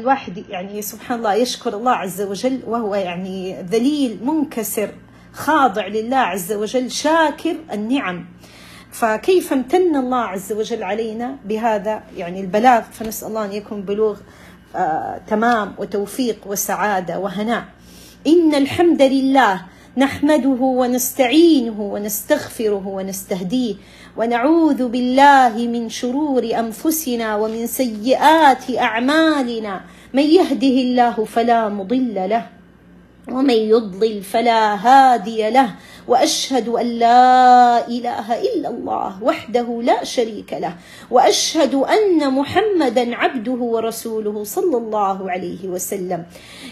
الواحد يعني سبحان الله يشكر الله عز وجل وهو يعني ذليل منكسر خاضع لله عز وجل شاكر النعم. فكيف امتن الله عز وجل علينا بهذا يعني البلاغ، فنسأل الله أن يكون بلوغ تمام وتوفيق وسعادة وهناء. إن الحمد لله نحمده ونستعينه ونستغفره ونستهديه ونعوذ بالله من شرور أنفسنا ومن سيئات أعمالنا، من يهده الله فلا مضل له ومن يضلل فلا هادي له، وأشهد أن لا إله إلا الله وحده لا شريك له، وأشهد أن محمدا عبده ورسوله صلى الله عليه وسلم.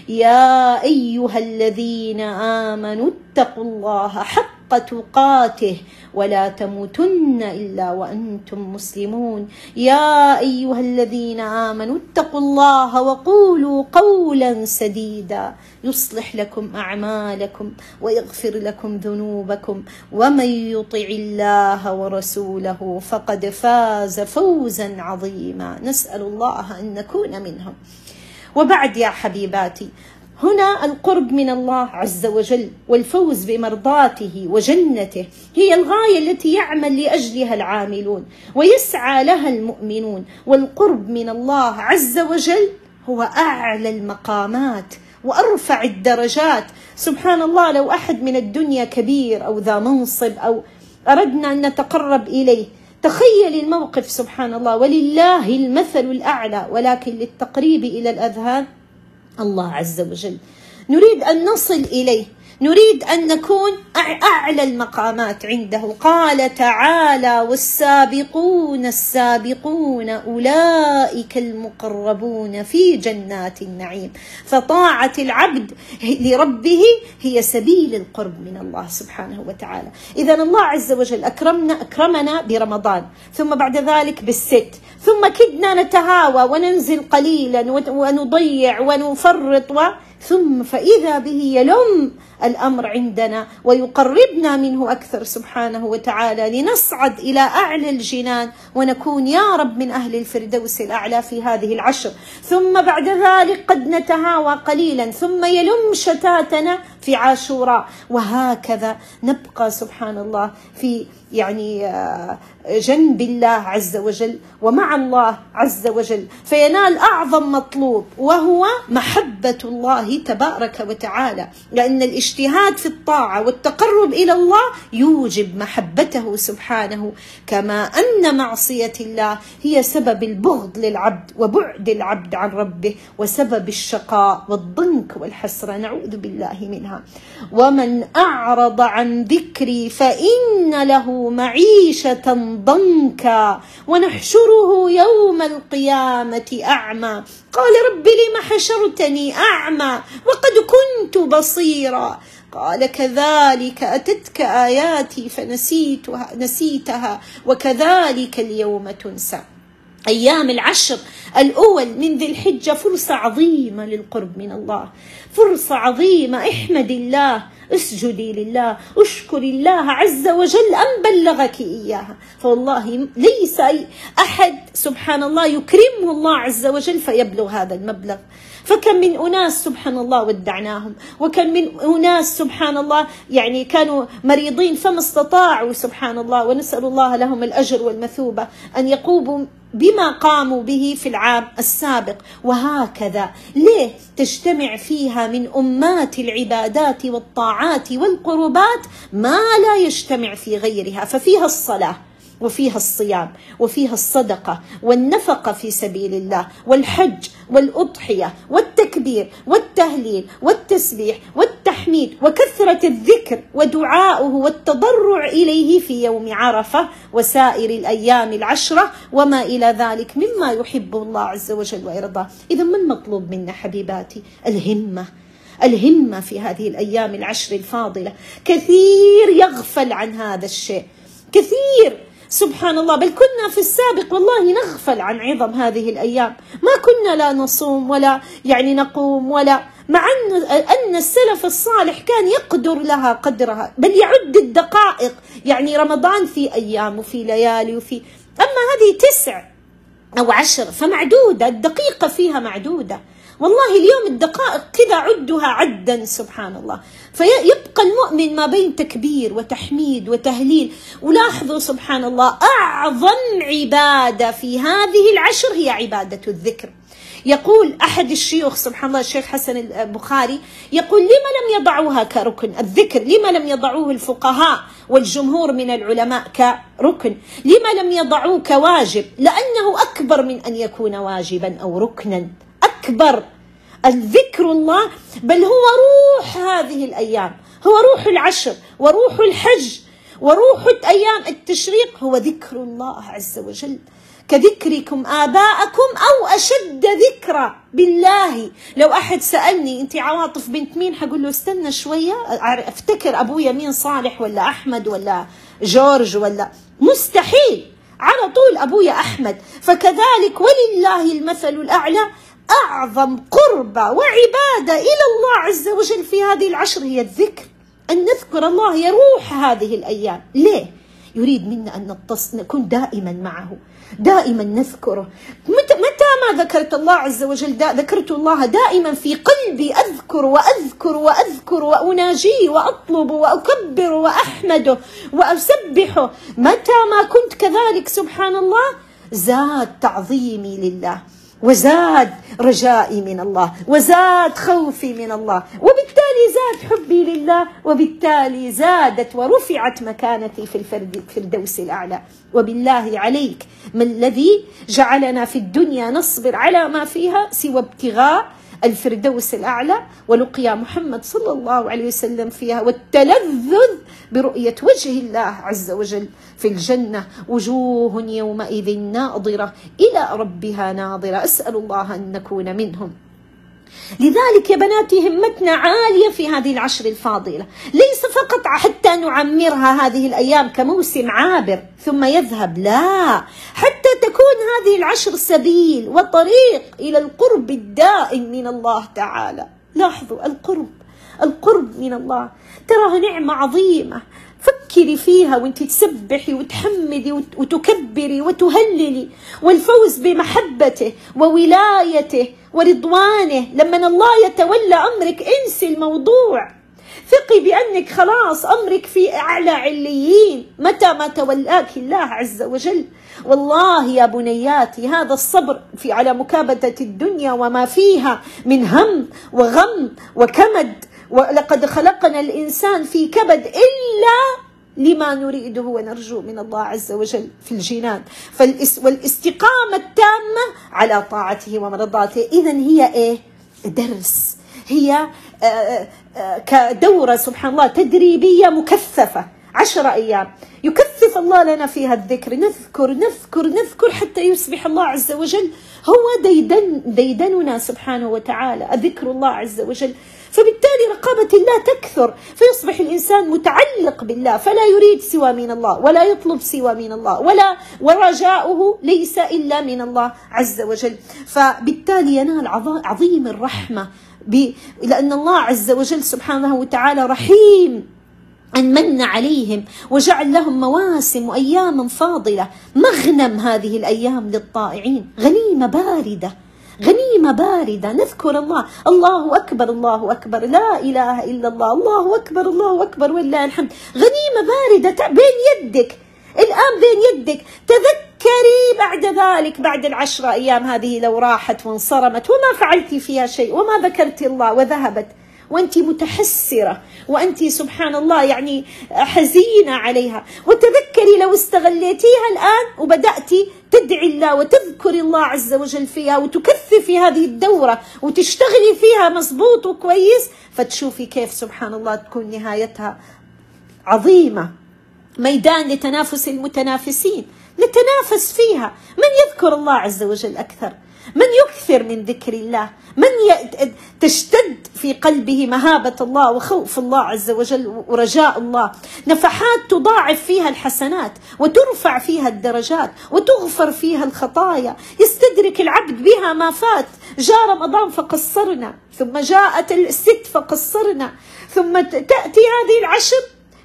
يا أيها الذين آمنوا اتقوا الله حق تقاته ولا تموتن إلا وأنتم مسلمون. يا أيها الذين آمنوا اتقوا الله وقولوا قولا سديدا يصلح لكم أعمالكم ويغفر لكم ذنوبكم، ومن يطع الله ورسوله فقد فاز فوزا عظيما. نسأل الله أن نكون منهم. وبعد يا حبيباتي، هنا القرب من الله عز وجل والفوز بمرضاته وجنته هي الغاية التي يعمل لأجلها العاملون ويسعى لها المؤمنون. والقرب من الله عز وجل هو أعلى المقامات وأرفع الدرجات. سبحان الله، لو أحد من الدنيا كبير أو ذا منصب أو أردنا أن نتقرب إليه، تخيل الموقف سبحان الله، ولله المثل الأعلى، ولكن للتقريب إلى الأذهان الله عز وجل نريد أن نصل إليه، نريد أن نكون أعلى المقامات عنده. قال تعالى: والسابقون السابقون أولئك المقربون في جنات النعيم. فطاعة العبد لربه هي سبيل القرب من الله سبحانه وتعالى. إذن الله عز وجل أكرمنا برمضان، ثم بعد ذلك بالست، ثم كدنا نتهاوى وننزل قليلا ونضيع ونفرط، ثم فإذا به يلم الأمر عندنا ويقربنا منه أكثر سبحانه وتعالى، لنصعد إلى أعلى الجنان ونكون يا رب من أهل الفردوس الأعلى في هذه العشر. ثم بعد ذلك قد نتهاوى قليلا، ثم يلم شتاتنا في عاشوراء، وهكذا نبقى سبحان الله في يعني جنب الله عز وجل ومع الله عز وجل، فينال أعظم مطلوب وهو محبة الله تبارك وتعالى، لأن الاجتهاد في الطاعة والتقرب إلى الله يوجب محبته سبحانه، كما أن معصية الله هي سبب البغض للعبد وبعد العبد عن ربه وسبب الشقاء والضنك والحسرة، نعوذ بالله منها. ومن أعرض عن ذكري فإن له معيشة ضنكا ونحشره يوم القيامة أعمى. قال: رب لم حشرتني أعمى وقد كنت بصيرا. قال: كذلك أتتك آياتي فنسيتها وكذلك اليوم تنسى. أيام العشر الأول من ذي الحجة فرصة عظيمة للقرب من الله، فرصة عظيمة. احمد الله، اسجدي لله، اشكر الله عز وجل أن بلغك إياها. فوالله ليس أي أحد سبحان الله يكرمه الله عز وجل فيبلغ هذا المبلغ. فكم من أناس سبحان الله ودعناهم، وكم من أناس سبحان الله يعني كانوا مريضين فما استطاعوا سبحان الله، ونسأل الله لهم الأجر والمثوبة أن يقوموا بما قاموا به في العام السابق. وهكذا ليه تجتمع فيها من أمات العبادات والطاعات والقربات ما لا يجتمع في غيرها، ففيها الصلاة وفيها الصيام وفيها الصدقة والنفقة في سبيل الله والحج والأضحية والتكبير والتهليل والتسبيح والتحميد وكثرة الذكر ودعاؤه والتضرع إليه في يوم عرفة وسائر الأيام العشرة وما إلى ذلك مما يحبه الله عز وجل ويرضاه. إذا ما المطلوب منا حبيباتي؟ الهمة في هذه الأيام العشر الفاضلة. كثير يغفل عن هذا الشيء، كثير سبحان الله، بل كنا في السابق والله نغفل عن عظم هذه الأيام، ما كنا لا نصوم ولا يعني نقوم ولا، مع أن السلف الصالح كان يقدر لها قدرها، بل يعد الدقائق، يعني رمضان في أيام وفي ليالي أما هذه أو 10، فمعدودة، الدقيقة فيها معدودة. والله اليوم الدقائق كذا عدها عدا، سبحان الله. فيبقى المؤمن ما بين تكبير وتحميد وتهليل. ولاحظوا سبحان الله، أعظم عبادة في هذه العشر هي عبادة الذكر. يقول أحد الشيوخ سبحان الله الشيخ حسن البخاري، يقول: لما لم يضعوها كركن الذكر؟ لما لم يضعوه الفقهاء والجمهور من العلماء كركن؟ لما لم يضعوه كواجب؟ لأنه أكبر من أن يكون واجبا أو ركنا، أكبر. الذكر الله بل هو روح هذه الأيام، هو روح العشر وروح الحج وروح أيام التشريق، هو ذكر الله عز وجل. كذكركم آباءكم أو أشد ذكرى. بالله لو أحد سألني أنت عواطف بنت مين، حقول له استنى شوية أفتكر أبويا مين، صالح ولا أحمد ولا جورج ولا، مستحيل، على طول أبويا أحمد. فكذلك ولله المثل الأعلى، أعظم قربة وعبادة إلى الله عز وجل في هذه العشر هي الذكر، أن نذكر الله، يروح هذه الأيام. ليه؟ يريد منا أن نكون دائما معه، دائما نذكره. متى ما ذكرت الله عز وجل ذكرت الله دائما في قلبي، أذكر وأذكر وأذكر وأناجيه وأطلب وأكبر وأحمده وأسبحه. متى ما كنت كذلك سبحان الله زاد تعظيمي لله، وزاد رجائي من الله، وزاد خوفي من الله، وبالتالي زاد حبي لله، وبالتالي زادت ورفعت مكانتي في الفردوس الأعلى. وبالله عليك، ما الذي جعلنا في الدنيا نصبر على ما فيها سوى ابتغاء الفردوس الأعلى ولقيا محمد صلى الله عليه وسلم فيها، والتلذذ برؤية وجه الله عز وجل في الجنة. وجوه يومئذ ناظرة إلى ربها ناظرة. أسأل الله أن نكون منهم. لذلك يا بناتي همتنا عالية في هذه العشر الفاضلة، ليس فقط حتى نعمرها هذه الأيام كموسم عابر ثم يذهب، لا، حتى تكون هذه العشر سبيل وطريق إلى القرب الدائم من الله تعالى. لاحظوا القرب من الله، تراها نعمة عظيمة. فكري فيها وانت تسبحي وتحمدي وتكبري وتهللي، والفوز بمحبته وولايته ورضوانه. لما الله يتولى أمرك انسي الموضوع، ثقي بأنك خلاص أمرك في أعلى عليين متى ما تولاك الله عز وجل. والله يا بنياتي هذا الصبر على مكابدة الدنيا وما فيها من هم وغم وكمد، ولقد خلقنا الإنسان في كبد إلا لما نريده ونرجو من الله عز وجل في الجنان. والاستقامة التامة على طاعته ومرضاته. إذن هي إيه؟ درس، هي كدورة سبحان الله تدريبية مكثفة 10 أيام يكثف الله لنا فيها الذكر. نذكر نذكر نذكر حتى يصبح الله عز وجل هو ديدننا سبحانه وتعالى، ذكر الله عز وجل. فبالتالي رقابة الله تكثر، فيصبح الإنسان متعلق بالله، فلا يريد سوى من الله ولا يطلب سوى من الله، ورجاؤه ليس إلا من الله عز وجل. فبالتالي ينال عظيم الرحمة، لأن الله عز وجل سبحانه وتعالى رحيم أن من عليهم وجعل لهم مواسم وأياما فاضلة، مغنم هذه الأيام للطائعين، غنيمة باردة. نذكر الله، الله أكبر الله أكبر، لا إله إلا الله، الله أكبر الله أكبر ولله الحمد. غنيمة باردة بين يدك الآن، بين يدك. تذكري بعد ذلك، بعد 10 أيام هذه لو راحت وانصرمت وما فعلتي فيها شيء وما ذكرتي الله وذهبت وأنت متحسرة وأنت سبحان الله يعني حزينة عليها. وتذكري لو استغليتيها الآن وبدأتي تدعي الله وتذكري الله عز وجل فيها وتكثفي هذه الدورة وتشتغلي فيها مضبوط وكويس، فتشوفي كيف سبحان الله تكون نهايتها عظيمة. ميدان لتنافس المتنافسين، نتنافس فيها. من يذكر الله عز وجل أكثر، من يكثر من ذكر الله، من تشتد في قلبه مهابة الله وخوف الله عز وجل ورجاء الله. نفحات تضاعف فيها الحسنات وترفع فيها الدرجات وتغفر فيها الخطايا، يستدرك العبد بها ما فات. جاء رمضان فقصرنا، ثم جاءت الست فقصرنا، ثم تأتي هذه العشر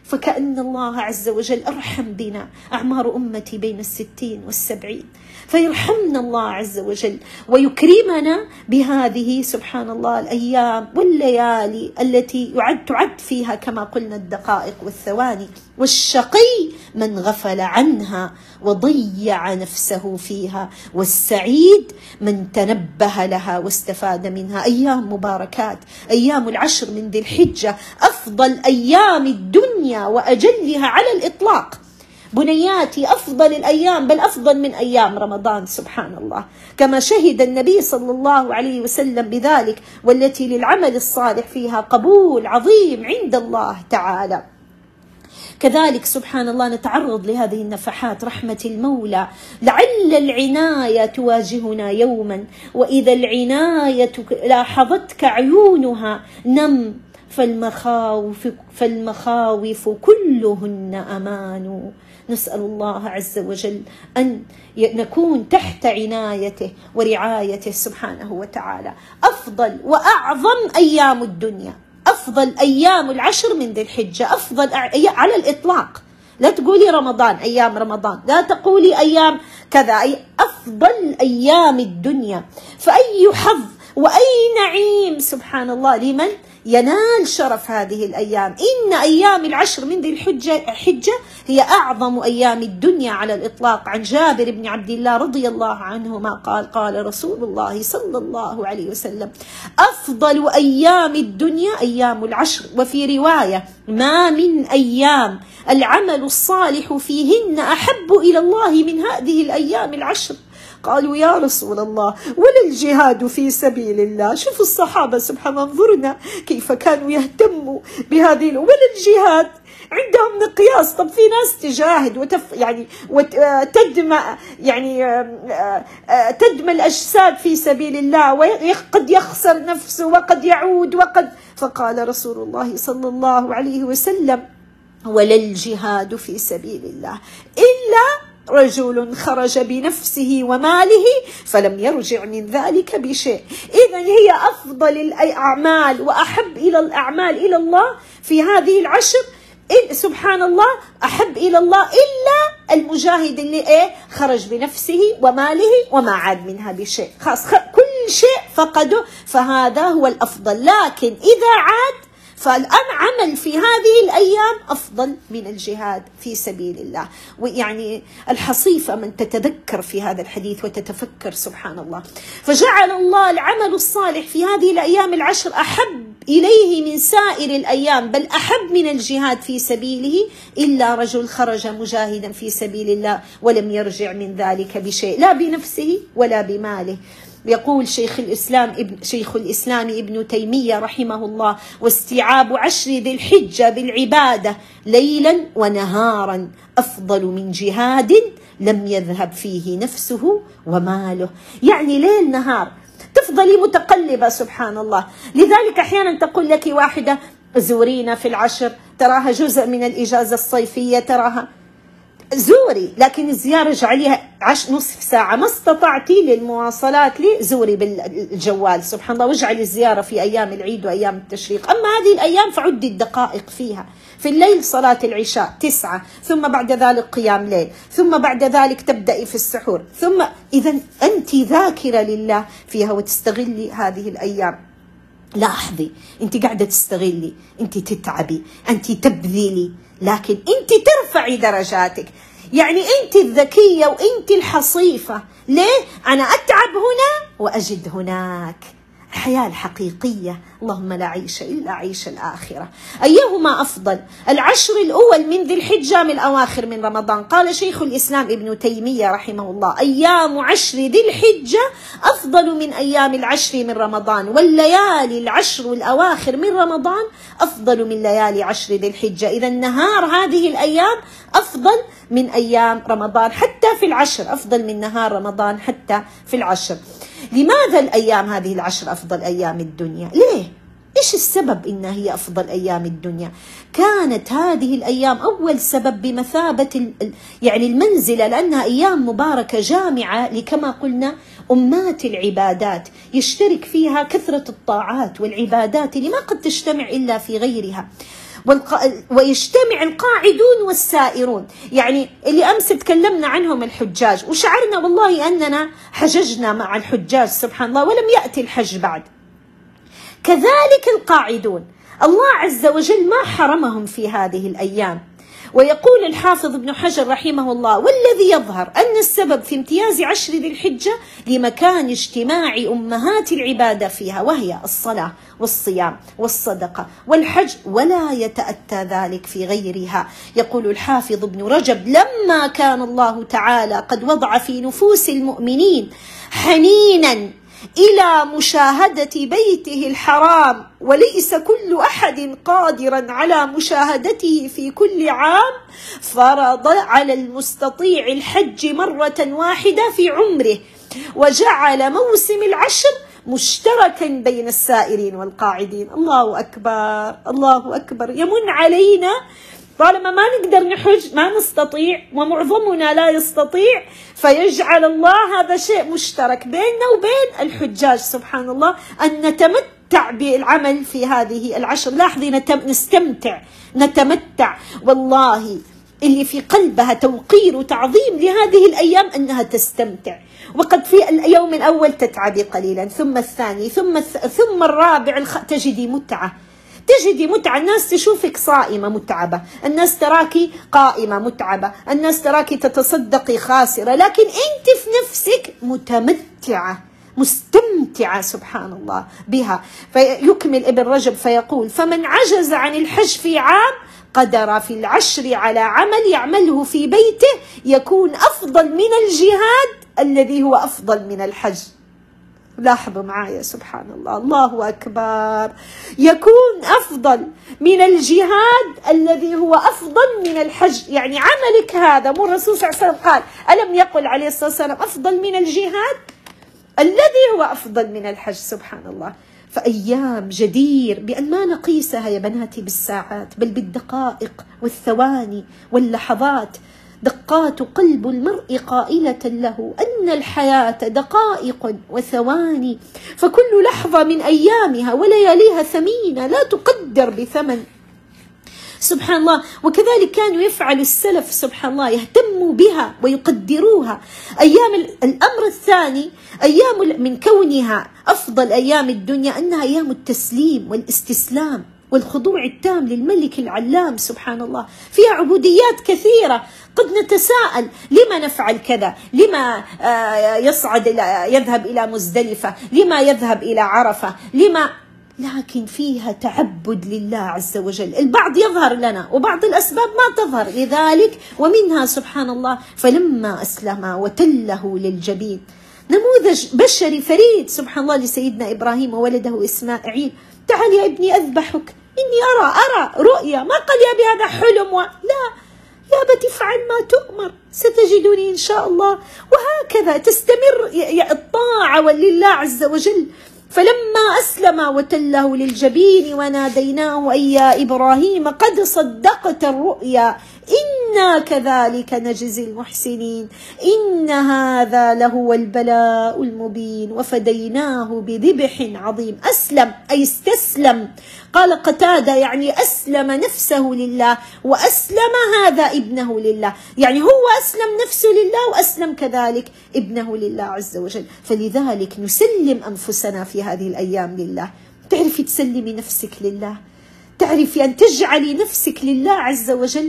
فكأن الله عز وجل أرحم بنا. أعمار أمتي بين 60 و70، فيرحمنا الله عز وجل ويكرمنا بهذه سبحان الله الأيام والليالي التي تعد فيها كما قلنا الدقائق والثواني. والشقي من غفل عنها وضيع نفسه فيها، والسعيد من تنبه لها واستفاد منها. أيام مباركات، أيام العشر من ذي الحجة أفضل أيام الدنيا وأجلها على الإطلاق. بنياتي أفضل الأيام، بل أفضل من أيام رمضان سبحان الله، كما شهد النبي صلى الله عليه وسلم بذلك، والتي للعمل الصالح فيها قبول عظيم عند الله تعالى. كذلك سبحان الله نتعرض لهذه النفحات رحمة المولى، لعل العناية تواجهنا يوما، وإذا العناية لاحظتك عيونها نم، فالمخاوف كلهن أمان. نسأل الله عز وجل أن نكون تحت عنايته ورعايته سبحانه وتعالى. أفضل وأعظم أيام الدنيا، أفضل أيام العشر من ذي الحجة، أفضل على الإطلاق. لا تقولي رمضان، أيام رمضان، لا تقولي أيام كذا، أفضل أيام الدنيا. فأي حظ وأي نعيم سبحان الله لمن ينال شرف هذه الأيام. إن أيام العشر من ذي الحجة هي أعظم أيام الدنيا على الإطلاق. عن جابر بن عبد الله رضي الله عنهما قال: قال رسول الله صلى الله عليه وسلم: أفضل أيام الدنيا أيام العشر. وفي رواية: ما من أيام العمل الصالح فيهن أحب إلى الله من هذه الأيام العشر. قالوا: يا رسول الله، ولا الجهاد في سبيل الله؟ شوفوا الصحابة سبحان الله، انظرنا كيف كانوا يهتموا بهذه، ولا الجهاد عندهم مقياس. طب في ناس تجاهد تدمى الأجساد في سبيل الله، وقد يخسر نفسه وقد يعود فقال رسول الله صلى الله عليه وسلم: ولا الجهاد في سبيل الله إلا رجل خرج بنفسه وماله فلم يرجع من ذلك بشيء. إذن هي أفضل الأعمال وأحب إلى الأعمال إلى الله في هذه العشر. سبحان الله، أحب إلى الله إلا المجاهد اللي خرج بنفسه وماله وما عاد منها بشيء، خاص كل شيء فقده، فهذا هو الأفضل. لكن إذا عاد فالعمل في هذه الأيام أفضل من الجهاد في سبيل الله. ويعني الحصيفة من تتذكر في هذا الحديث وتتفكر سبحان الله. فجعل الله العمل الصالح في هذه الأيام العشر أحب إليه من سائر الأيام، بل أحب من الجهاد في سبيله، إلا رجل خرج مجاهدا في سبيل الله ولم يرجع من ذلك بشيء، لا بنفسه ولا بماله. يقول شيخ الإسلام ابن تيمية رحمه الله: واستيعاب عشر ذي الحجة بالعبادة ليلا ونهارا أفضل من جهاد لم يذهب فيه نفسه وماله. يعني ليل نهار تفضلي متقلبة سبحان الله. لذلك أحيانا تقول لك واحدة: زورينا في العشر، تراها جزء من الإجازة الصيفية، تراها زوري، لكن الزيارة اجعليها نصف ساعة، ما استطعتي للمواصلات لي زوري بالجوال سبحان الله، واجعلي الزيارة في أيام العيد وأيام التشريق. أما هذه الأيام فعدي الدقائق فيها. في الليل صلاة العشاء 9، ثم بعد ذلك قيام ليل، ثم بعد ذلك تبدأي في السحور، ثم إذا أنت ذاكرة لله فيها وتستغلي هذه الأيام. لاحظي، أنت قاعدة تستغلي، أنت تتعبي، أنت تبذلي، لكن أنت ترفعي درجاتك. يعني أنت الذكية وأنت الحصيفة. ليه؟ أنا أتعب هنا وأجد هناك. الحياة الحقيقية، اللهم لا عيش إلا عيش الآخرة. أيهما أفضل؟ العشر الأول من ذي الحجة من الأواخر من رمضان. قال شيخ الإسلام ابن تيمية رحمه الله: أيام عشر ذي الحجة أفضل من أيام العشر من رمضان، والليالي العشر الأواخر من رمضان أفضل من ليالي عشر ذي الحجة. إذا نهار هذه الأيام أفضل من أيام رمضان حتى في العشر، أفضل من نهار رمضان حتى في العشر. لماذا الأيام هذه العشر أفضل أيام الدنيا؟ ليه؟ إيش السبب إنها هي أفضل أيام الدنيا؟ كانت هذه الأيام أول سبب بمثابة يعني المنزلة، لأنها أيام مباركة جامعة لكما قلنا أمات العبادات، يشترك فيها كثرة الطاعات والعبادات اللي ما قد تجتمع إلا في غيرها. ويجتمع القاعدون والسائرون، يعني اللي أمس تكلمنا عنهم الحجاج، وشعرنا والله أننا حججنا مع الحجاج سبحان الله ولم يأتي الحج بعد. كذلك القاعدون الله عز وجل ما حرمهم في هذه الأيام. ويقول الحافظ ابن حجر رحمه الله: والذي يظهر أن السبب في امتياز 10 ذي الحجة لمكان اجتماع أمهات العبادة فيها، وهي الصلاة والصيام والصدقة والحج، ولا يتأتى ذلك في غيرها. يقول الحافظ ابن رجب: لما كان الله تعالى قد وضع في نفوس المؤمنين حنينا إلى مشاهدة بيته الحرام، وليس كل أحد قادرا على مشاهدته في كل عام، فرض على المستطيع الحج مرة واحدة في عمره، وجعل موسم العشر مشتركا بين السائرين والقاعدين. الله أكبر الله أكبر. يمن علينا طالما ما نقدر نحج، ما نستطيع، ومعظمنا لا يستطيع، فيجعل الله هذا شيء مشترك بيننا وبين الحجاج سبحان الله، أن نتمتع بالعمل في هذه العشر. لاحظي، نتمتع. والله اللي في قلبها توقير وتعظيم لهذه الأيام أنها تستمتع. وقد في اليوم الأول تتعبي قليلا، ثم الثاني، ثم الرابع، تجدي متعة. الناس تشوفك صائمة متعبة، الناس تراكي قائمة متعبة، الناس تراكي تتصدقي خاسرة، لكن أنت في نفسك مستمتعة سبحان الله بها. فيكمل ابن رجب فيقول: فمن عجز عن الحج في عام قدر في العشر على عمل يعمله في بيته يكون أفضل من الجهاد الذي هو أفضل من الحج. لاحظوا معايا سبحان الله، الله أكبر. يكون أفضل من الجهاد الذي هو أفضل من الحج، يعني عملك هذا، مو الرسول صلى الله عليه وسلم قال: ألم يقل عليه الصلاة والسلام أفضل من الجهاد الذي هو أفضل من الحج؟ سبحان الله. فأيام جدير بأن ما نقيسها يا بناتي بالساعات، بل بالدقائق والثواني واللحظات. دقات قلب المرء قائلة له أن الحياة دقائق وثواني، فكل لحظة من أيامها ولياليها ثمينة لا تقدر بثمن سبحان الله. وكذلك كانوا يفعل السلف سبحان الله، يهتموا بها ويقدروها. الأمر الثاني، أيام من كونها أفضل أيام الدنيا أنها أيام التسليم والاستسلام والخضوع التام للملك العلام سبحان الله. فيها عبوديات كثيرة. قد نتساءل: لما نفعل كذا؟ لما يذهب إلى مزدلفة؟ لما يذهب إلى عرفة؟ لكن فيها تعبد لله عز وجل. البعض يظهر لنا وبعض الأسباب ما تظهر لذلك، ومنها سبحان الله: فلما أسلم وتله للجبين. نموذج بشري فريد سبحان الله لسيدنا إبراهيم وولده إسماعيل: تعال يا ابني أذبحك، إني أرى رؤيا. ما قال يا أبي هذا حلم لا، يا أبت افعل ما تؤمر ستجدني إن شاء الله. وهكذا تستمر الطاعة لله عز وجل. فلما أسلم وتله للجبين وناديناه أي يا إبراهيم قد صدقت الرؤيا إنا كذلك نجزي المحسنين إن هذا لهو البلاء المبين وفديناه بذبح عظيم. أسلم أي استسلم. قال قتادة يعني أسلم نفسه لله، وأسلم هذا ابنه لله، يعني هو أسلم نفسه لله وأسلم كذلك ابنه لله عز وجل. فلذلك نسلم أنفسنا في هذه الأيام لله. تعرفي تسلمي نفسك لله، تعرفي أن تجعلي نفسك لله عز وجل،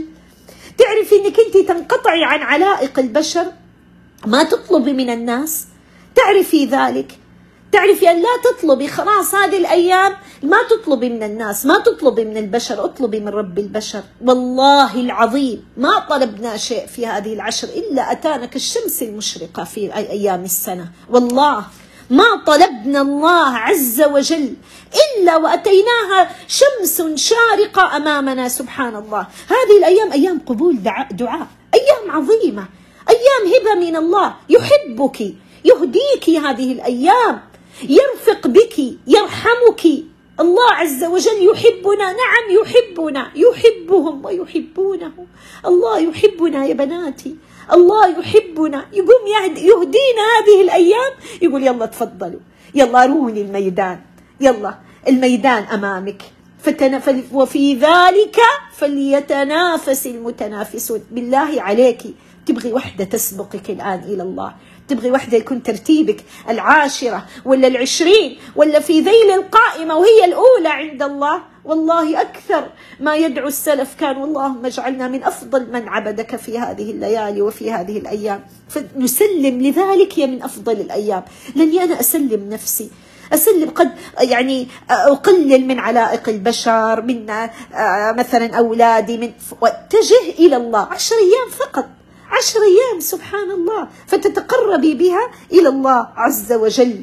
تعرفي أنك أنت تنقطعي عن علائق البشر، ما تطلبي من الناس، تعرفي ذلك، تعرفي أن لا تطلبي خلاص هذه الأيام، ما تطلبي من الناس، ما تطلبي من البشر، اطلبي من رب البشر. والله العظيم ما طلبنا شيء في هذه العشر إلا أتانا كالشمس المشرقة في أيام السنة. والله ما طلبنا الله عز وجل إلا وأتيناها شمس شارقة أمامنا سبحان الله. هذه الأيام أيام قبول دعاء، أيام عظيمة، أيام هبة من الله، يحبك، يهديك هذه الأيام، يرفق بك، يرحمك. الله عز وجل يحبنا، نعم يحبنا، يحبهم ويحبونه. الله يحبنا يا بناتي، الله يحبنا. يقوم يهدينا هذه الأيام، يقول يلا تفضلوا، يلا روني الميدان، يلا الميدان أمامك، وفي ذلك فليتنافس المتنافسون. بالله عليك، تبغي وحدة تسبقك الآن إلى الله؟ تبغي وحدة يكون ترتيبك 10 ولا 20 ولا في ذيل القائمة وهي الأولى عند الله؟ والله أكثر ما يدعو السلف كان: اللهم اجعلنا من أفضل من عبدك في هذه الليالي وفي هذه الأيام. فنسلم لذلك يا من أفضل الأيام. لأني أنا أسلم نفسي، أسلم، قد يعني أقلل من علائق البشر، من مثلا أولادي، واتجه إلى الله 10 أيام فقط، 10 أيام، سبحان الله، فتتقربي بها إلى الله عز وجل.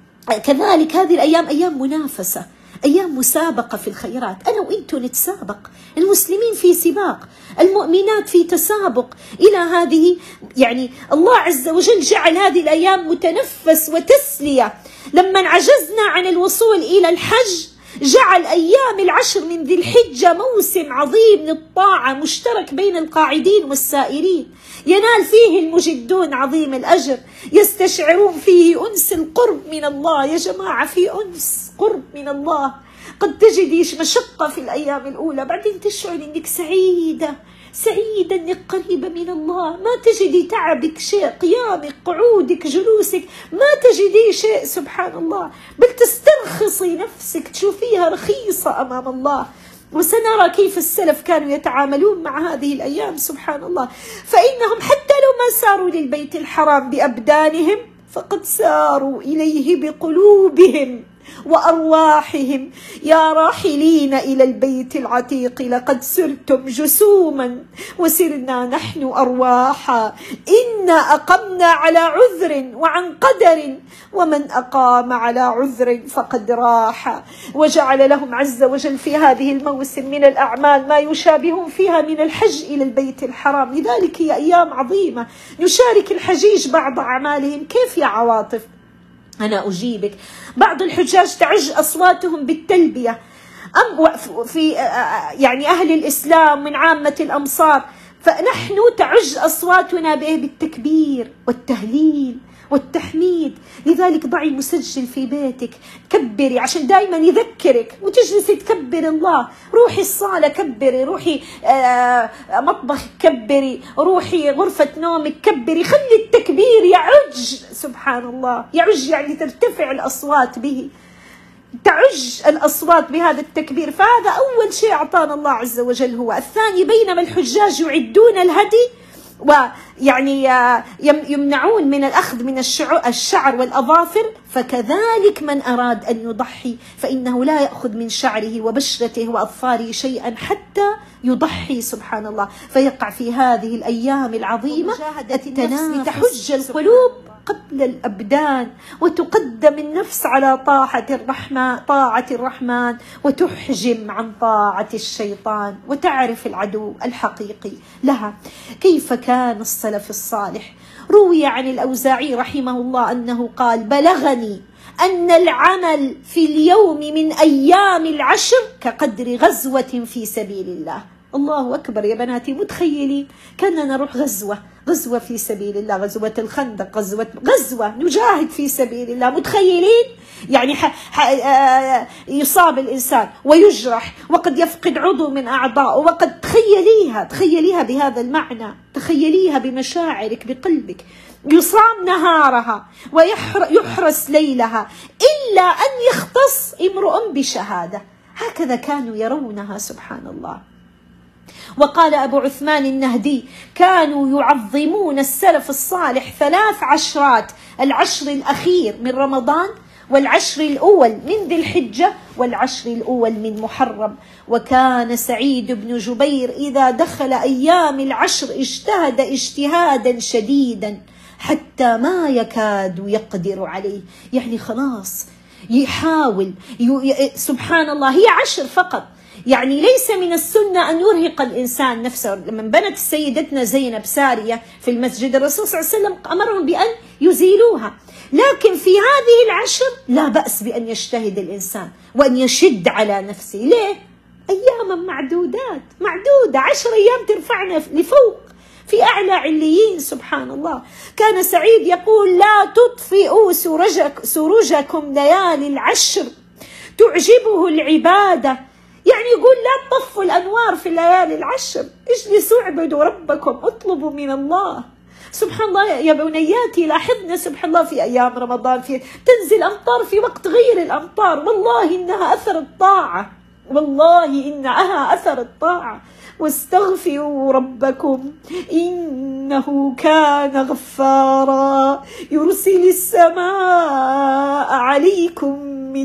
كذلك هذه الأيام أيام منافسة، أيام مسابقة في الخيرات. أنا وإنتوا نتسابق، المسلمين في سباق، المؤمنات في تسابق إلى هذه. يعني الله عز وجل جعل هذه الأيام متنفس وتسلية. لما عجزنا عن الوصول إلى الحج جعل أيام 10 من ذي الحجة موسم عظيم للطاعة مشترك بين القاعدين والسائرين، ينال فيه المجدون عظيم الأجر، يستشعرون فيه أنس القرب من الله. يا جماعة، في أنس قرب من الله. قد تجدي مشقة في الأيام الأولى، بعدين تشعر أنك سعيدة أنك قريبة من الله، ما تجدي تعبك شيء، قيامك، قعودك، جلوسك، ما تجدي شيء، سبحان الله، بل تسترخصي نفسك، تشوفيها رخيصة أمام الله. وسنرى كيف السلف كانوا يتعاملون مع هذه الأيام، سبحان الله. فإنهم حتى لو ما ساروا للبيت الحرام بأبدانهم فقد ساروا إليه بقلوبهم وأرواحهم. يا راحلين إلى البيت العتيق لقد سرتم جسوما وسرنا نحن أرواحا، إنا أقمنا على عذر وعن قدر، ومن أقام على عذر فقد راح. وجعل لهم عز وجل في هذه الموسم من الأعمال ما يشابهون فيها من الحج إلى البيت الحرام. لذلك هي أيام عظيمة يشارك الحجيج بعض أعمالهم. كيف يا عواطف؟ أنا أجيبك. بعض الحجاج تعج أصواتهم بالتلبية، في يعني أهل الإسلام من عامة الأمصار، فنحن تعج أصواتنا بالتكبير والتهليل والتحميد. لذلك ضعي مسجل في بيتك، كبري عشان دائما يذكرك، وتجلسي تكبر الله. روحي الصالة كبري، روحي مطبخ كبري، روحي غرفة نومك كبري. خلي التكبير يعج، سبحان الله، يعج يعني ترتفع الأصوات به، تعج الأصوات بهذا التكبير. فهذا أول شيء أعطانا الله عز وجل هو. الثاني، بينما الحجاج يعدون الهدي ويعني يمنعون من الأخذ من الشعر والأظافر، فكذلك من أراد أن يضحي فإنه لا يأخذ من شعره وبشرته وأظفاره شيئا حتى يضحي، سبحان الله. فيقع في هذه الأيام العظيمة التنافس لتحج القلوب قبل الأبدان، وتقدم النفس على طاعة الرحمن وتحجم عن طاعة الشيطان، وتعرف العدو الحقيقي لها. كيف كان السلف الصالح؟ روي عن الأوزاعي رحمه الله أنه قال: بلغني أن العمل في اليوم من أيام 10 كقدر غزوة في سبيل الله. الله أكبر يا بناتي، متخيلين كنا نروح غزوة في سبيل الله، غزوة الخندق، غزوة نجاهد في سبيل الله. متخيلين يعني يصاب الإنسان ويجرح وقد يفقد عضو من أعضائه، وقد تخيليها بهذا المعنى، تخيليها بمشاعرك بقلبك. يصام نهارها ويحرس ليلها إلا أن يختص امرؤ بشهادة. هكذا كانوا يرونها، سبحان الله. وقال أبو عثمان النهدي: كانوا يعظمون السلف الصالح 3 عشرات: 10 الأخير من رمضان، 10 الأول من ذي الحجة، 10 الأول من محرم. وكان سعيد بن جبير إذا دخل أيام 10 اجتهد اجتهادا شديدا حتى ما يكاد يقدر عليه. يعني خلاص يحاول سبحان الله. هي 10 فقط، يعني ليس من السنة أن يرهق الإنسان نفسه. لما بنت سيدتنا زينب سارية في المسجد، الرسول صلى الله عليه وسلم أمرهم بأن يزيلوها، لكن في هذه 10 لا بأس بأن يجتهد الإنسان وأن يشد على نفسه. ليه؟ أياما معدودة 10 أيام ترفعنا لفوق في أعلى عليين، سبحان الله. كان سعيد يقول: لا تطفئوا سروجكم ليالي 10 تعجبه العبادة. يعني يقول لا تطفوا الأنوار في الليالي العشر، اجلسوا اعبدوا ربكم، اطلبوا من الله. سبحان الله يا بنياتي، لاحظنا سبحان الله في أيام رمضان في تنزل أمطار في وقت غير الأمطار، والله إنها أثر الطاعة، والله إنها أثر الطاعة. واستغفروا ربكم إنه كان غفارا يرسل السماء عليكم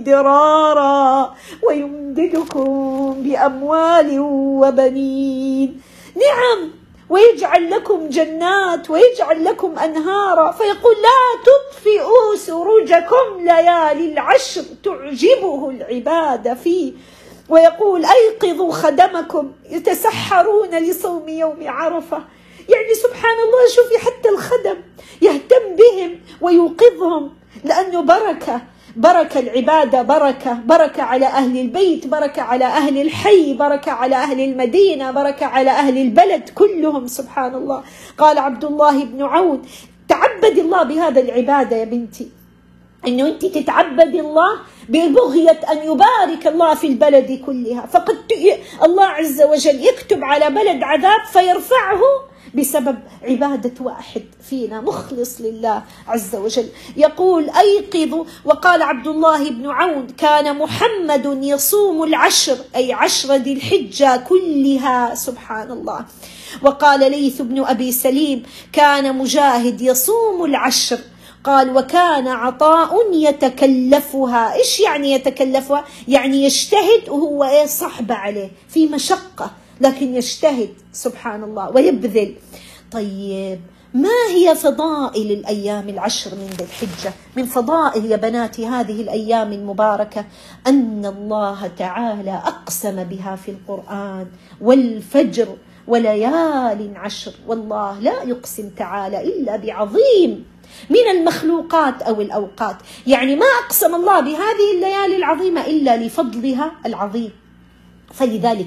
مدرارا ويمددكم بأموال وبنين. نعم، ويجعل لكم جنات ويجعل لكم أنهارا. فيقول لا تطفئوا سروجكم ليالي العشر تعجبه العبادة فيه. ويقول أيقظوا خدمكم يتسحرون لصوم يوم عرفة. يعني سبحان الله، شوفي حتى الخدم يهتم بهم ويوقظهم، لأنه بركة العبادة، بركة على أهل البيت، بركة على أهل الحي، بركة على أهل المدينة، بركة على أهل البلد كلهم. سبحان الله. قال عبد الله بن عون تعبد الله بهذا العبادة يا بنتي، أنه أنت تتعبد الله ببغية أن يبارك الله في البلد كلها. فقد الله عز وجل يكتب على بلد عذاب فيرفعه بسبب عبادة واحد فينا مخلص لله عز وجل. يقول أيقظوا. وقال عبد الله بن عون كان محمد يصوم العشر، أي 10 ذي الحجة كلها. سبحان الله. وقال ليث بن أبي سليم كان مجاهد يصوم العشر. قال وكان عطاء يتكلفها. إيش يعني يتكلفها؟ يعني يجتهد وهو صعب عليه في مشقة، لكن يجتهد سبحان الله ويبذل. طيب ما هي فضائل الأيام العشر من ذي الحجة؟ من فضائل يا بناتي هذه الأيام المباركة أن الله تعالى أقسم بها في القرآن: والفجر وليال عشر. والله لا يقسم تعالى إلا بعظيم من المخلوقات أو الأوقات. يعني ما أقسم الله بهذه الليالي العظيمة إلا لفضلها العظيم. فلذلك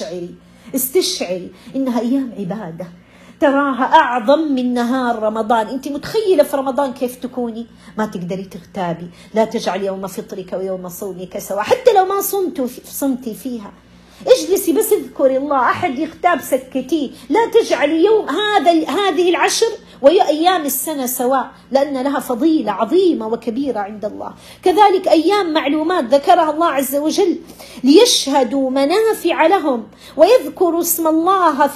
استشعري إنها أيام عبادة، تراها أعظم من نهار رمضان. أنت متخيلة في رمضان كيف تكوني؟ ما تقدري تغتابي، لا تجعل يوم فطرك ويوم صومك سوا، حتى لو ما صمتي فيها. اجلسي بس اذكري الله، أحد يغتاب سكتيه. لا تجعلي يوم هذه العشر وأيام السنة سواء، لأن لها فضيلة عظيمة وكبيرة عند الله. كذلك أيام معلومات ذكرها الله عز وجل ليشهدوا منافع لهم ويذكروا اسم الله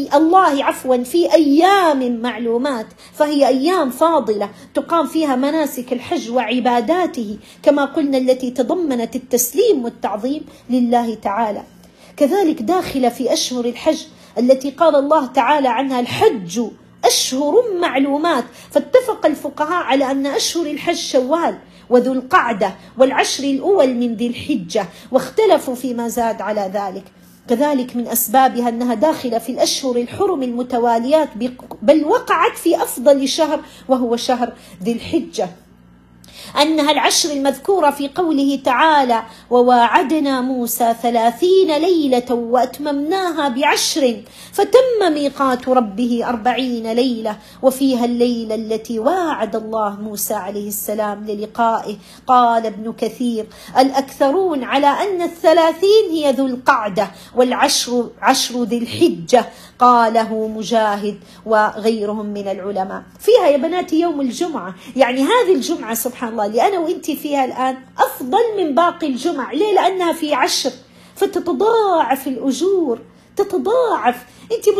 في أيام معلومات. فهي أيام فاضلة تقام فيها مناسك الحج وعباداته كما قلنا، التي تضمنت التسليم والتعظيم لله تعالى. كذلك داخلة في أشهر الحج التي قال الله تعالى عنها: الحج أشهر معلومات. فاتفق الفقهاء على أن أشهر الحج شوال وذو القعدة والعشر الأول من ذي الحجة، واختلفوا فيما زاد على ذلك. كذلك من أسبابها أنها داخلة في الأشهر الحرم المتواليات، بل وقعت في أفضل شهر وهو شهر ذي الحجة. أنها العشر المذكورة في قوله تعالى: وواعدنا موسى 30 ليلة وأتممناها ب10 فتم ميقات ربه 40 ليلة. وفيها الليلة التي واعد الله موسى عليه السلام للقائه. قال ابن كثير: الأكثرون على أن 30 هي ذو القعدة، والعشر عشر ذي الحجة. قاله مجاهد وغيرهم من العلماء. فيها يا بناتي يوم الجمعة، يعني هذه الجمعة سبحان الله اللي أنا وإنتي فيها الآن أفضل من باقي الجمع. ليه؟ لأنها في عشر، فتتضاعف الأجور، تتضاعف. أنت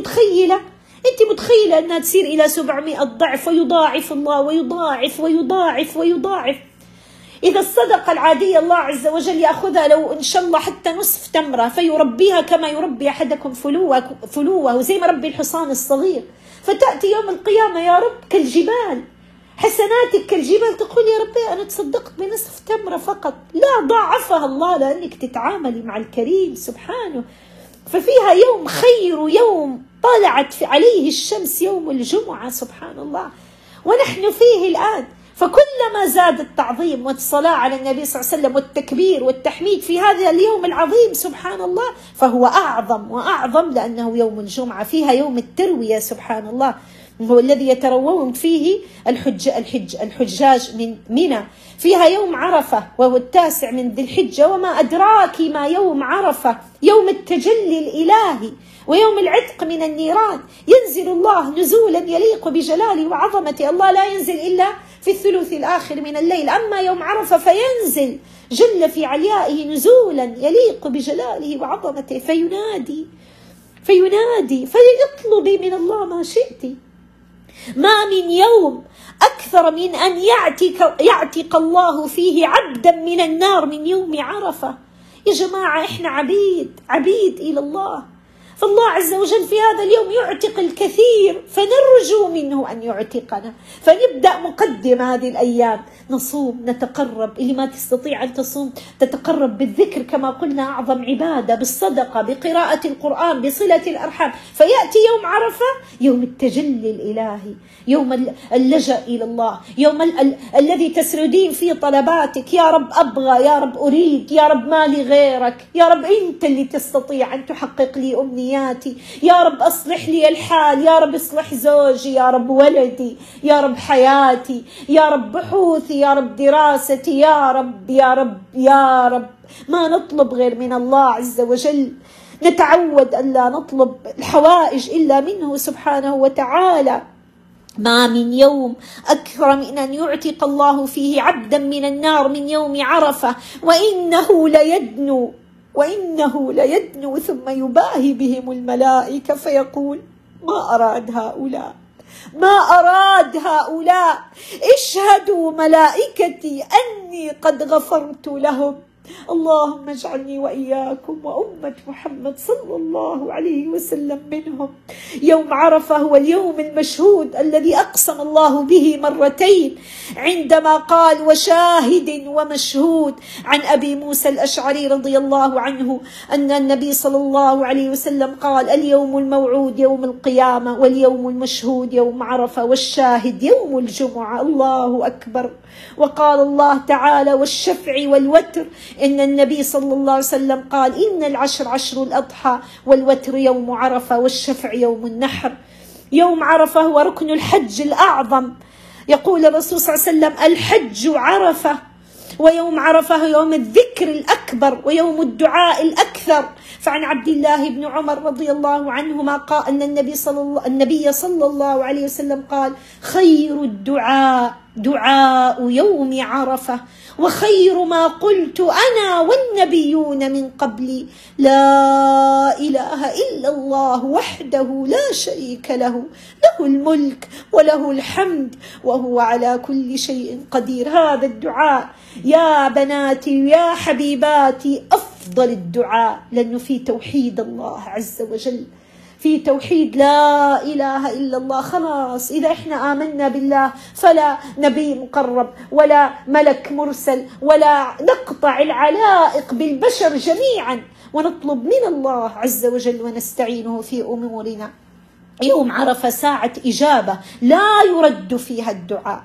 متخيلة أنها تصير إلى 700 ضعف، ويضاعف الله ويضاعف ويضاعف ويضاعف. إذا الصدقة العادية الله عز وجل يأخذها لو إن شاء الله حتى نصف تمرة، فيربيها كما يربي أحدكم فلوه زي ما ربي الحصان الصغير. فتأتي يوم القيامة يا رب كالجبال، حسناتك كالجبال، تقول يا ربي أنا تصدقت بنصف تمرة فقط. لا، ضاعفها الله لأنك تتعاملي مع الكريم سبحانه. ففيها يوم خير يوم طلعت عليه الشمس، يوم الجمعة سبحان الله، ونحن فيه الآن. فكلما زاد التعظيم والصلاة على النبي صلى الله عليه وسلم والتكبير والتحميد في هذا اليوم العظيم سبحان الله، فهو أعظم وأعظم، لأنه يوم الجمعة، فيها يوم التروية سبحان الله. هو الذي يتروون فيه الحجاج من منى. فيها يوم عرفة وهو 9 من ذي الحجة. وما أدراك ما يوم عرفة، يوم التجلي الإلهي ويوم العتق من النيران. ينزل الله نزولا يليق بجلاله وعظمته. الله لا ينزل إلا في الثلث الآخر من الليل، أما يوم عرفة فينزل جل في عليائه نزولا يليق بجلاله وعظمته، فينادي فليطلبي من الله ما شئت. ما من يوم أكثر من أن يعتق الله فيه عبدا من النار من يوم عرفة. يا جماعة إحنا عبيد إلى الله، فالله عز وجل في هذا اليوم يعتق الكثير، فنرجو منه أن يعتقنا. فنبدأ مقدم هذه الأيام، نصوم، نتقرب. اللي ما تستطيع أن تصوم تتقرب بالذكر كما قلنا، أعظم عبادة، بالصدقة، بقراءة القرآن، بصلة الأرحام. فيأتي يوم عرفة، يوم التجلي الإلهي، يوم اللجأ إلى الله، يوم الذي تسردين فيه طلباتك. يا رب أبغى، يا رب أريد، يا رب ما لي غيرك، يا رب أنت اللي تستطيع أن تحقق لي أمنياتي، يا رب أصلح لي الحال، يا رب اصلح زوجي، يا رب ولدي، يا رب حياتي، يا رب بحوثي، يا رب دراستي، يا رب يا رب يا رب. ما نطلب غير من الله عز وجل. نتعود أن لا نطلب الحوائج إلا منه سبحانه وتعالى. ما من يوم أكثر من أن يعتق الله فيه عبدا من النار من يوم عرفة، وإنه ليدنو ثم يباهي بهم الملائكة فيقول ما أراد هؤلاء اشهدوا ملائكتي أني قد غفرت لهم. اللهم اجعلني وإياكم وأمة محمد صلى الله عليه وسلم منهم. يوم عرفة هو اليوم المشهود الذي أقسم الله به مرتين، عندما قال وشاهد ومشهود، عن أبي موسى الأشعري رضي الله عنه أن النبي صلى الله عليه وسلم قال اليوم الموعود يوم القيامة، واليوم المشهود يوم عرفة، والشاهد يوم الجمعة. الله أكبر. وقال الله تعالى والشفع والوتر، إن النبي صلى الله عليه وسلم قال إن العشر عشر الأضحى، والوتر يوم عرفة، والشفع يوم النحر. يوم عرفة هو ركن الحج الأعظم. يقول الرسول صلى الله عليه وسلم الحج عرفة، ويوم عرفة يوم الذكر الأكبر ويوم الدعاء الأكثر. فعن عبد الله بن عمر رضي الله عنهما قال أن النبي صلى الله عليه وسلم قال خير الدعاء دعاء يوم عرفة، وخير ما قلت أنا والنبيون من قبلي لا إله إلا الله وحده لا شريك له، له الملك وله الحمد وهو على كل شيء قدير. هذا الدعاء يا بناتي يا حبيباتي أفضل الدعاء، لأنه في توحيد الله عز وجل، في توحيد لا إله إلا الله. خلاص إذا إحنا آمنا بالله فلا نبي مقرب ولا ملك مرسل، ولا نقطع العلائق بالبشر جميعا، ونطلب من الله عز وجل ونستعينه في أمورنا. يوم عرفة ساعة إجابة لا يرد فيها الدعاء،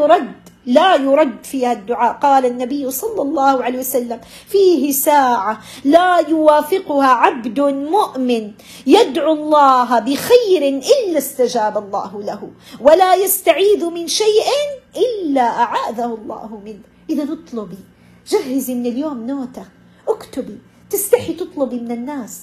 لا يرد فيها الدعاء. قال النبي صلى الله عليه وسلم فيه ساعة لا يوافقها عبد مؤمن يدعو الله بخير إلا استجاب الله له، ولا يستعيذ من شيء إلا أعاذه الله منه. إذا تطلبي جهزي من اليوم نوتة، اكتبي. تستحي تطلبي من الناس،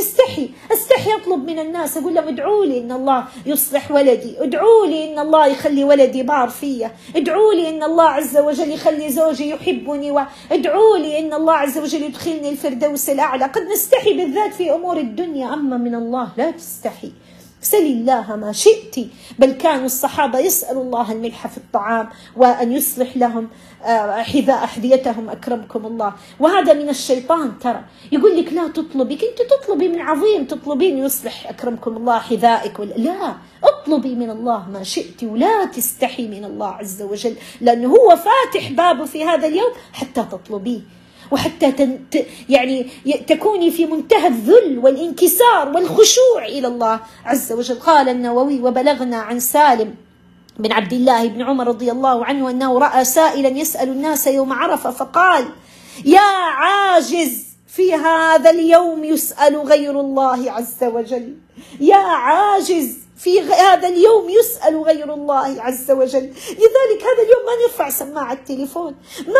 استحي أطلب من الناس، أقول لهم ادعوا لي إن الله يصلح ولدي، ادعوا لي إن الله يخلي ولدي بار فيا، ادعوا لي إن الله عز وجل يخلي زوجي يحبني، وادعوا لي إن الله عز وجل يدخلني الفردوس الأعلى. قد نستحي بالذات في أمور الدنيا، أما من الله لا تستحي. سلي الله ما شئت. بل كانوا الصحابة يسألوا الله الملح في الطعام، وأن يصلح لهم حذاء أحذيتهم أكرمكم الله. وهذا من الشيطان، ترى يقول لك لا تطلبي، كنت تطلبي من عظيم، تطلبين يصلح أكرمكم الله حذائك، لا، اطلبي من الله ما شئت، ولا تستحي من الله عز وجل، لأنه هو فاتح بابه في هذا اليوم حتى تطلبيه، وحتى يعني تكوني في منتهى الذل والانكسار والخشوع إلى الله عز وجل. قال النووي وبلغنا عن سالم بن عبد الله بن عمر رضي الله عنه أنه رأى سائلا يسأل الناس يوم عرفة فقال يا عاجز، في هذا اليوم يسأل غير الله عز وجل، يا عاجز في هذا اليوم يسأل غير الله عز وجل. لذلك هذا اليوم ما نرفع سماعة التليفون،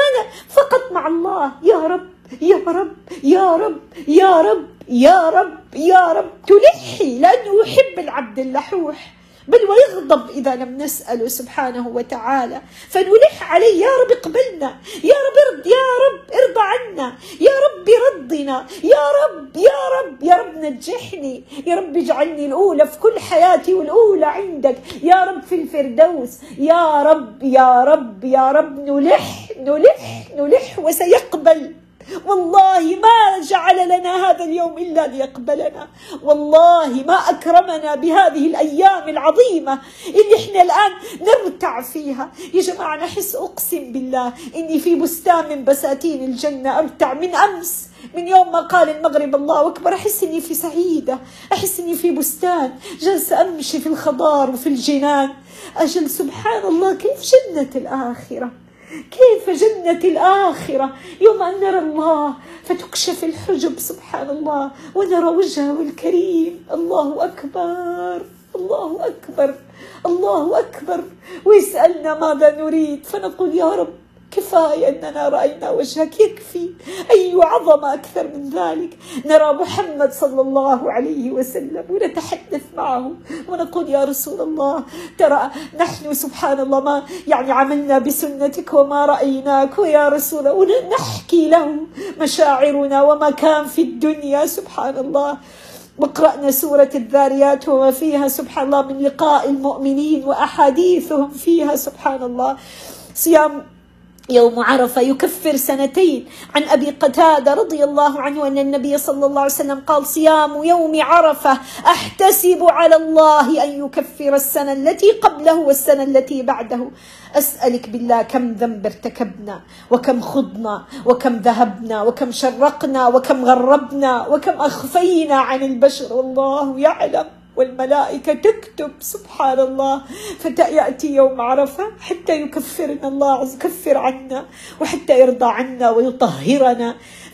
فقط مع الله. يا رب يا رب يا رب يا رب يا رب يا رب. تلحي لأنه يحب العبد اللحوح، بل ويغضب إذا لم نسأله سبحانه وتعالى، فنلح عليه. يا رب اقبلنا، يا رب ارضى عنا، يا رب ردنا، يا رب يا رب يا رب نجحني، يا رب اجعلني الأولى في كل حياتي والأولى عندك، يا رب في الفردوس، يا رب يا رب يا رب. نلح نلح نلح وسيقبل. والله ما جعل لنا هذا اليوم إلا ليقبلنا، والله ما أكرمنا بهذه الأيام العظيمة اللي إحنا الآن نرتع فيها. يا جماعة نحس أقسم بالله إني في بستان من بساتين الجنة أرتع من أمس، من يوم ما قال المغرب الله أكبر أحس إني في سعيدة، أحس إني في بستان جالسة أمشي في الخضار وفي الجنان. أجل سبحان الله، كيف جنة الآخرة، كيف جنة الآخرة يوم أن نرى الله فتكشف الحجب سبحان الله ونرى وجهه الكريم. الله أكبر الله أكبر الله أكبر. ويسألنا ماذا نريد فنقول يا رب كفاية أننا رأينا وجهك، يكفي. أي عظمة أكثر من ذلك؟ نرى محمد صلى الله عليه وسلم ونتحدث معه ونقول يا رسول الله ترى نحن سبحان الله ما يعني عملنا بسنتك وما رأيناك، ويا رسول الله ونحكي له مشاعرنا وما كان في الدنيا سبحان الله. وقرأنا سورة الذاريات وما فيها سبحان الله من لقاء المؤمنين وأحاديثهم فيها سبحان الله. صيام يوم عرفة يكفر سنتين. عن أبي قتادة رضي الله عنه أن النبي صلى الله عليه وسلم قال صيام يوم عرفة أحتسب على الله أن يكفر السنة التي قبله والسنة التي بعده. أسألك بالله كم ذنب ارتكبنا وكم خضنا وكم ذهبنا وكم شرقنا وكم غربنا وكم أخفينا عن البشر، والله يعلم والملائكة تكتب سبحان الله. فيأتي يوم عرفة حتى يكفرنا الله يكفر عنا وحتى يرضى عنا ويطهرنا،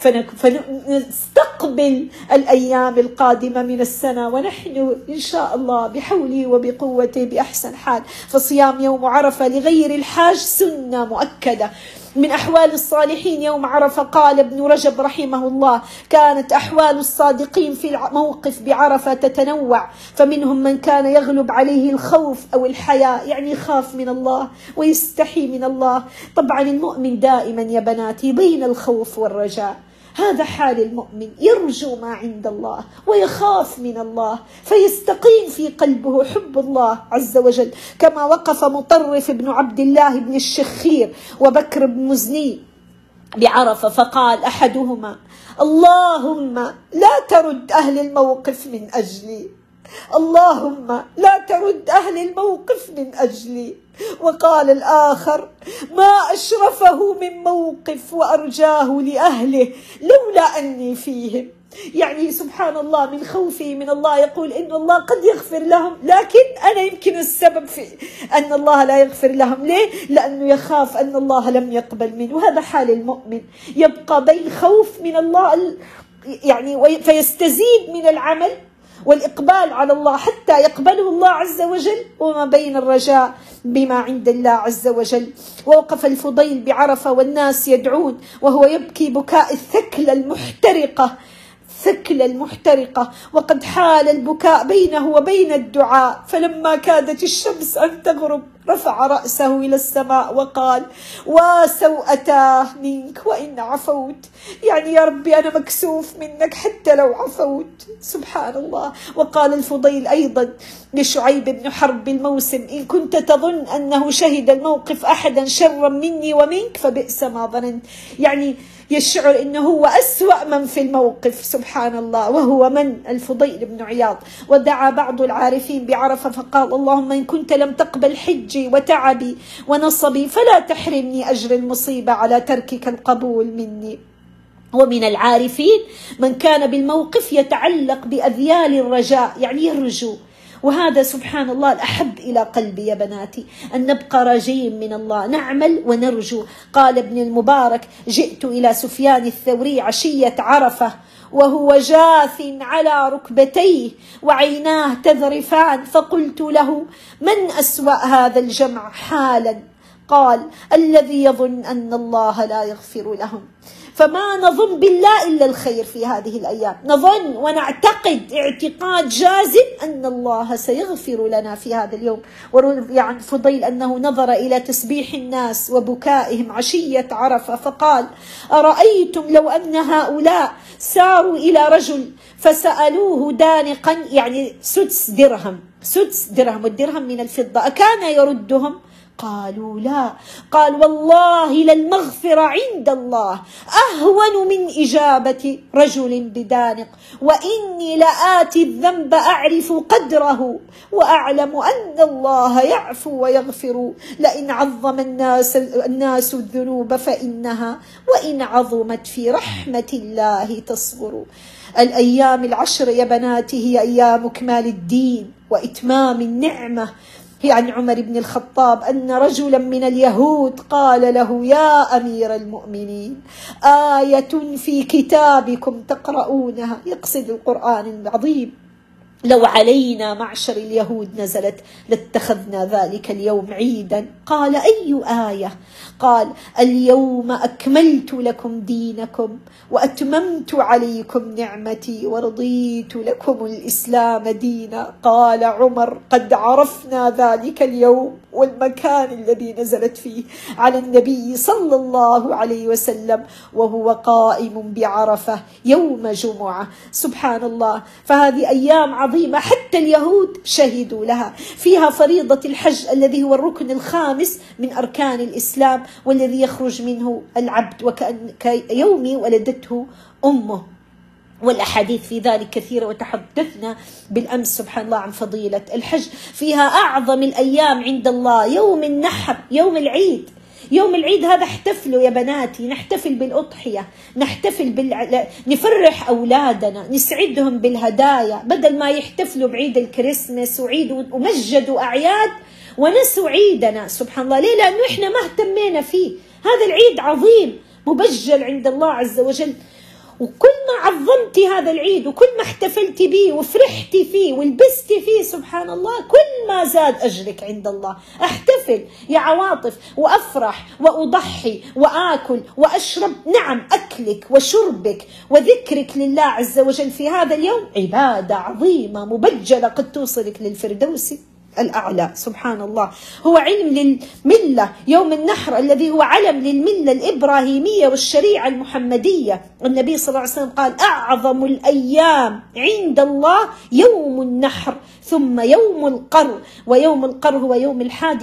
فنستقبل الأيام القادمة من السنة ونحن إن شاء الله بحوله وبقوته بأحسن حال. فصيام يوم عرفة لغير الحاج سنة مؤكدة. من أحوال الصالحين يوم عرفة قال ابن رجب رحمه الله كانت أحوال الصادقين في الموقف بعرفة تتنوع، فمنهم من كان يغلب عليه الخوف أو الحياء، يعني يخاف من الله ويستحي من الله. طبعا المؤمن دائما يا بناتي بين الخوف والرجاء، هذا حال المؤمن، يرجو ما عند الله ويخاف من الله فيستقيم في قلبه حب الله عز وجل. كما وقف مطرف بن عبد الله بن الشخير وبكر بن مزني بعرفة فقال أحدهما اللهم لا ترد أهل الموقف من أجلي، اللهم لا ترد أهل الموقف من أجلي. وقال الآخر ما أشرفه من موقف وأرجاه لأهله لولا أني فيهم. يعني سبحان الله من خوفه من الله يقول إن الله قد يغفر لهم، لكن أنا يمكن السبب في أن الله لا يغفر لهم. ليه؟ لأنه يخاف أن الله لم يقبل منه. وهذا حال المؤمن، يبقى بين خوف من الله يعني فيستزيد من العمل والإقبال على الله حتى يقبله الله عز وجل، وما بين الرجاء بما عند الله عز وجل. ووقف الفضيل بعرفة والناس يدعون وهو يبكي بكاء الثكلة المحترقة، وقد حال البكاء بينه وبين الدعاء. فلما كادت الشمس أن تغرب رفع رأسه إلى السماء وقال وسوءتاه منك وإن عفوت، يعني يا ربي أنا مكسوف منك حتى لو عفوت سبحان الله. وقال الفضيل أيضا لشعيب بن حرب الموسم إن كنت تظن أنه شهد الموقف أحدا شرا مني ومنك فبئس ما ظننت، يعني يشعر أنه هو أسوأ من في الموقف سبحان الله، وهو من الفضيل بن عياض. ودعا بعض العارفين بعرفة فقال اللهم إن كنت لم تقبل حجي وتعبي ونصبي فلا تحرمني أجر المصيبة على تركك القبول مني. ومن العارفين من كان بالموقف يتعلق بأذيال الرجاء، يعني يرجو وهذا سبحان الله الأحب إلى قلبي يا بناتي، أن نبقى راجين من الله، نعمل ونرجو. قال ابن المبارك: جئت إلى سفيان الثوري عشية عرفة وهو جاث على ركبتيه وعيناه تذرفان، فقلت له: من أسوأ هذا الجمع حالا؟ قال: الذي يظن أن الله لا يغفر لهم. فما نظن بالله إلا الخير في هذه الأيام، نظن ونعتقد اعتقاد جازم أن الله سيغفر لنا في هذا اليوم. وروي عن فضيل أنه نظر إلى تسبيح الناس وبكائهم عشية عرفة فقال: أرأيتم لو أن هؤلاء ساروا إلى رجل فسألوه دانقا، يعني سدس درهم، والدرهم من الفضة، أكان يردهم؟ قالوا لا. قال: والله للمغفرة عند الله أهون من إجابة رجل بدانق، وإني لآتي الذنب أعرف قدره وأعلم أن الله يعفو ويغفر، لئن عظم الناس الذنوب فإنها وإن عظمت في رحمة الله تصغر. الأيام العشر يا بناتي هي أيام كمال الدين وإتمام النعمة. عن عمر بن الخطاب أن رجلا من اليهود قال له: يا أمير المؤمنين، آية في كتابكم تقرؤونها، يقصد القرآن العظيم، لو علينا معشر اليهود نزلت لاتخذنا ذلك اليوم عيدا. قال: أي آية؟ قال: اليوم أكملت لكم دينكم وأتممت عليكم نعمتي ورضيت لكم الإسلام دينا. قال عمر: قد عرفنا ذلك اليوم والمكان الذي نزلت فيه على النبي صلى الله عليه وسلم وهو قائم بعرفة يوم جمعة. سبحان الله. فهذه أيام عظيمة حتى اليهود شهدوا لها، فيها فريضة الحج الذي هو الركن الخامس من أركان الإسلام، والذي يخرج منه العبد وكيوم ولدته أمه. والأحاديث في ذلك كثيرة، وتحدثنا بالأمس سبحان الله عن فضيلة الحج. فيها أعظم الأيام عند الله يوم النحر، يوم العيد. يوم العيد هذا احتفلوا يا بناتي، نحتفل بالأضحية، نحتفل نفرح أولادنا، نسعدهم بالهدايا، بدل ما يحتفلوا بعيد الكريسماس وعيد ومجدوا أعياد ونسوا عيدنا. سبحان الله. ليه؟ لأنه إحنا ما اهتمينا فيه. هذا العيد عظيم مبجل عند الله عز وجل، وكل ما عظمتي هذا العيد وكل ما احتفلتي به وفرحتي فيه ولبستي فيه سبحان الله، كل ما زاد أجرك عند الله. احتفل يا عواطف وأفرح وأضحي وآكل وأشرب. نعم، أكلك وشربك وذكرك لله عز وجل في هذا اليوم عبادة عظيمة مبجلة قد توصلك للفردوس الأعلى. سبحان الله. هو علم للملة، يوم النحر الذي هو علم للملة الإبراهيمية والشريعة المحمدية. النبي صلى الله عليه وسلم قال: أعظم الأيام عند الله يوم النحر ثم يوم القر، ويوم القر هو يوم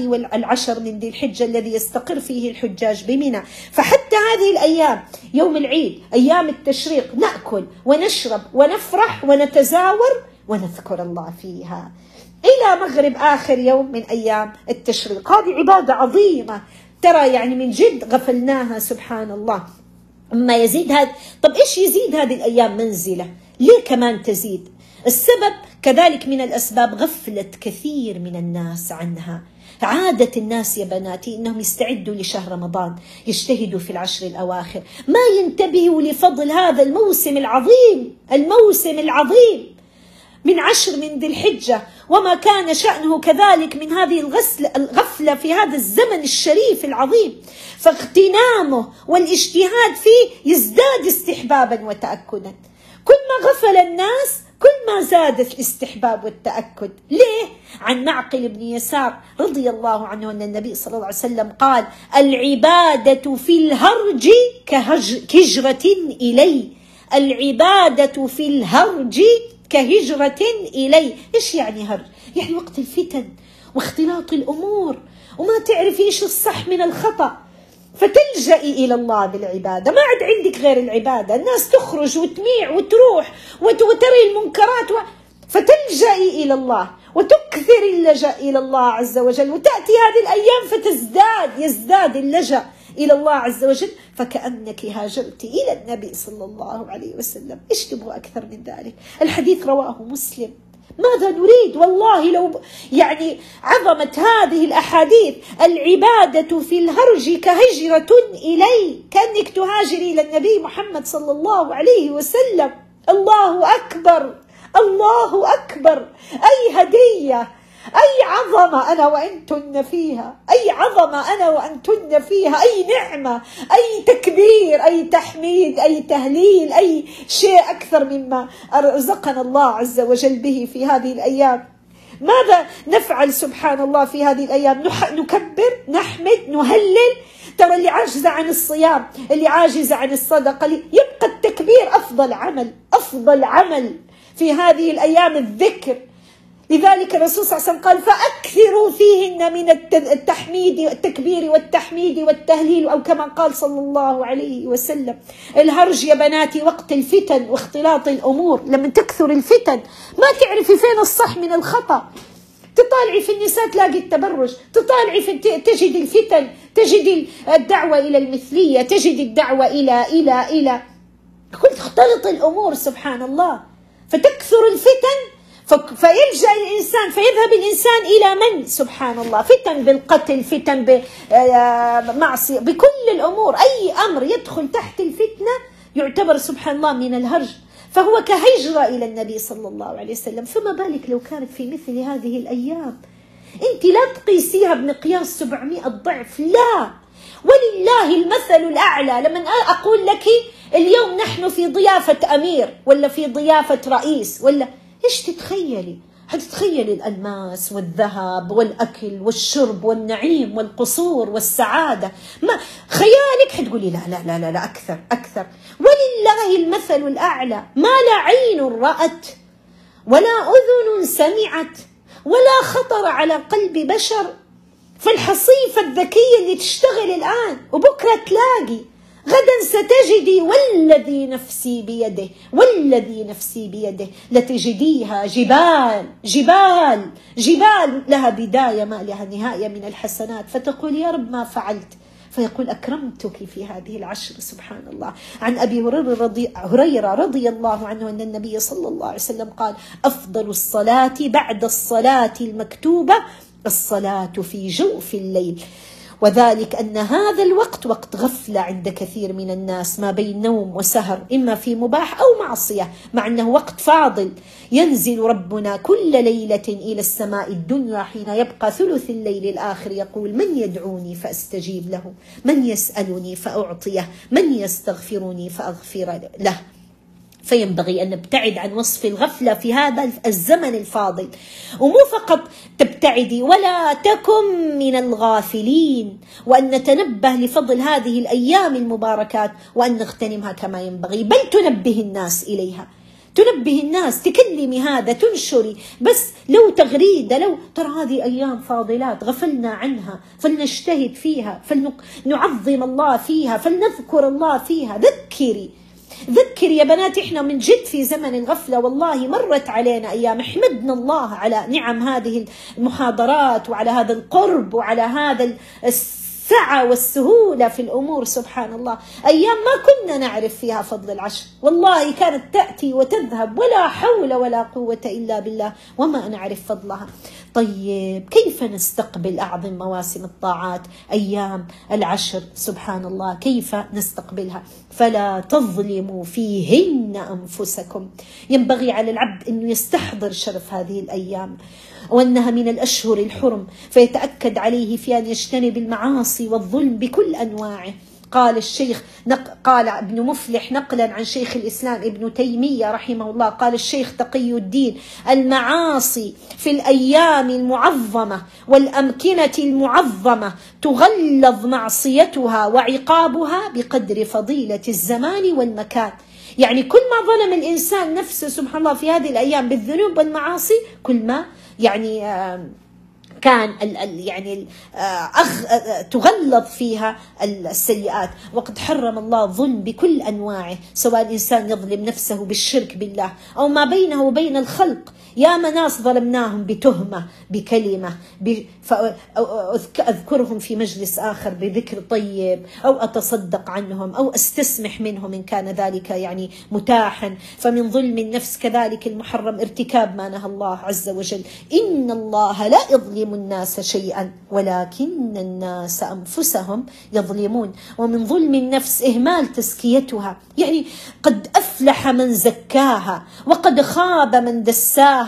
11 من ذي الحجة الذي يستقر فيه الحجاج بمنى. فحتى هذه الأيام، يوم العيد، أيام التشريق، نأكل ونشرب ونفرح ونتزاور ونذكر الله فيها إلى مغرب آخر يوم من أيام التشريق. هذه عبادة عظيمة ترى، يعني من جد غفلناها. سبحان الله. أما يزيد هذا، طب إيش يزيد هذه الأيام منزلة؟ ليه كمان تزيد؟ السبب كذلك من الأسباب غفلة كثير من الناس عنها. عادة الناس يا بناتي إنهم يستعدوا لشهر رمضان، يجتهدوا في العشر الأواخر، ما ينتبهوا لفضل هذا الموسم العظيم، الموسم العظيم من 10 من ذي الحجة، وما كان شأنه كذلك من هذه الغفلة في هذا الزمن الشريف العظيم. فاغتنامه والاجتهاد فيه يزداد استحبابا وتأكدا. كل ما غفل الناس كل ما زاد الاستحباب والتأكد. ليه؟ عن معقل بن يسار رضي الله عنه أن النبي صلى الله عليه وسلم قال: العبادة في الهرج كهجرة إلي. العبادة في الهرج كهجرة إلي. إيش يعني هرج؟ يعني وقت الفتن واختلاط الأمور وما تعرفي إيش الصح من الخطأ، فتلجئي إلى الله بالعبادة. ما عاد عندك غير العبادة. الناس تخرج وتميع وتروح وتري المنكرات فتلجئي إلى الله وتكثر اللجأ إلى الله عز وجل. وتأتي هذه الأيام يزداد اللجأ إلى الله عز وجل، فكأنك هاجرت إلى النبي صلى الله عليه وسلم. إيش تبغى أكثر من ذلك؟ الحديث رواه مسلم ماذا نريد؟ والله لو يعني عظمة هذه الأحاديث، العبادة في الهرج كهجرة إلي، كأنك تهاجري إلى النبي محمد صلى الله عليه وسلم. الله أكبر، الله أكبر، أي هدية، أي عظمة أنا وأنتن فيها، أي عظمة أنا وأنتن فيها، أي نعمة، أي تكبير، أي تحميد، أي تهليل، أي شيء أكثر مما رزقنا الله عز وجل به في هذه الأيام. ماذا نفعل سبحان الله في هذه الأيام؟ نكبر، نحمد، نهلل. ترى اللي عاجز عن الصيام، اللي عاجز عن الصدقة، يبقى التكبير أفضل عمل، أفضل عمل في هذه الأيام الذكر. لذلك الرسول صلى الله عليه وسلم قال فأكثروا فيهن من التحميد، التكبير والتحميد والتهليل، أو كما قال صلى الله عليه وسلم. الهرج يا بناتي وقت الفتن واختلاط الأمور، لما تكثر الفتن ما تعرفي فين الصح من الخطأ. تطالعي في النساء تلاقي التبرج، تطالعي في تجد الفتن، تجد الدعوة إلى المثلية، تجد الدعوة إلى كل تختلط الأمور سبحان الله، فتكثر الفتن، فيلجأ الإنسان، فيذهب الإنسان إلى من؟ سبحان الله، فتن بالقتل، فتن بمعصية، بكل الأمور. أي أمر يدخل تحت الفتنة يعتبر سبحان الله من الهرج، فهو كهجرة إلى النبي صلى الله عليه وسلم. فما بالك لو كانت في مثل هذه الأيام؟ أنت لا تقيسيها بمقياس 700 ضعف، لا، ولله المثل الأعلى. لما أقول لك اليوم نحن في ضيافة أمير ولا في ضيافة رئيس ولا إيش تتخيلي؟ حتتخيلي الألماس والذهب والأكل والشرب والنعيم والقصور والسعادة، ما خيالك حتقولي لا لا لا لا, لا أكثر. ولله المثل الأعلى، ما لا عين رأت ولا أذن سمعت ولا خطر على قلب بشر. فالحصيفة الذكية اللي تشتغل الآن وبكرة تلاقي، غدا ستجدي، والذي نفسي بيده، والذي نفسي بيده لتجديها جبال جبال جبال لها بداية ما لها نهاية من الحسنات، فتقول يا رب ما فعلت، فيقول أكرمتك في هذه العشر. سبحان الله. عن أبي هريرة رضي الله عنه أن النبي صلى الله عليه وسلم قال أفضل الصلاة بعد الصلاة المكتوبة الصلاة في جوف الليل، وذلك أن هذا الوقت وقت غفلة عند كثير من الناس، ما بين نوم وسهر، إما في مباح أو معصية، مع أنه وقت فاضل. ينزل ربنا كل ليلة إلى السماء الدنيا حين يبقى ثلث الليل الآخر، يقول من يدعوني فأستجيب له، من يسألني فأعطيه، من يستغفرني فأغفر له. فينبغي أن نبتعد عن وصف الغفلة في هذا الزمن الفاضل، ومو فقط تبتعدي ولا تكن من الغافلين، وأن نتنبه لفضل هذه الأيام المباركات وأن نغتنمها كما ينبغي، بل تنبه الناس إليها، تنبه الناس، تكلمي هذا، تنشري، بس لو تغريدة، لو ترى هذه أيام فاضلات غفلنا عنها، فلنجتهد فيها، فلنعظم الله فيها، فلنذكر الله فيها. ذكري يا بنات، احنا من جد في زمن الغفلة، والله مرت علينا أيام احمدنا الله على نعم هذه المحاضرات وعلى هذا القرب وعلى هذا السعة والسهولة في الأمور. سبحان الله، أيام ما كنا نعرف فيها فضل العشر، والله كانت تأتي وتذهب ولا حول ولا قوة إلا بالله وما نعرف فضلها. طيب كيف نستقبل أعظم مواسم الطاعات أيام العشر؟ سبحان الله، كيف نستقبلها؟ فلا تظلموا فيهن أنفسكم. ينبغي على العبد أن يستحضر شرف هذه الأيام وأنها من الأشهر الحرم، فيتأكد عليه في أن يجتنب المعاصي والظلم بكل أنواعه. قال الشيخ قال ابن مفلح نقلا عن شيخ الإسلام ابن تيمية رحمه الله، قال الشيخ تقي الدين المعاصي في الأيام المعظمة والأمكنة المعظمة تغلظ معصيتها وعقابها بقدر فضيلة الزمان والمكان. يعني كل ما ظلم الإنسان نفسه سبحان الله في هذه الأيام بالذنوب والمعاصي، كل ما يعني كان يعني تغلظ فيها السيئات. وقد حرم الله الظلم بكل أنواعه، سواء الإنسان يظلم نفسه بالشرك بالله أو ما بينه وبين الخلق. يا ناس ظلمناهم بتهمة بكلمة، أذكرهم في مجلس آخر بذكر طيب، أو أتصدق عنهم أو أستسمح منهم إن كان ذلك يعني متاحا. فمن ظلم النفس كذلك المحرم ارتكاب ما نهى الله عز وجل. إن الله لا يظلم الناس شيئا ولكن الناس أنفسهم يظلمون. ومن ظلم النفس إهمال تزكيتها، يعني قد أفلح من زكاها وقد خاب من دساها،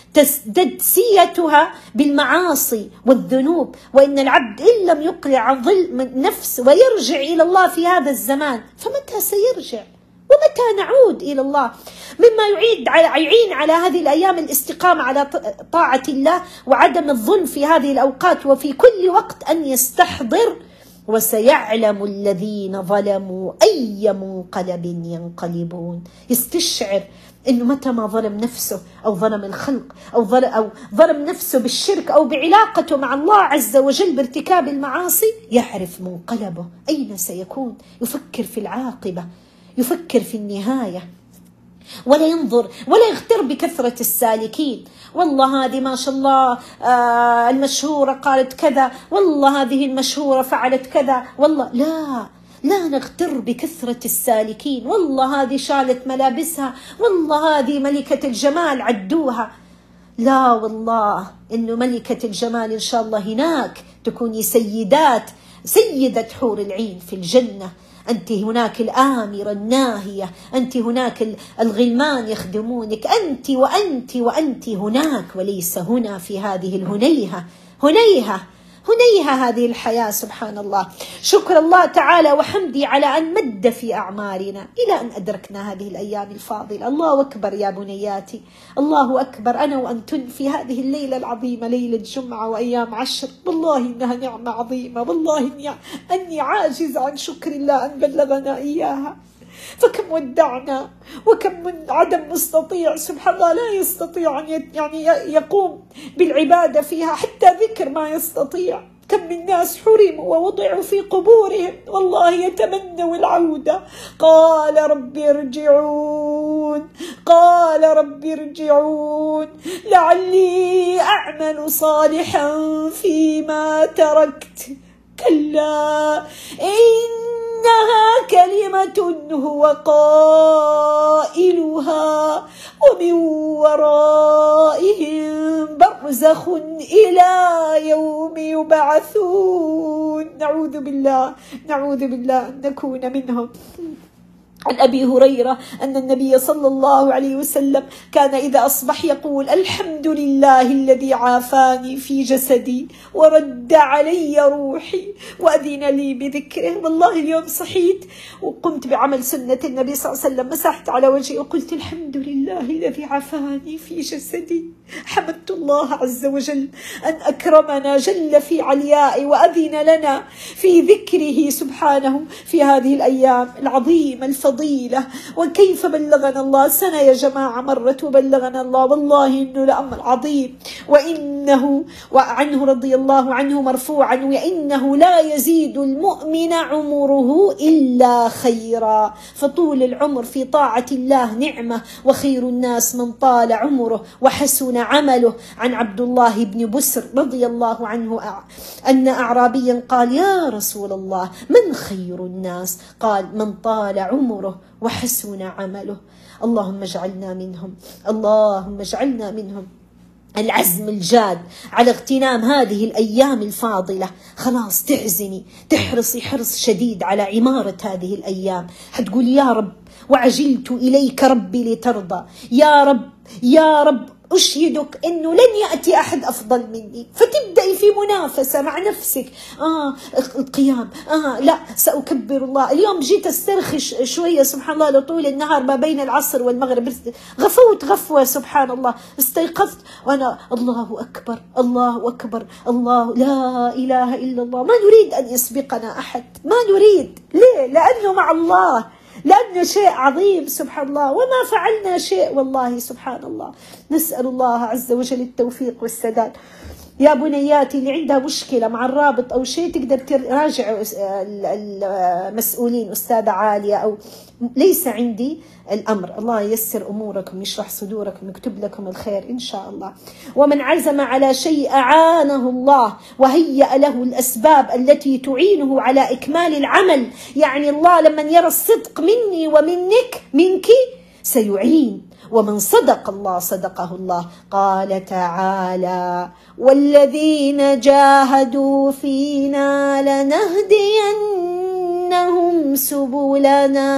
تدسيتها بالمعاصي والذنوب. وإن العبد إن لم يقلع عن ظلم النفس ويرجع إلى الله في هذا الزمان فمتى سيرجع ومتى نعود إلى الله؟ مما يعين على هذه الأيام الاستقامة على طاعة الله وعدم الظلم في هذه الأوقات وفي كل وقت أن يستحضر: وسيعلم الذين ظلموا أي منقلب ينقلبون. يستشعر إنه متى ما ظلم نفسه أو ظلم الخلق أو ظلم نفسه بالشرك أو بعلاقته مع الله عز وجل بارتكاب المعاصي، يعرف منقلبه أين سيكون. يفكر في العاقبة، يفكر في النهاية، ولا ينظر ولا يغتر بكثرة السالكين. والله هذه ما شاء الله المشهورة قالت كذا، والله هذه المشهورة فعلت كذا، والله لا نغتر بكثرة السالكين. والله هذه شالت ملابسها، والله هذه ملكة الجمال عدوها. لا والله إنه ملكة الجمال إن شاء الله هناك تكوني سيدة حور العين في الجنة. أنت هناك الآمرة الناهية، أنت هناك الغلمان يخدمونك، أنت وأنت وأنت هناك وليس هنا في هذه هنيهة هذه الحياة. سبحان الله. شكر الله تعالى وحمدي على أن مد في أعمارنا إلى أن أدركنا هذه الأيام الفاضلة. الله أكبر يا بنياتي، الله أكبر. أنا وأنتن في هذه الليلة العظيمة، ليلة جمعة وأيام عشر، والله إنها نعمة عظيمة، والله أني عاجز عن شكر الله أن بلغنا إياها. فكم ودعنا وكم من عدم مستطيع سبحان الله لا يستطيع أن يعني يقوم بالعبادة فيها، حتى ذكر ما يستطيع. كم من ناس حرموا ووضعوا في قبورهم والله يتمنوا العودة. قال رب ارجعون لعلي أعمل صالحا فيما تركت. كلا إنها كلمة هو قائلها ومن ورائهم برزخ إلى يوم يبعثون. نعوذ بالله أن نكون منهم. عن أبي هريرة أن النبي صلى الله عليه وسلم كان إذا أصبح يقول: الحمد لله الذي عافاني في جسدي ورد علي روحي وأذن لي بذكره. والله اليوم صحيت وقمت بعمل سنة النبي صلى الله عليه وسلم، مسحت على وجهي وقلت: الحمد لله الذي عافاني في جسدي. حمدت الله عز وجل أن أكرمنا جل في علياء وأذن لنا في ذكره سبحانه في هذه الأيام العظيمة الفضيلة. وكيف بلغنا الله سنة يا جماعة مرت وبلغنا الله، والله إنه لأمر عظيم. وعنه رضي الله عنه مرفوعا: وإنه لا يزيد المؤمن عمره إلا خيرا. فطول العمر في طاعة الله نعمة، وخير الناس من طال عمره وحسن عمله. عن عبد الله بن بسر رضي الله عنه أن أعرابيا قال: يا رسول الله من خير الناس؟ قال: من طال عمره وحسن عمله. اللهم اجعلنا منهم. العزم الجاد على اغتنام هذه الأيام الفاضلة. خلاص تعزمي تحرصي حرص شديد على عمارة هذه الأيام. حتقول: يا رب وعجلت إليك ربي لترضى. يا رب أشهدك أنه لن يأتي أحد أفضل مني. فتبدأي في منافسة مع نفسك. القيام لا سأكبر الله. اليوم جيت أسترخي شوية سبحان الله لطول النهار ما بين العصر والمغرب، غفوت غفوة سبحان الله. استيقظت وأنا الله أكبر الله لا إله إلا الله. ما نريد أن يسبقنا أحد، ما نريد. ليه؟ لأنه مع الله، لأنه شيء عظيم سبحان الله، وما فعلنا شيء والله سبحان الله. نسأل الله عز وجل التوفيق والسداد. يا بنياتي اللي عندها مشكلة مع الرابط أو شيء تقدر تراجع المسؤولين، أستاذة عالية، أو ليس عندي الأمر. الله ييسر أموركم، يشرح صدوركم، يكتب لكم الخير إن شاء الله. ومن عزم على شيء أعانه الله وهيأ له الأسباب التي تعينه على إكمال العمل. يعني الله لما يرى الصدق مني ومنك منك سيعين، ومن صدق الله صدقه الله. قال تعالى: والذين جاهدوا فينا لنهدينهم سبلنا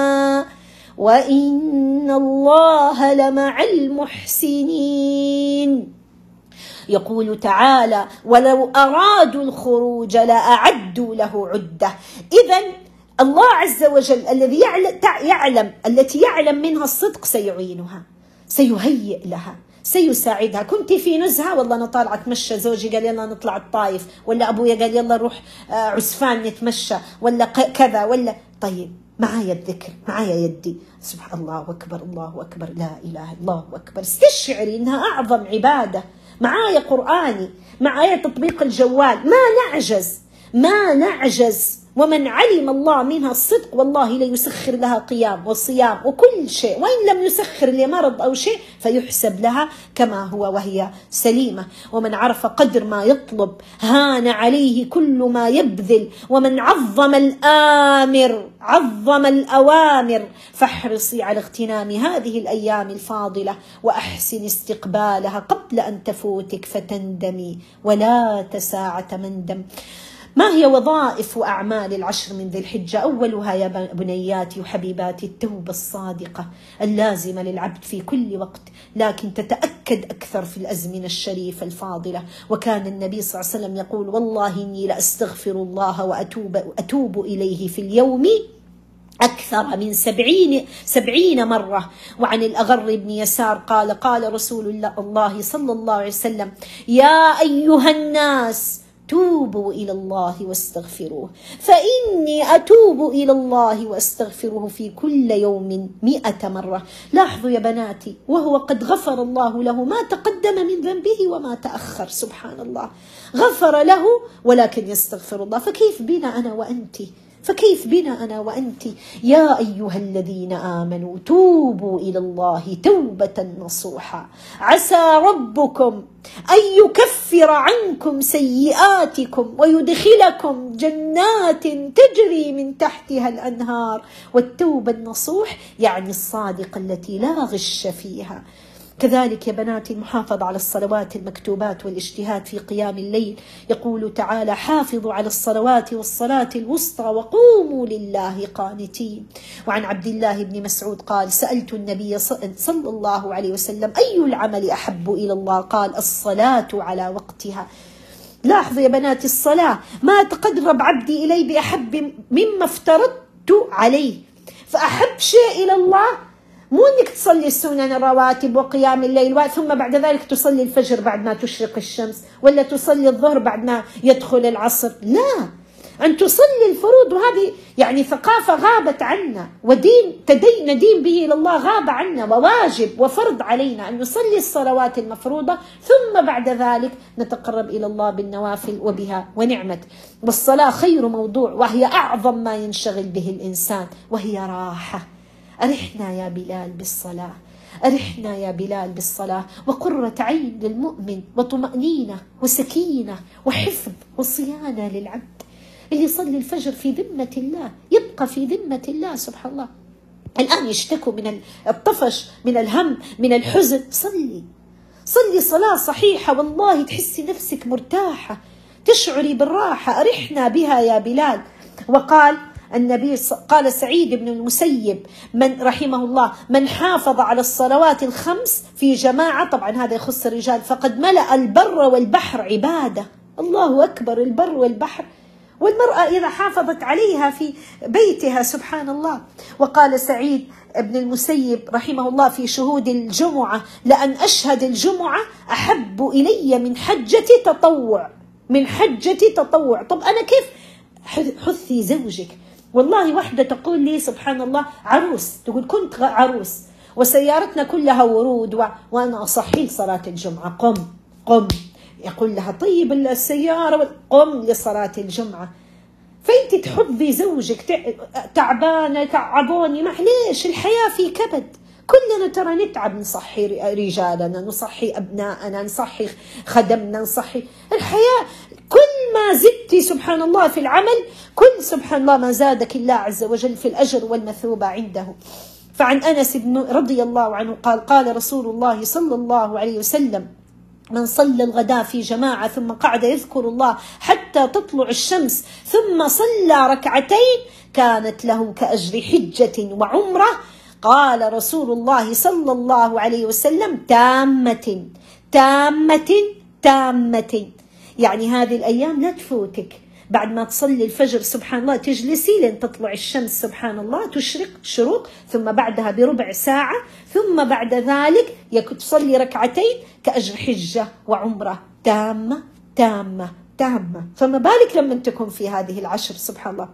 وإن الله لمع المحسنين. يقول تعالى: ولو أرادوا الخروج لأعدوا له عدة. إذن الله عز وجل الذي التي يعلم منها الصدق سيعينها، سيهيئ لها، سيساعدها. كنت في نزهة والله أنا طالعة أتمشى، زوجي قال يلا نطلع الطائف، ولا أبويا قال يلا نروح عسفان نتمشى، ولا كذا، ولا طيب معايا الذكر، معايا يدي، سبحان الله أكبر، الله أكبر، لا إله إلا الله أكبر. استشعري إنها أعظم عبادة. معايا قرآني، معايا تطبيق الجوال، ما نعجز. ومن علم الله منها الصدق والله ليسخر لها قيام وصيام وكل شيء، وإن لم يسخر لمرض أو شيء فيحسب لها كما هو وهي سليمة. ومن عرف قدر ما يطلب هان عليه كل ما يبذل. ومن عظم الأوامر فاحرصي على اغتنام هذه الأيام الفاضلة وأحسن استقبالها قبل أن تفوتك فتندمي ولا تساعة مندم. ما هي وظائف وأعمال العشر من ذي الحجة؟ أولها يا بنياتي وحبيباتي التوبة الصادقة اللازمة للعبد في كل وقت، لكن تتأكد أكثر في الأزمنة الشريفة الفاضلة. وكان النبي صلى الله عليه وسلم يقول: والله إني لأستغفر الله وأتوب إليه في اليوم أكثر من 70 مرة. وعن الأغر بن يسار قال رسول الله صلى الله عليه وسلم: يا أيها الناس توبوا إلى الله واستغفروه، فإني أتوب إلى الله واستغفره في كل يوم 100 مرة. لاحظوا يا بناتي، وهو قد غفر الله له ما تقدم من ذنبه وما تأخر. سبحان الله، غفر له ولكن يستغفر الله. فكيف بنا أنا وأنت؟ يا أيها الذين آمنوا توبوا إلى الله توبة نصوحا عسى ربكم أن يكفر عنكم سيئاتكم ويدخلكم جنات تجري من تحتها الأنهار. والتوبة النصوح يعني الصادقة التي لا غش فيها. كذلك يا بناتي المحافظة على الصلوات المكتوبات والاجتهاد في قيام الليل. يقول تعالى: حافظوا على الصلوات والصلاة الوسطى وقوموا لله قانتين. وعن عبد الله بن مسعود قال: سألت النبي صلى الله عليه وسلم: أي العمل أحب إلى الله؟ قال: الصلاة على وقتها. لاحظوا يا بناتي، الصلاة ما تقرب عبدي إلي بأحب مما افترضت عليه. فأحب شيء إلى الله مو انك تصلي السنن الرواتب وقيام الليل ثم بعد ذلك تصلي الفجر بعد ما تشرق الشمس، ولا تصلي الظهر بعد ما يدخل العصر. لا، أن تصلي الفروض. وهذه يعني ثقافة غابت عنا، ودين تدين دين به إلى الله غاب عنا، وواجب وفرض علينا أن نصلي الصلوات المفروضة ثم بعد ذلك نتقرب إلى الله بالنوافل وبها ونعمت. والصلاة خير موضوع، وهي أعظم ما ينشغل به الإنسان، وهي راحة. أرحنا يا بلال بالصلاة، أرحنا يا بلال بالصلاة، وقرة عين للمؤمن وطمأنينة وسكينة وحفظ وصيانة للعبد. اللي يصلي الفجر في ذمة الله يبقى في ذمة الله. سبحان الله. الآن يشتكوا من الطفش، من الهم، من الحزن. صلي صلاة صحيحة، والله تحسي نفسك مرتاحة، تشعري بالراحة. أرحنا بها يا بلال. وقال النبي، قال سعيد بن المسيب من رحمه الله: من حافظ على الصلوات الخمس في جماعة، طبعا هذا يخص الرجال، فقد ملأ البر والبحر عبادة. الله أكبر، البر والبحر. والمرأة إذا حافظت عليها في بيتها، سبحان الله. وقال سعيد بن المسيب رحمه الله في شهود الجمعة: لأن أشهد الجمعة أحب إلي من حجة تطوع. طب أنا كيف حثي زوجك؟ والله واحدة تقول لي سبحان الله، عروس تقول: كنت عروس وسيارتنا كلها ورود وأنا أصحي لصلاة الجمعة، قم يقول لها طيب السيارة، قم لصلاة الجمعة. فأنت تحضي زوجك تعبانة، تعبوني، معليش الحياة في كبد، كلنا ترى نتعب، نصحي رجالنا، نصحي أبنائنا، نصحي خدمنا، نصحي الحياة. كل ما زدتي سبحان الله في العمل، كل سبحان الله ما زادك الله عز وجل في الأجر والمثوبة عنده. فعن أنس رضي الله عنه قال قال رسول الله صلى الله عليه وسلم: من صلى الغداء في جماعة ثم قعد يذكر الله حتى تطلع الشمس ثم صلى ركعتين كانت له كأجر حجة وعمرة. قال رسول الله صلى الله عليه وسلم: تامة تامة تامة. يعني هذه الأيام لا تفوتك، بعد ما تصلي الفجر سبحان الله تجلسي لين تطلع الشمس سبحان الله تشرق شروق، ثم بعدها بربع ساعة، ثم بعد ذلك تصلي ركعتين كأجر حجة وعمرة تامة تامة تامة. فما بالك لما تكون في هذه العشر سبحان الله.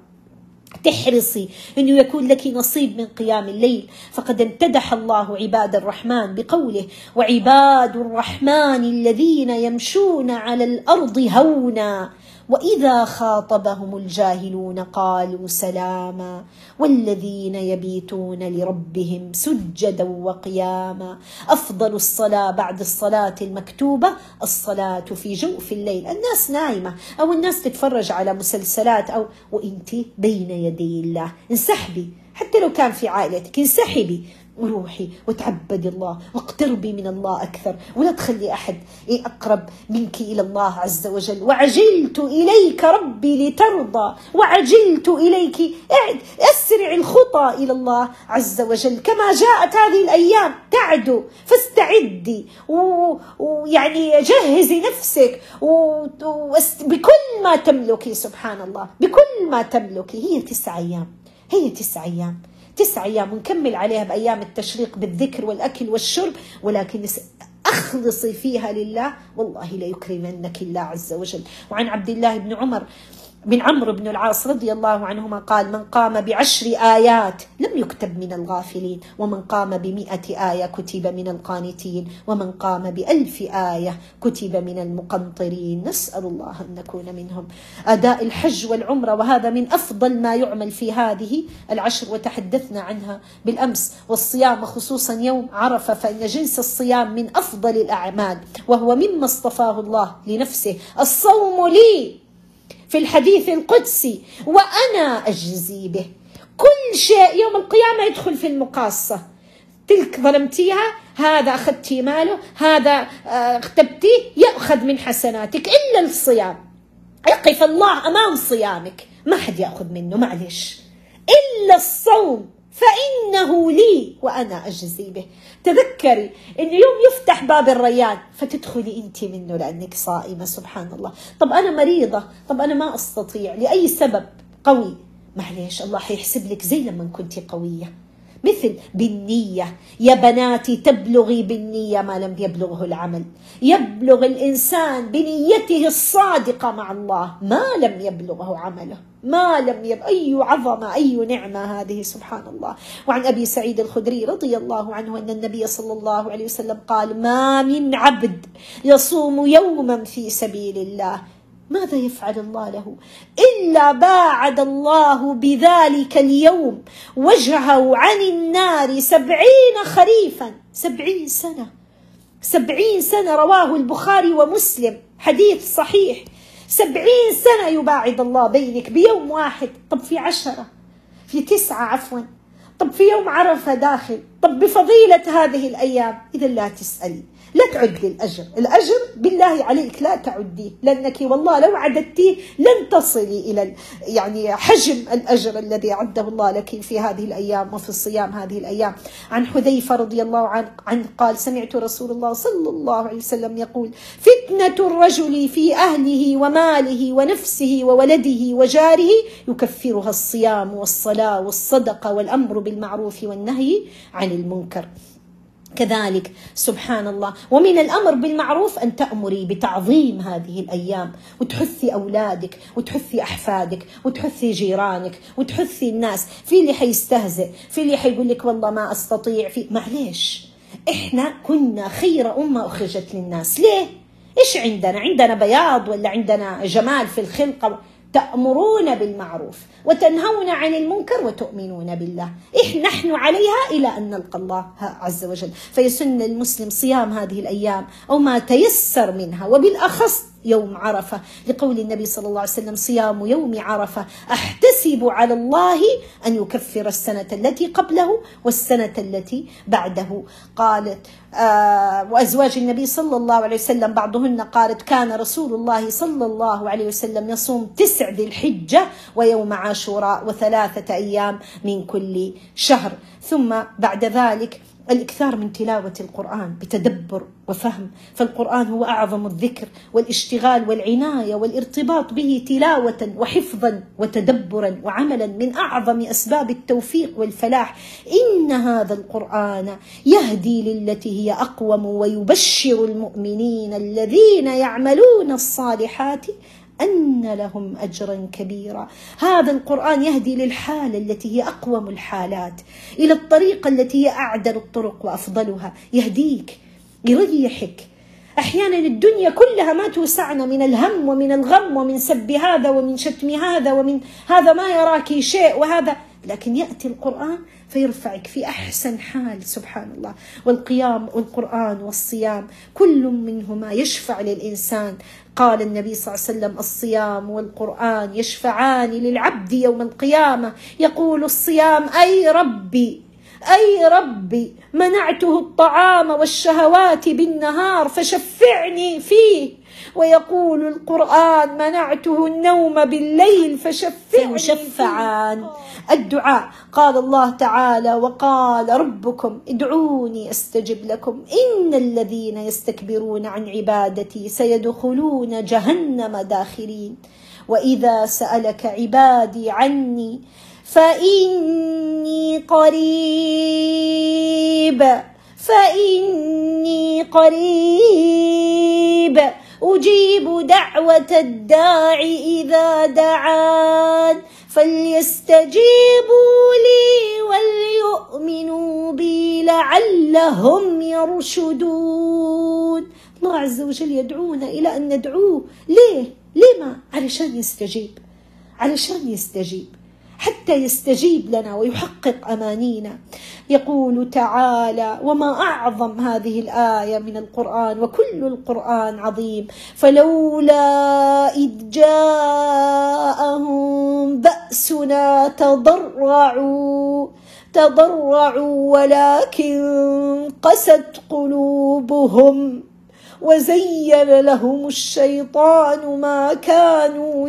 تحرصي أنه يكون لك نصيب من قيام الليل، فقد امتدح الله عباد الرحمن بقوله: وعباد الرحمن الذين يمشون على الأرض هونا وإذا خاطبهم الجاهلون قالوا سلاما والذين يبيتون لربهم سجدا وقياما. أفضل الصلاة بعد الصلاة المكتوبة الصلاة في جوف الليل. الناس نايمة أو الناس تتفرج على مسلسلات وإنتي بين يدي الله، انسحبي حتى لو كان في عائلتك، انسحبي وروحي وتعبدي الله واقتربي من الله أكثر، ولا تخلي أحد أقرب منك إلى الله عز وجل. وعجلت إليك ربي لترضى، وعجلت إليك، أسرع الخطى إلى الله عز وجل كما جاءت هذه الأيام تعدو، فاستعدي ويعني جهزي نفسك بكل ما تملكي سبحان الله، بكل ما تملكي. هي 9 أيام، هي 9 أيام، 9 أيام ونكمل عليها بأيام التشريق بالذكر والأكل والشرب، ولكن أخلصي فيها لله والله ليكرمنك الله عز وجل. وعن عبد الله بن عمرو بن العاص رضي الله عنهما قال: من قام ب10 آيات لم يكتب من الغافلين، ومن قام ب100 آية كتب من القانتين، ومن قام ب1000 آية كتب من المقنطرين. نسأل الله أن نكون منهم. أداء الحج والعمرة، وهذا من أفضل ما يعمل في هذه العشر، وتحدثنا عنها بالأمس. والصيام خصوصا يوم عرفة، فإن جنس الصيام من أفضل الأعمال، وهو مما اصطفاه الله لنفسه: الصوم لي في الحديث القدسي وأنا أجزي به. كل شيء يوم القيامة يدخل في المقاصة، تلك ظلمتيها، هذا أخذتي ماله، هذا اغتبتيه، يأخذ من حسناتك، إلا الصيام. يقف الله أمام صيامك ما حد يأخذ منه، معلش، إلا الصوم فإنه لي وأنا أجزي به. تذكري إن يوم يفتح باب الريان فتدخلي أنت منه لأنك صائمة سبحان الله. طب أنا مريضة، طب أنا ما أستطيع لأي سبب قوي، معليش الله حيحسب لك زي لما كنت قوية. مثل بالنية يا بناتي، تبلغي بالنية ما لم يبلغه العمل. يبلغ الإنسان بنيته الصادقة مع الله ما لم يبلغه عمله، ما لم أي عظمة، أي نعمة هذه سبحان الله. وعن أبي سعيد الخدري رضي الله عنه أن النبي صلى الله عليه وسلم قال: ما من عبد يصوم يوما في سبيل الله ماذا يفعل الله له إلا باعد الله بذلك اليوم وجهه عن النار 70 خريفا. 70 سنة، 70 سنة، رواه البخاري ومسلم، حديث صحيح. 70 سنة يباعد الله بينك بيوم واحد. طب في 10، في 9 عفوا، طب في يوم عرفة داخل، طب بفضيلة هذه الأيام. إذا لا تسألي، لا تعدي الأجر بالله عليك لا تعديه، لأنك والله لو عددتيه لن تصلي إلى يعني حجم الأجر الذي عده الله لك في هذه الأيام وفي الصيام هذه الأيام. عن حذيفة رضي الله عنه قال: سمعت رسول الله صلى الله عليه وسلم يقول: فتنة الرجل في أهله وماله ونفسه وولده وجاره يكفرها الصيام والصلاة والصدقة والأمر بالمعروف والنهي عن المنكر. كذلك سبحان الله، ومن الأمر بالمعروف أن تأمري بتعظيم هذه الأيام، وتحثي أولادك وتحثي أحفادك وتحثي جيرانك وتحثي الناس. في اللي حيستهزئ، في اللي حيقول لك والله ما أستطيع، معليش، إحنا كنا خير أمة أخرجت للناس. ليه؟ إيش عندنا بياض ولا عندنا جمال في الخلقة؟ تأمرون بالمعروف وتنهون عن المنكر وتؤمنون بالله. نحن عليها إلى أن نلقى الله عز وجل. فيسن المسلم صيام هذه الأيام أو ما تيسر منها، وبالأخص يوم عرفة، لقول النبي صلى الله عليه وسلم: صيام يوم عرفة أحتسب على الله أن يكفر السنة التي قبله والسنة التي بعده. قالت وأزواج النبي صلى الله عليه وسلم بعضهن قالت: كان رسول الله صلى الله عليه وسلم يصوم 9 ذي الحجة ويوم عاشوراء و3 أيام من كل شهر. ثم بعد ذلك الإكثار من تلاوة القرآن بتدبر وفهم، فالقرآن هو أعظم الذكر، والاشتغال والعناية والارتباط به تلاوة وحفظا وتدبرا وعملا من أعظم أسباب التوفيق والفلاح. إن هذا القرآن يهدي للتي هي أقوم ويبشر المؤمنين الذين يعملون الصالحات أن لهم أجرا كبيرا. هذا القرآن يهدي للحالة التي هي أقوم الحالات، إلى الطريقة التي هي أعدل الطرق وأفضلها. يهديك، يريحك. أحيانا الدنيا كلها ما توسعنا من الهم ومن الغم ومن سب هذا ومن شتم هذا ومن هذا ما يراك شيء وهذا، لكن يأتي القرآن فيرفعك في أحسن حال. سبحان الله. والقيام والقرآن والصيام كل منهما يشفع للإنسان. قال النبي صلى الله عليه وسلم: الصيام والقرآن يشفعان للعبد يوم القيامة. يقول الصيام: أي ربي منعته الطعام والشهوات بالنهار فشفعني فيه. ويقول القرآن: منعته النوم بالليل فشفعني فيه. الدعاء. قال الله تعالى: وقال ربكم ادعوني أستجب لكم إن الذين يستكبرون عن عبادتي سيدخلون جهنم داخرين. وإذا سألك عبادي عني فإني قريب أجيب دعوة الداع إذا دعان فليستجيبوا لي وليؤمنوا بي لعلهم يرشدون. الله عز وجل يدعونا إلى أن ندعوه. لما؟ علشان يستجيب حتى يستجيب لنا ويحقق أمانينا. يقول تعالى: وما أعظم هذه الآية من القرآن، وكل القرآن عظيم. فلولا إذ جاءهم بأسنا تضرعوا ولكن قست قلوبهم وزين لهم الشيطان ما كانوا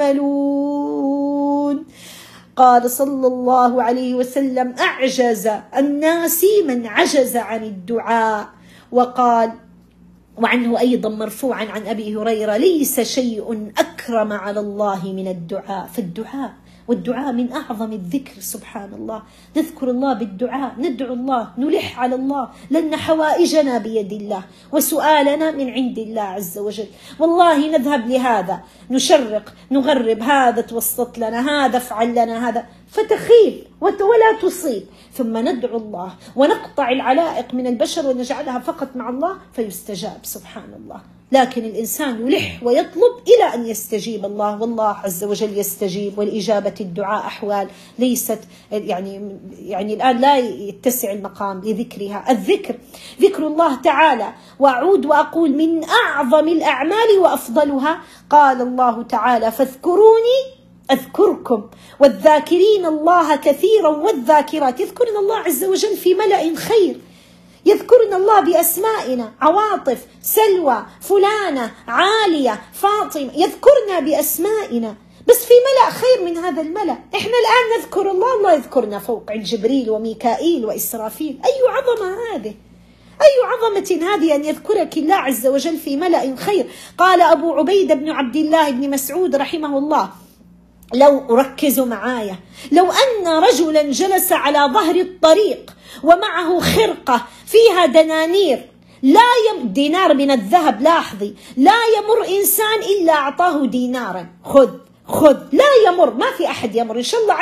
يعملون. قال صلى الله عليه وسلم: أعجز الناس من عجز عن الدعاء. وقال وعنه أيضا مرفوعا عن أبي هريرة: ليس شيء أكرم على الله من الدعاء. والدعاء من أعظم الذكر. سبحان الله. نذكر الله بالدعاء، ندعو الله، نلح على الله، لأن حوائجنا بيد الله وسؤالنا من عند الله عز وجل. والله نذهب لهذا نشرق نغرب، هذا توسط لنا، هذا فعل لنا، هذا فتخيل ولا تصيب، ثم ندعو الله ونقطع العلائق من البشر ونجعلها فقط مع الله فيستجاب. سبحان الله. لكن الإنسان يلح ويطلب إلى أن يستجيب الله، والله عز وجل يستجيب. والإجابة الدعاء أحوال ليست يعني الآن لا يتسع المقام لذكرها. ذكر الله تعالى. وأعود وأقول: من أعظم الأعمال وأفضلها. قال الله تعالى: فاذكروني أذكركم والذاكرين الله كثيرا والذاكرات. يذكرنا الله عز وجل في ملأ خير، يذكرنا الله بأسمائنا: عواطف، سلوى، فلانة، عالية، فاطمة. يذكرنا بأسمائنا بس في ملأ خير من هذا الملأ. إحنا الآن نذكر الله، الله يذكرنا فوق جبريل وميكائيل وإسرافيل. أي عظمة هذه، أي عظمة هذه أن يذكرك الله عز وجل في ملأ خير. قال أبو عبيدة بن عبد الله بن مسعود رحمه الله: لو ركزوا معايا، لو أن رجلا جلس على ظهر الطريق ومعه خرقة فيها دنانير، دينار من الذهب، لاحظي، لا يمر إنسان إلا أعطاه دينارا. خذ، لا يمر، ما في أحد يمر، إن شاء الله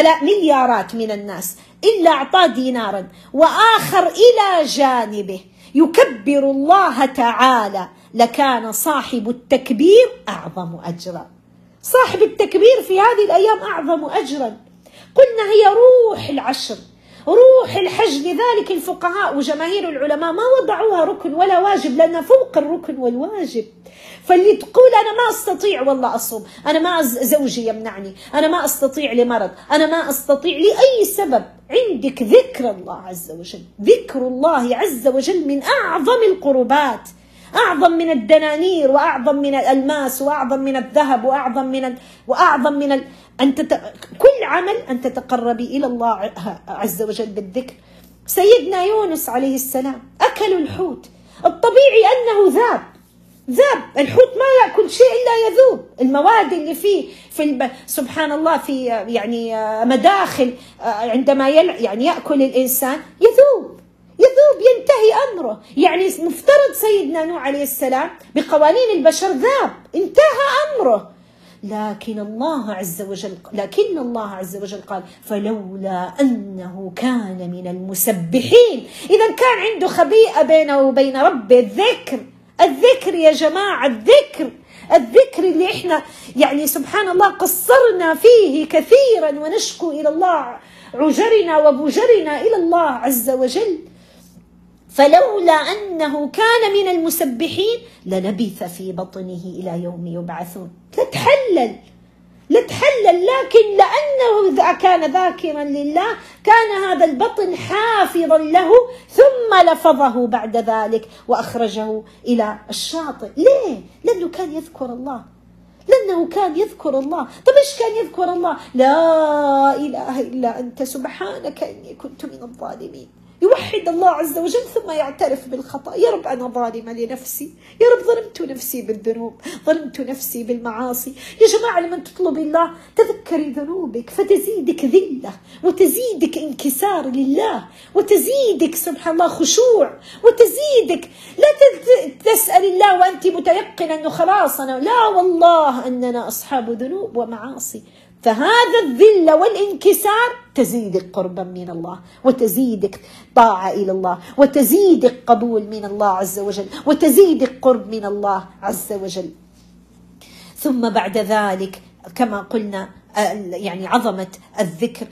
مليارات من الناس، إلا أعطاه دينارا. وآخر إلى جانبه يكبر الله تعالى لكان صاحب التكبير أعظم أجرا. صاحب التكبير في هذه الأيام أعظم أجرا. قلنا هي روح العشر، روح الحج. لذلك الفقهاء وجماهير العلماء ما وضعوها ركن ولا واجب، لأنها فوق الركن والواجب. فاللي تقول أنا ما أستطيع والله أصوم، أنا ما زوجي يمنعني، أنا ما أستطيع لمرض، أنا ما أستطيع لأي سبب، عندك ذكر الله عز وجل. ذكر الله عز وجل من أعظم القربات، أعظم من الدنانير، وأعظم من الألماس، وأعظم من الذهب، وأعظم من كل عمل أن تتقربي إلى الله عز وجل بالذكر. سيدنا يونس عليه السلام أكلوا الحوت، الطبيعي أنه ذاب. الحوت ما يأكل شيء إلا يذوب. المواد اللي فيه سبحان الله في يعني مداخل عندما يعني يأكل الإنسان يذوب، ينتهي أمره. يعني مفترض سيدنا نوح عليه السلام بقوانين البشر ذاب، انتهى أمره. لكن الله عز وجل قال فلولا أنه كان من المسبحين. إذا كان عنده خبيئة بينه وبين ربه الذكر يا جماعة، الذكر اللي احنا يعني سبحان الله قصرنا فيه كثيرا، ونشكو إلى الله عجرنا وبجرنا إلى الله عز وجل. فلولا أنه كان من المسبحين للبث في بطنه إلى يوم يبعثون. لتحلل، لكن لأنه كان ذاكرا لله كان هذا البطن حافظا له، ثم لفظه بعد ذلك وأخرجه إلى الشاطئ. ليه؟ لأنه كان يذكر الله. طب إيش كان يذكر الله؟ لا إله إلا أنت سبحانك إني كنت من الظالمين. يوحد الله عز وجل ثم يعترف بالخطأ. يا رب أنا ظالمة لنفسي، يا رب ظلمت نفسي بالذنوب، ظلمت نفسي بالمعاصي. يا جماعة لما تطلب الله تذكري ذنوبك فتزيدك ذلة، وتزيدك انكسار لله، وتزيدك سبحان الله خشوع، وتزيدك لا تسأل الله وأنت متيقنة أنه خلاص لا والله أننا أصحاب ذنوب ومعاصي. فهذا الذلة والانكسار تزيدك قربا من الله، وتزيدك طاعة إلى الله، وتزيدك قبول من الله عز وجل، وتزيدك قرب من الله عز وجل. ثم بعد ذلك كما قلنا يعني عظمة الذكر.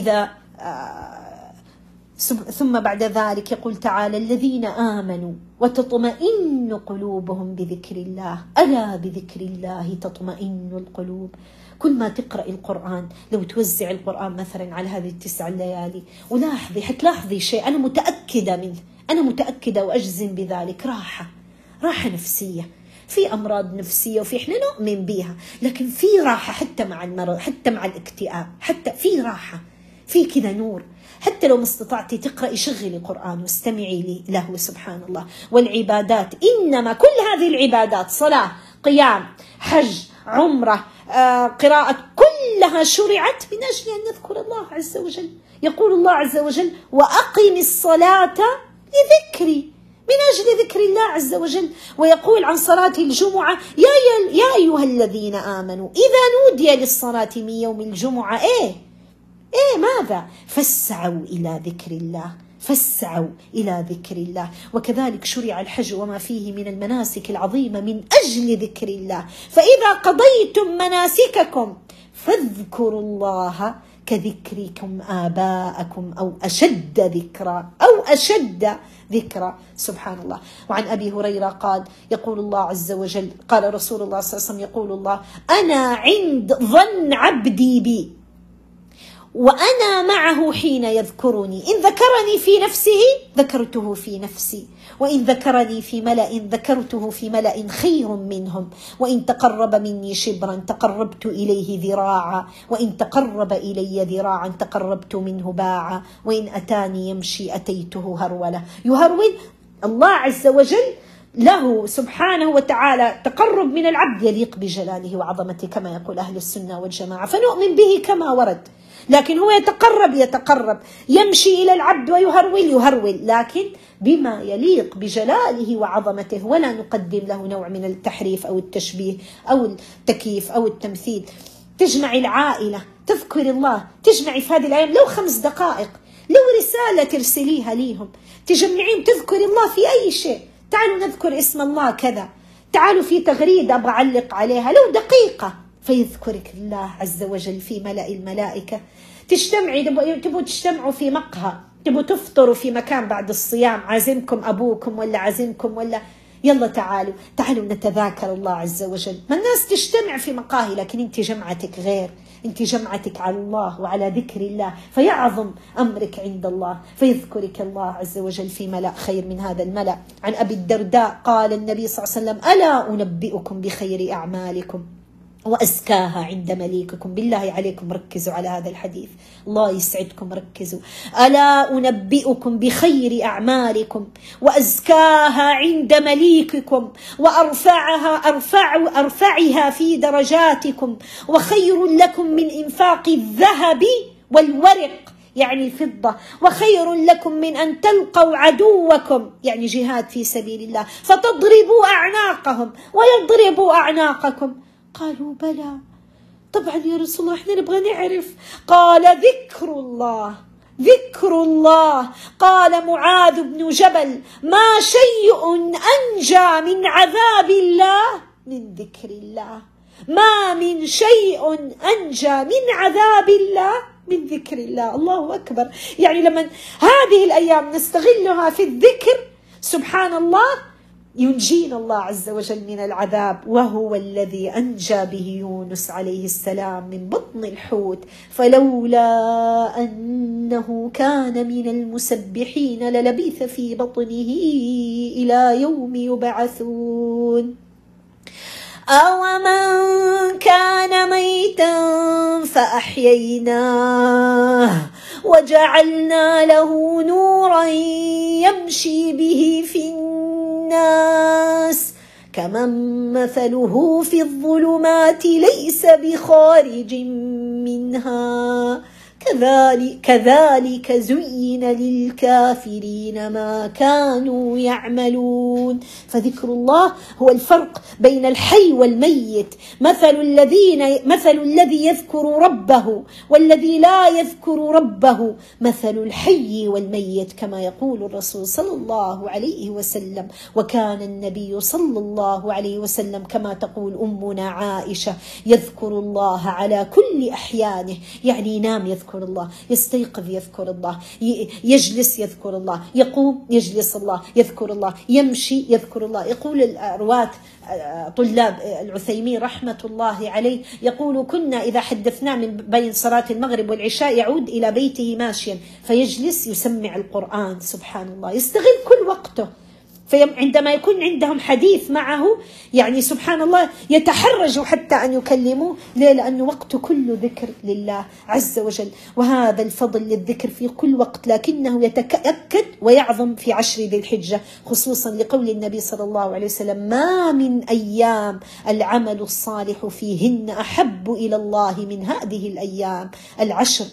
ثم بعد ذلك يقول تعالى الذين آمنوا وتطمئن قلوبهم بذكر الله، ألا بذكر الله تطمئن القلوب. كل ما تقرأ القرآن، لو توزع القرآن مثلا على هذه 9 ليالي ولاحظي، حتلاحظي شيء أنا متأكدة منه، أنا متأكدة وأجزم بذلك، راحة نفسية. في أمراض نفسية وفي إحنا نؤمن بها، لكن في راحة حتى مع المرض، حتى مع الاكتئاب، حتى في راحة، في كذا نور. حتى لو ما استطعتي تقرأي شغلي قرآن واستمعي له سبحان الله. والعبادات إنما كل هذه العبادات صلاة، قيام، حج، عمرة، قراءة، كلها شرعت من أجل أن نذكر الله عز وجل. يقول الله عز وجل وأقم الصلاة لذكري، من أجل ذكر الله عز وجل. ويقول عن صلاة الجمعة يا أيها الذين آمنوا إذا نودي للصلاة من يوم الجمعة ماذا؟ فاسعوا إلى ذكر الله. وكذلك شرع الحج وما فيه من المناسك العظيمة من أجل ذكر الله. فإذا قضيتم مناسككم فاذكروا الله كذكركم آباءكم أو أشد ذكرى سبحان الله. وعن أبي هريرة قال يقول الله عز وجل قال رسول الله صلى الله عليه وسلم يقول الله أنا عند ظن عبدي بي وأنا معه حين يذكرني، إن ذكرني في نفسه ذكرته في نفسي، وإن ذكرني في ملأ ذكرته في ملأ خير منهم، وإن تقرب مني شبرا تقربت إليه ذراعا، وإن تقرب إلي ذراعا تقربت منه باعا، وإن أتاني يمشي أتيته هرولة. يهرول الله عز وجل له سبحانه وتعالى تقرب من العبد يليق بجلاله وعظمته كما يقول أهل السنة والجماعة، فنؤمن به كما ورد. لكن هو يتقرب يمشي إلى العبد ويهرول، لكن بما يليق بجلاله وعظمته، ولا نقدم له نوع من التحريف أو التشبيه أو التكييف أو التمثيل. تجمع العائلة تذكر الله، تجمع في هذه الأيام لو 5 دقائق لو رسالة ترسليها ليهم، تجمعين تذكري الله في أي شيء، تعالوا نذكر اسم الله كذا، تعالوا في تغريدة أبغى أعلق عليها لو دقيقة، فيذكرك الله عز وجل في ملأ الملائكة. تجتمعي، تبغوا تجتمعوا في مقهى، تبغوا تفطروا في مكان بعد الصيام، عازمكم أبوكم ولا عازمكم ولا، يلا تعالوا نتذاكر الله عز وجل. ما الناس تجتمع في مقاهي، لكن انت جمعتك غير، انت جمعتك على الله وعلى ذكر الله، فيعظم أمرك عند الله، فيذكرك الله عز وجل في ملأ خير من هذا الملأ. عن أبي الدرداء قال النبي صلى الله عليه وسلم: ألا أنبئكم بخير أعمالكم وأزكاها عند مليككم. بالله عليكم ركزوا على هذا الحديث، الله يسعدكم ركزوا. ألا أنبئكم بخير أعمالكم وأزكاها عند مليككم وأرفعها في درجاتكم، وخير لكم من إنفاق الذهب والورق يعني الفضة، وخير لكم من أن تلقوا عدوكم يعني جهاد في سبيل الله فتضربوا أعناقهم ويضربوا أعناقكم. قالوا: بلى طبعا يا رسول الله، احنا نبغى نعرف. قال: ذكر الله. قال معاذ بن جبل: ما شيء أنجى من عذاب الله من ذكر الله، ما من شيء أنجى من عذاب الله من ذكر الله. الله أكبر. يعني لما هذه الأيام نستغلها في الذكر، سبحان الله، ينجينا الله عز وجل من العذاب. وهو الذي أنجى به يونس عليه السلام من بطن الحوت، فلولا أنه كان من المسبحين للبث في بطنه إلى يوم يبعثون. أومن كان ميتا فأحييناه وجعلنا له نورا يمشي به في الناس كمن مثله في الظلمات ليس بخارج منها كذلك زين للكافرين ما كانوا يعملون. فذكر الله هو الفرق بين الحي والميت. مثل الذي يذكر ربه والذي لا يذكر ربه مثل الحي والميت، كما يقول الرسول صلى الله عليه وسلم. وكان النبي صلى الله عليه وسلم كما تقول أمنا عائشة يذكر الله على كل أحيانه، يعني ينام يذكر الله، يستيقظ يذكر الله، يجلس يذكر الله، يقوم يجلس الله يذكر الله، يمشي يذكر الله. يقول الرواة طلاب العثيمين رحمة الله عليه، يقول: كنا إذا حدثنا من بين صلاة المغرب والعشاء يعود إلى بيته ماشيا فيجلس يسمع القرآن. سبحان الله، يستغل كل وقته. فعندما يكون عندهم حديث معه يعني سبحان الله يتحرجوا حتى أن يكلموه. ليه؟ لأنه وقته كله ذكر لله عز وجل. وهذا الفضل للذكر في كل وقت، لكنه يتأكد ويعظم في 10 ذي الحجة، خصوصا لقول النبي صلى الله عليه وسلم: ما من أيام العمل الصالح فيهن أحب إلى الله من هذه الأيام العشر.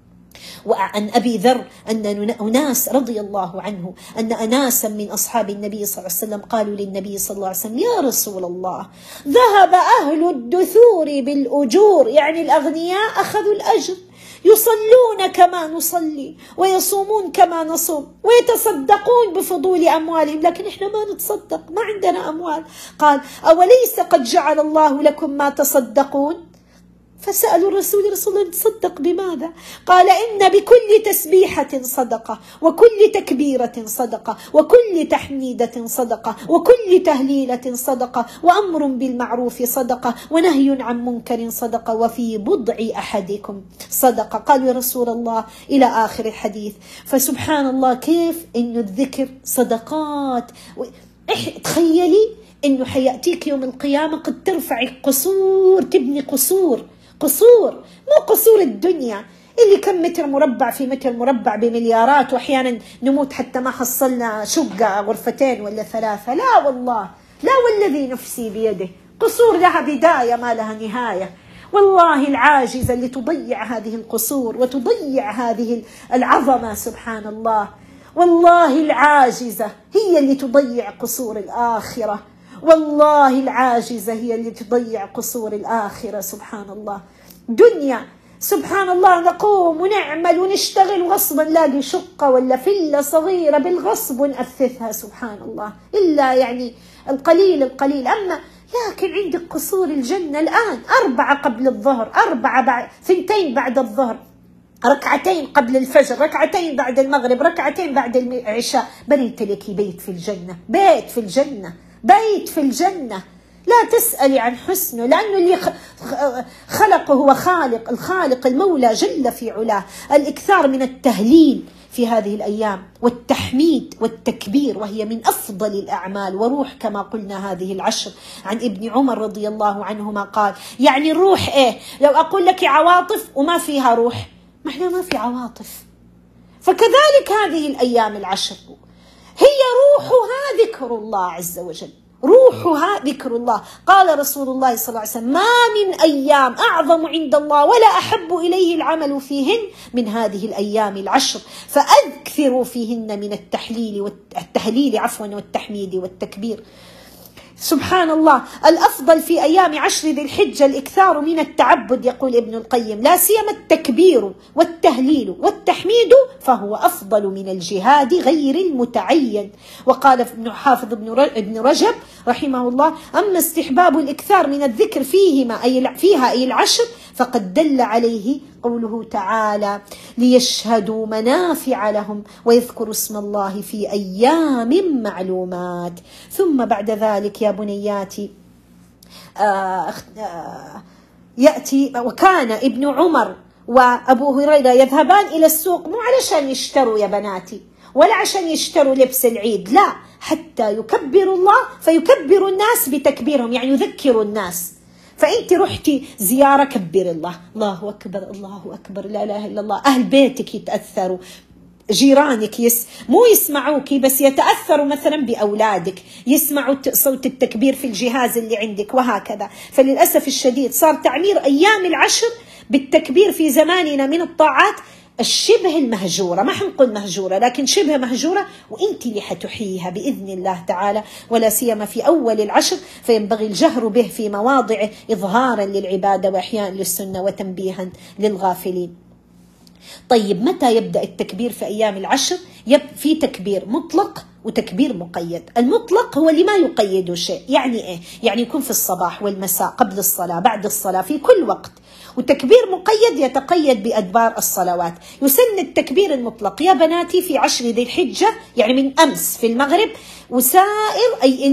وعن أبي ذر أن أناس رضي الله عنه أن أناسا من أصحاب النبي صلى الله عليه وسلم قالوا للنبي صلى الله عليه وسلم: يا رسول الله، ذهب أهل الدثور بالأجور، يعني الأغنياء أخذوا الأجر، يصلون كما نصلي ويصومون كما نصوم ويتصدقون بفضول أموالهم، لكن إحنا ما نتصدق، ما عندنا أموال. قال: أوليس قد جعل الله لكم ما تصدقون؟ فسألوا الرسول: رسول الله نتصدق بماذا؟ قال: إن بكل تسبيحة صدقة، وكل تكبيرة صدقة، وكل تحميدة صدقة، وكل تهليلة صدقة، وأمر بالمعروف صدقة، ونهي عن منكر صدقة، وفي بضع أحدكم صدقة. قالوا: يا رسول الله، إلى آخر الحديث. فسبحان الله كيف إنه الذكر صدقات. تخيلي إنه حيأتيك يوم القيامة قد ترفعي قصور، تبني قصور، مو قصور الدنيا اللي كم متر مربع في متر مربع بمليارات، وأحيانا نموت حتى ما حصلنا شقة غرفتين ولا 3. لا والله، لا والذي نفسي بيده، قصور لها بداية ما لها نهاية. والله العاجزة اللي تضيع هذه القصور وتضيع هذه العظمة، سبحان الله، والله العاجزة هي اللي تضيع قصور الآخرة، والله العاجزة هي اللي تضيع قصور الآخرة. سبحان الله، دنيا سبحان الله نقوم ونعمل ونشتغل وغصبا نلاقي شقة ولا فلة صغيرة بالغصب ونأثثها سبحان الله، إلا يعني القليل القليل. أما لكن عندك قصور الجنة الآن 4 قبل الظهر، 4 بعد 2 بعد الظهر، 2 قبل الفجر، 2 بعد المغرب، 2 بعد العشاء. بنيت لك بيت في الجنة، بيت في الجنة، بيت في الجنة. لا تسألي عن حسنه، لأنه اللي خلقه هو خالق، الخالق المولى جل في علاه. الإكثار من التهليل في هذه الأيام والتحميد والتكبير، وهي من أفضل الأعمال وروح كما قلنا هذه العشر. عن ابن عمر رضي الله عنهما قال: يعني الروح إيه؟ لو أقول لك عواطف وما فيها روح، معناه ما في عواطف. فكذلك هذه الأيام العشر هي روحها ذكر الله عز وجل، روحها ذكر الله. قال رسول الله صلى الله عليه وسلم: ما من أيام أعظم عند الله ولا أحب إليه العمل فيهن من هذه الأيام العشر، فأكثروا فيهن من التهليل والتحميد والتكبير. سبحان الله. الأفضل في أيام عشر ذي الحجة الإكثار من التعبد، يقول ابن القيم: لا سيما التكبير والتهليل والتحميد، فهو أفضل من الجهاد غير المتعين. وقال حافظ ابن رجب رحمه الله: أما استحباب الإكثار من الذكر فيها أي العشر فقد دل عليه قوله تعالى: ليشهدوا منافع لهم ويذكروا اسم الله في أيام معلومات. ثم بعد ذلك يا بنياتي يأتي: وكان ابن عمر وأبو هريرة يذهبان إلى السوق، مو علشان يشتروا يا بناتي ولا عشان يشتروا لبس العيد، لا، حتى يكبروا الله فيكبروا الناس بتكبيرهم، يعني يذكروا الناس. فأنت رحتي زيارة، كبر الله، الله أكبر الله أكبر، لا إله إلا الله. أهل بيتك يتأثروا، جيرانك مو يسمعوك بس يتأثروا مثلا بأولادك، يسمعوا صوت التكبير في الجهاز اللي عندك، وهكذا. فللأسف الشديد صار تعمير أيام العشر بالتكبير في زماننا من الطاعات الشبه المهجورة، ما حنقول مهجورة لكن شبه مهجورة، وإنت اللي حتحييها بإذن الله تعالى، ولا سيما في أول العشر، فينبغي الجهر به في مواضعه إظهارا للعبادة وإحياء للسنة وتنبيها للغافلين. طيب، متى يبدأ التكبير في أيام العشر؟ في تكبير مطلق وتكبير مقيد. المطلق هو اللي ما يقيد شيء، يعني إيه؟ يعني يكون في الصباح والمساء، قبل الصلاة، بعد الصلاة، في كل وقت. وتكبير مقيد يتقيد بأدبار الصلوات. يسن التكبير المطلق يا بناتي في 10 ذي الحجة، يعني من أمس في المغرب وسائر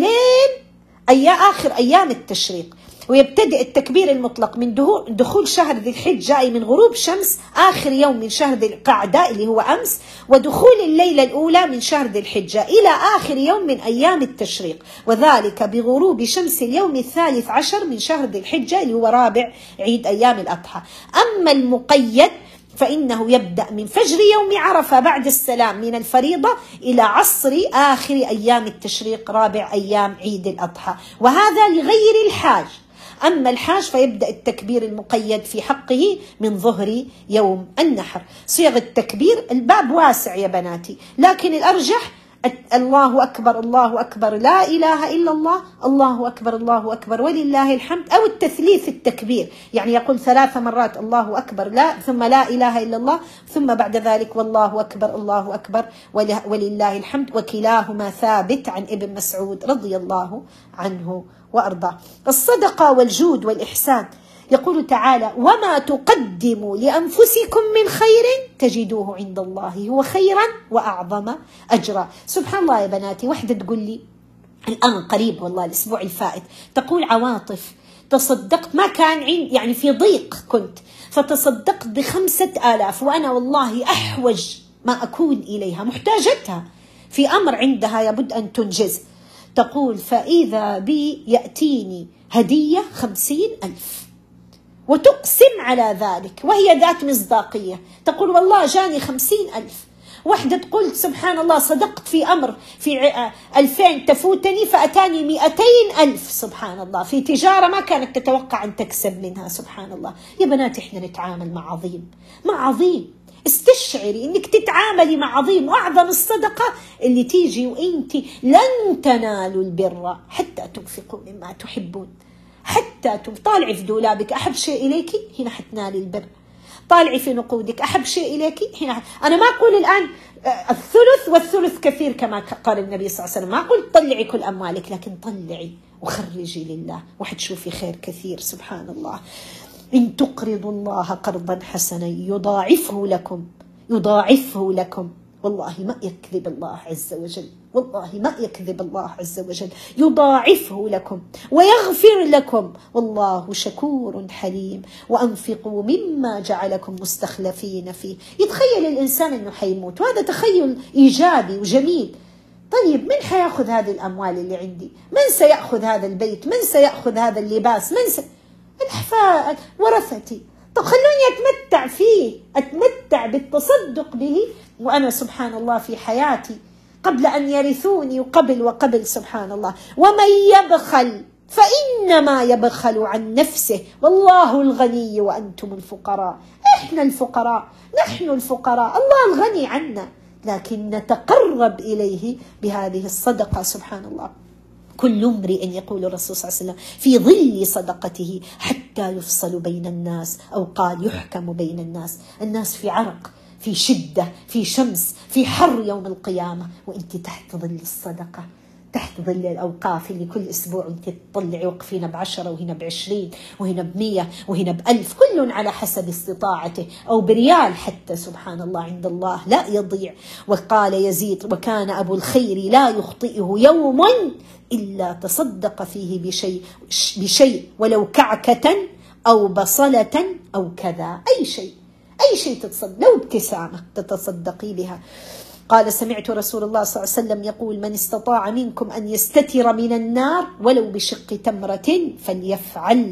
إلين آخر أيام التشريق. ويبتدئ التكبير المطلق من دخول شهر ذي الحجة، أي من غروب شمس آخر يوم من شهر ذي القعدة اللي هو أمس، ودخول الليلة الأولى من شهر ذي الحجة إلى آخر يوم من أيام التشريق، وذلك بغروب شمس اليوم 13 من شهر ذي الحجة اللي هو رابع عيد أيام الأضحى. أما المقيد فإنه يبدأ من فجر يوم عرفة بعد السلام من الفريضة إلى عصر آخر أيام التشريق رابع أيام عيد الأضحى، وهذا لغير الحاج. أما الحاج فيبدأ التكبير المقيد في حقه من ظهر يوم النحر. صيغ التكبير الباب واسع يا بناتي، لكن الأرجح الله أكبر الله أكبر لا إله إلا الله، الله أكبر الله أكبر ولله الحمد، أو التثليث التكبير، يعني يقول 3 مرات الله أكبر لا ثم لا إله إلا الله، ثم بعد ذلك والله أكبر الله أكبر ولله الحمد، وكلاهما ثابت عن ابن مسعود رضي الله عنه وأرضاه. الصدقة والجود والإحسان، يقول تعالى: وما تقدموا لأنفسكم من خير تجدوه عند الله هو خيرا وأعظم أجرا. سبحان الله يا بناتي، واحدة تقول لي الآن قريب والله الأسبوع الفائت، تقول: عواطف، تصدقت، ما كان يعني في ضيق كنت، فتصدقت ب5,000 وأنا والله أحوج ما أكون إليها، محتاجتها في أمر عندها يبد أن تنجز. تقول: فإذا بي يأتيني هدية 50,000، وتقسم على ذلك وهي ذات مصداقية، تقول: والله جاني 50,000. واحدة تقول: سبحان الله، صدقت في أمر في 2000 تفوتني فأتاني 200,000. سبحان الله، في تجارة ما كانت تتوقع أن تكسب منها. سبحان الله يا بنات، إحنا نتعامل مع عظيم، مع عظيم. استشعري انك تتعاملي مع عظيم، واعظم الصدقه اللي تيجي وانت لن تنالوا البر حتى تنفقوا مما تحبون، حتى طالعي في دولابك احب شيء اليك، هنا حتنالي البر. طالعي في نقودك، أحب شيء إليك هنا. أنا ما أقول الآن الثلث، والثلث كثير كما قال النبي صلى الله عليه وسلم، ما أقول طلعي كل أموالك، لكن طلعي وخرجي لله وحتشوفي خير كثير. سبحان الله. إن تقرضوا الله قرضا حسنا يضاعفه لكم، يضاعفه لكم. والله ما يكذب الله عز وجل، والله ما يكذب الله عز وجل. يضاعفه لكم ويغفر لكم والله شكور حليم. وأنفقوا مما جعلكم مستخلفين فيه. يتخيل الإنسان أنه حيموت، وهذا تخيل إيجابي وجميل. طيب من حيأخذ هذه الأموال اللي عندي؟ من سيأخذ هذا البيت؟ من سيأخذ هذا اللباس؟ الأحفاد ورثتي. طب خلوني أتمتع فيه، أتمتع بالتصدق به وأنا سبحان الله في حياتي قبل أن يرثوني وقبل سبحان الله. ومن يبخل فإنما يبخل عن نفسه والله الغني وأنتم الفقراء. إحنا الفقراء، نحن الفقراء، الله الغني عنا، لكن نتقرب إليه بهذه الصدقة. سبحان الله. كل امرئ يقول الرسول صلى الله عليه وسلم في ظل صدقته حتى يفصل بين الناس، أو قال يحكم بين الناس. الناس في عرق، في شدة، في شمس، في حر يوم القيامة، وانت تحت ظل الصدقة، تحت ظل الأوقاف اللي كل أسبوع انت تطلعي وقف، هنا ب10 وهنا ب20 وهنا ب100 وهنا ب1000، كل على حسب استطاعته، أو بريال حتى. سبحان الله، عند الله لا يضيع. وقال يزيد وكان أبو الخير لا يخطئه يوم إلا تصدق فيه بشيء ولو كعكة أو بصلة أو كذا. أي شيء تتصدق، لو ابتسامة تتصدقي بها. قال سمعت رسول الله صلى الله عليه وسلم يقول من استطاع منكم أن يستتر من النار ولو بشق تمرة فليفعل.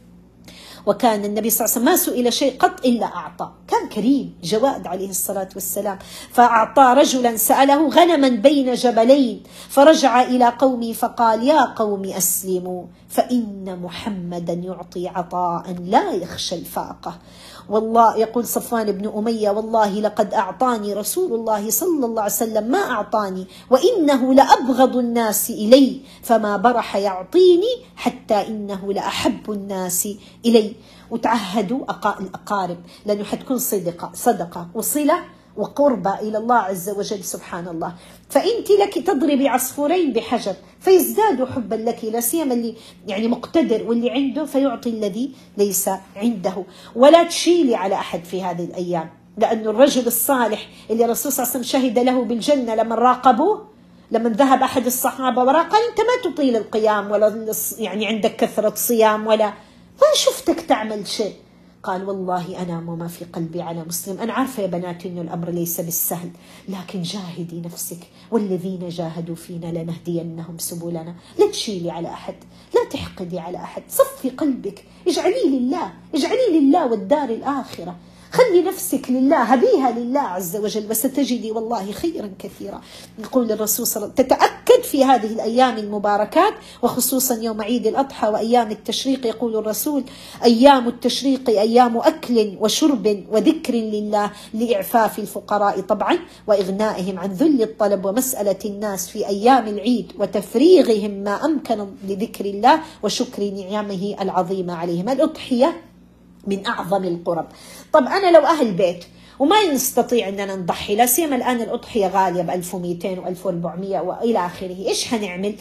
وكان النبي صلى الله عليه وسلم ما سئل شيء قط إلا أعطى، كان كريم جواد عليه الصلاة والسلام. فأعطى رجلا سأله غنما بين جبلين، فرجع إلى قومه فقال يا قوم أسلموا فإن محمدا يعطي عطاء لا يخشى الفاقة. والله يقول صفوان بن أمية والله لقد أعطاني رسول الله صلى الله عليه وسلم ما أعطاني، وإنه لأبغض الناس إلي، فما برح يعطيني حتى إنه لأحب الناس إلي. وتعهدوا الأقارب، لأنه حتكون صدقة وصلة وقربة إلى الله عز وجل. سبحان الله. فأنت لك تضربي عصفورين بحجر، فيزدادوا حبا لك، لا سيما اللي يعني مقتدر واللي عنده فيعطي الذي ليس عنده. ولا تشيلي على أحد في هذه الأيام، لأن الرجل الصالح اللي الرسول صلى الله عليه وسلم شهد له بالجنة لما راقبوه، لما ذهب أحد الصحابة وراه قال أنت ما تطيل القيام ولا يعني عندك كثرة صيام ولا ما شفتك تعمل شيء. قال والله أنام وما في قلبي على مسلم. أنا عارفة يا بناتي أنه الأمر ليس بالسهل، لكن جاهدي نفسك، والذين جاهدوا فينا لنهدينهم سبلنا. لا تشيلي على أحد، لا تحقدي على أحد، صفي قلبك، اجعليه لله، اجعليه لله والدار الآخرة. خلي نفسك لله، هبيها لله عز وجل، وستجدي والله خيرا كثيرا. يقول الرسول صلى الله عليه وسلم تتأكد في هذه الأيام المباركات، وخصوصا يوم عيد الأضحى وأيام التشريق. يقول الرسول أيام التشريق أيام أكل وشرب وذكر لله، لإعفاف الفقراء طبعا وإغنائهم عن ذل الطلب ومسألة الناس في أيام العيد، وتفريغهم ما أمكن لذكر الله وشكر نعمه العظيمة عليهم. الأضحية من أعظم القرب. طب أنا لو أهل بيت وما نستطيع أننا نضحي، لا سيما الآن الأضحية غالية ب1200 و1400 وإلى آخره، إيش هنعمل؟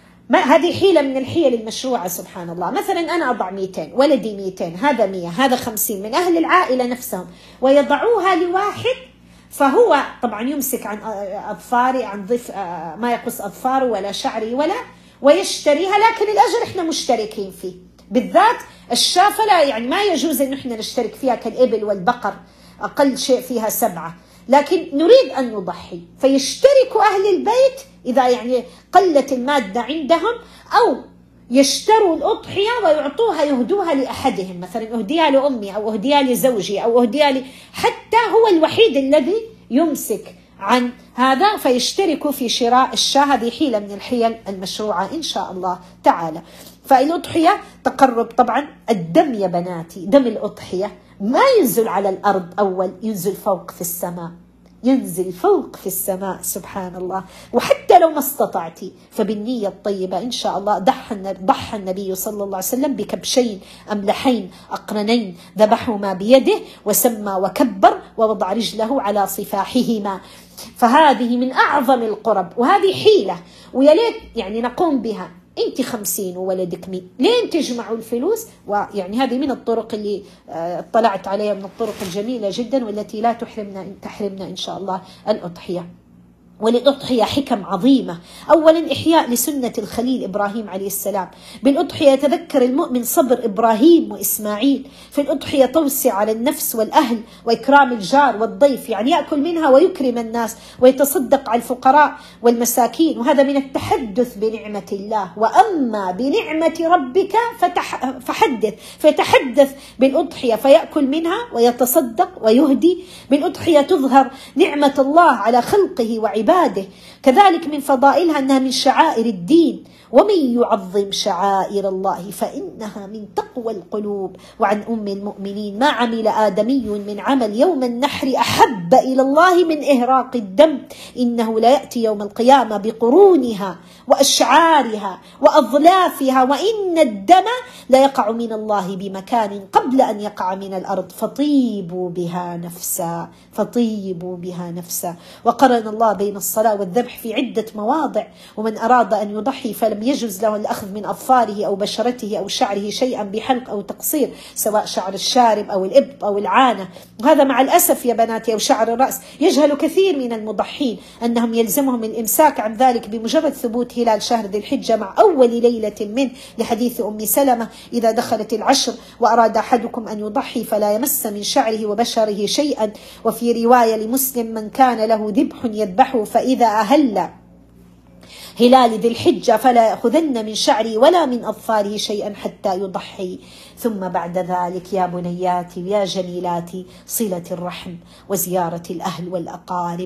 هذه حيلة من الحيل المشروعة. سبحان الله. مثلا أنا أضع 200، ولدي 200، هذا 100، هذا 50 من أهل العائلة نفسهم، ويضعوها لواحد، فهو طبعا يمسك عن أظفاري، عن ما يقص أظفاره ولا شعري ويشتريها، لكن الأجر إحنا مشتركين فيه. بالذات الشاة فلا يعني ما يجوز أن احنا نشترك فيها كالإبل والبقر، أقل شيء فيها 7، لكن نريد أن نضحي، فيشتركوا أهل البيت إذا يعني قلت المادة عندهم، أو يشتروا الأضحية ويعطوها يهدوها لأحدهم، مثلا أهديها لأمي أو أهديها لزوجي أو أهديها حتى هو الوحيد الذي يمسك عن هذا، فيشتركوا في شراء الشاة. هذه حيلة من الحيل المشروعة إن شاء الله تعالى. فالأضحية تقرب طبعا. الدم يا بناتي، دم الأضحية ما ينزل على الأرض أول، ينزل فوق في السماء، ينزل فوق في السماء سبحان الله. وحتى لو ما استطعتي فبالنية الطيبة إن شاء الله. ضحى النبي صلى الله عليه وسلم بكبشين أملحين أقرنين ذبحهما بيده وسمى وكبر ووضع رجله على صفاحهما. فهذه من أعظم القرب، وهذه حيلة ويا ليت يعني نقوم بها. انت 50 وولدك 100، لين تجمعوا الفلوس؟ ويعني هذه من الطرق اللي اطلعت عليها، من الطرق الجميلة جدا والتي لا تحرمنا إن شاء الله الأضحية. وللأضحية حكم عظيمة. أولا إحياء لسنة الخليل إبراهيم عليه السلام. بالأضحية يتذكر المؤمن صبر إبراهيم وإسماعيل. في الأضحية توسع على النفس والأهل وإكرام الجار والضيف، يعني يأكل منها ويكرم الناس ويتصدق على الفقراء والمساكين، وهذا من التحدث بنعمة الله. وأما بنعمة ربك فحدث، فيتحدث بالأضحية فيأكل منها ويتصدق ويهدي. بالأضحية تظهر نعمة الله على خلقه وعباده. كذلك من فضائلها أنها من شعائر الدين، ومن يعظم شعائر الله فإنها من تقوى القلوب. وعن أم المؤمنين: ما عمل آدمي من عمل يوم النحر أحب إلى الله من إهراق الدم، إنه لا يأتي يوم القيامة بقرونها وأشعارها وأظلافها، وإن الدم لا يقع من الله بمكان قبل أن يقع من الأرض، فطيبوا بها نفسا، فطيبوا بها نفسا. وقرن الله بين الصلاة والذبح في عدة مواضع. ومن أراد أن يضحي فلم يجوز له الأخذ من أظفاره أو بشرته أو شعره شيئا بحلق أو تقصير، سواء شعر الشارب أو الإبط أو العانة. وهذا مع الأسف يا بناتي، أو شعر الرأس. يجهل كثير من المضحين أنهم يلزمهم الإمساك عن ذلك بمجرد ثبوت هلال شهر ذي الحجة مع أول ليلة منه، لحديث أم سلمة: إذا دخلت العشر وأراد أحدكم أن يضحي فلا يمس من شعره وبشره شيئا. وفي رواية لمسلم: من كان له ذبح يذبحه فإذا أهل هلال ذي الحجة فلا يأخذن من شعري ولا من أظفاره شيئا حتى يضحي. ثم بعد ذلك يا بنياتي ويا جميلاتي صلة الرحم وزيارة الأهل والأقارب.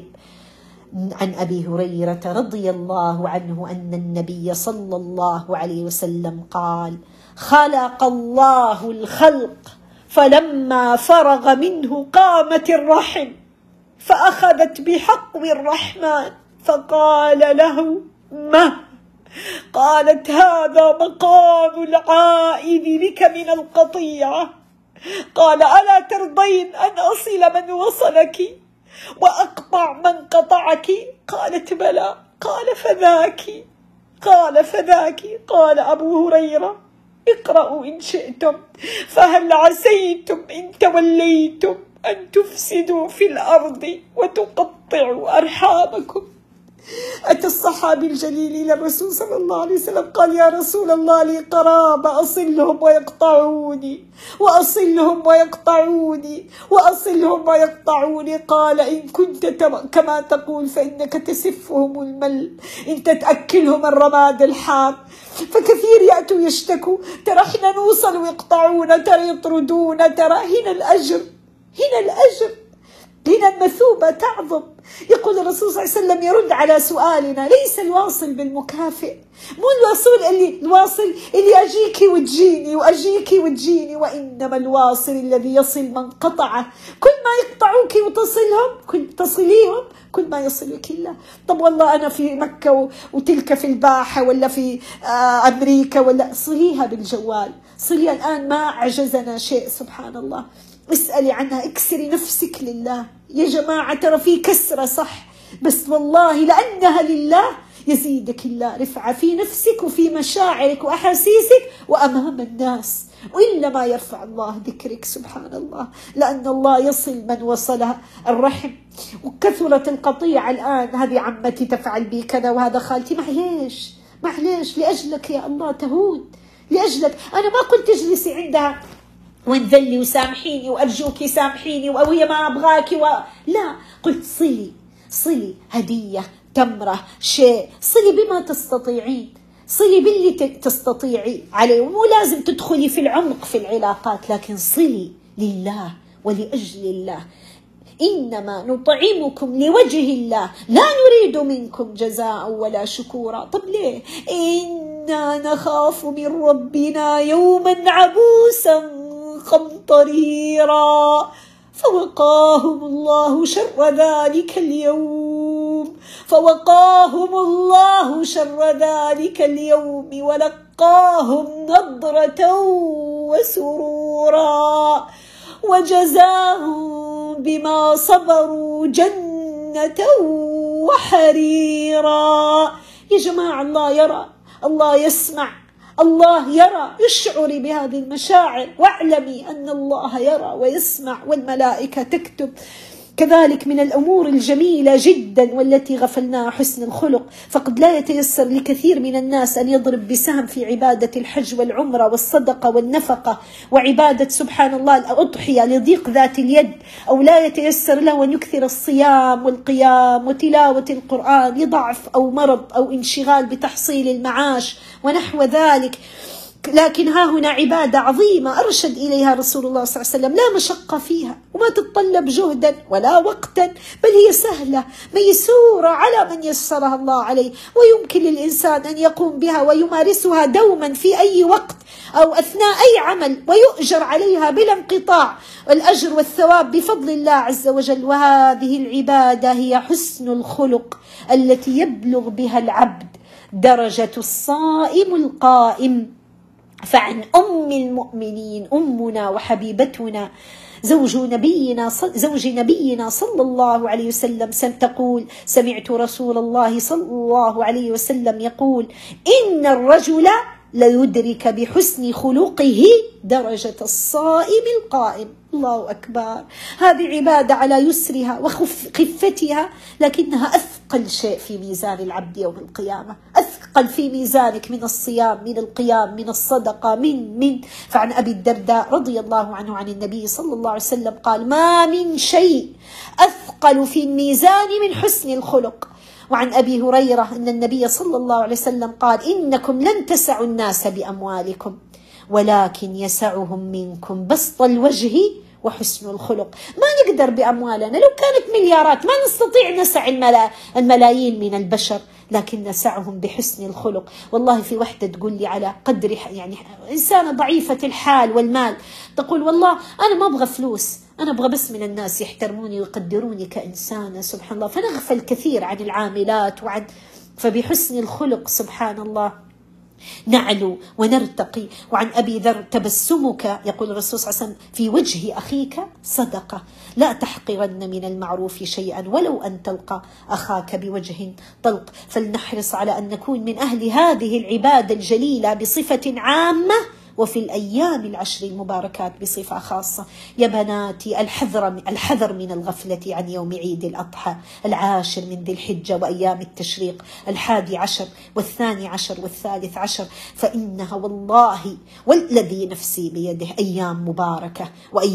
عن أبي هريرة رضي الله عنه أن النبي صلى الله عليه وسلم قال: خلق الله الخلق فلما فرغ منه قامت الرحم فأخذت بحقو الرحمن فقال له: ما؟ قالت: هذا مقام العائد بك من القطيعة. قال: ألا ترضين أن أصل من وصلك وأقطع من قطعك؟ قالت: بلى. قال: فذاك. قال: فذاك. قال أبو هريرة: اقرأوا إن شئتم: فهل عسيتم إن توليتم أن تفسدوا في الأرض وتقطعوا أرحامكم. أتى الصحابي الجليل إلى الرسول صلى الله عليه وسلم قال: يا رسول الله، لي قرابة أصلهم ويقطعوني وأصلهم ويقطعوني وأصلهم ويقطعوني. قال: إن كنت كما تقول فإنك تسفهم المل، إن تتأكلهم الرماد الحار. فكثير يأتوا يشتكوا: ترى احنا نوصل ويقطعونا، ترى يطردونا، ترى هنا الأجر، هنا الأجر، هنا المثوبة تعظم. يقول الرسول صلى الله عليه وسلم يرد على سؤالنا: ليس الواصل بالمكافئ، مو الواصل اللي أجيكي وتجيني وأجيكي وتجيني، وإنما الواصل الذي يصل من قطعه. كل ما يقطعوك وتصلهم، تصليهم، كل ما يصلك الله. طب والله أنا في مكة وتلك في الباحة ولا في أمريكا، ولا صليها بالجوال، صليها الآن، ما أعجزنا شيء. سبحان الله. اسألي عنها، اكسري نفسك لله يا جماعة. ترى في كسرة صح، بس والله لأنها لله يزيدك الله رفعة في نفسك وفي مشاعرك وأحاسيسك وأمام الناس، وإلا ما يرفع الله ذكرك. سبحان الله. لأن الله يصل من وصلها الرحم. وكثرة القطيعة الآن، هذه عمتي تفعل بي كذا وهذا خالتي، معليش لأجلك يا الله تهون، لأجلك. أنا ما قلت اجلسي عندها وانذلي وسامحيني وأرجوك سامحيني وهي ما أبغاك لا، قلت صلي هدية، تمرة، شيء، صلي بما تستطيعين، صلي باللي تستطيعي عليه. ومو لازم تدخلي في العمق في العلاقات، لكن صلي لله ولأجل الله. إنما نطعمكم لوجه الله لا نريد منكم جزاء ولا شكورا. طب ليه؟ إنا نخاف من ربنا يوما عبوسا قمطريرا. فوقاهم الله شر ذلك اليوم، فوقاهم الله شر ذلك اليوم ولقاهم نضرة وسرورا وجزاهم بما صبروا جنة وحريرا. يا جماعة الله يرى، الله يسمع، الله يرى. اشعري بهذه المشاعر واعلمي أن الله يرى ويسمع والملائكة تكتب. كذلك من الأمور الجميلة جدا والتي غفلناها حسن الخلق، فقد لا يتيسر لكثير من الناس أن يضرب بسهم في عبادة الحج والعمرة والصدقة والنفقة وعبادة سبحان الله الأضحية لضيق ذات اليد، أو لا يتيسر له أن يكثر الصيام والقيام وتلاوة القرآن لضعف أو مرض أو انشغال بتحصيل المعاش ونحو ذلك. لكن ها هنا عبادة عظيمة أرشد إليها رسول الله صلى الله عليه وسلم، لا مشقة فيها وما تتطلب جهدا ولا وقتا، بل هي سهلة ميسورة على من يسرها الله عليه، ويمكن للإنسان أن يقوم بها ويمارسها دوما في أي وقت أو أثناء أي عمل ويؤجر عليها بلا انقطاع، الأجر والثواب بفضل الله عز وجل. وهذه العبادة هي حسن الخلق التي يبلغ بها العبد درجة الصائم القائم. فعن أم المؤمنين أمنا وحبيبتنا زوج نبينا صلى الله عليه وسلم تقول: سمعت رسول الله صلى الله عليه وسلم يقول: إن الرجل ليدرك بحسن خلقه درجة الصائم القائم. الله أكبر. هذه عبادة على يسرها وخفتها، لكنها أثقل شيء في ميزان العبد يوم القيامة، أثقل في ميزانك من الصيام، من القيام، من الصدقة، من فعن أبي الدرداء رضي الله عنه عن النبي صلى الله عليه وسلم قال: ما من شيء أثقل في الميزان من حسن الخلق. وعن أبي هريرة أن النبي صلى الله عليه وسلم قال: إنكم لن تسعوا الناس بأموالكم ولكن يسعهم منكم بسط الوجه وحسن الخلق. ما نقدر بأموالنا، لو كانت مليارات ما نستطيع نسع الملايين من البشر، لكن نسعهم بحسن الخلق. والله في وحدة تقول لي على قدر يعني إنسانة ضعيفة الحال والمال، تقول: والله أنا ما أبغى فلوس، أنا أبغى بس من الناس يحترموني ويقدروني كإنسانة. سبحان الله. فنغفل كثير عن العاملات فبحسن الخلق سبحان الله نعلو ونرتقي. وعن أبي ذر: تبسمك، يقول الرسول صلى الله عليه وسلم، في وجه أخيك صدقة، لا تحقرن من المعروف شيئا ولو أن تلقى أخاك بوجه طلق. فلنحرص على أن نكون من أهل هذه العبادة الجليلة بصفة عامة، وفي الأيام العشر المباركات بصفة خاصة. يا بناتي الحذر من الغفلة عن يوم عيد الأضحى 10 من ذي الحجة وأيام التشريق 11 و12 و13، فإنها والله والذي نفسي بيده أيام مباركة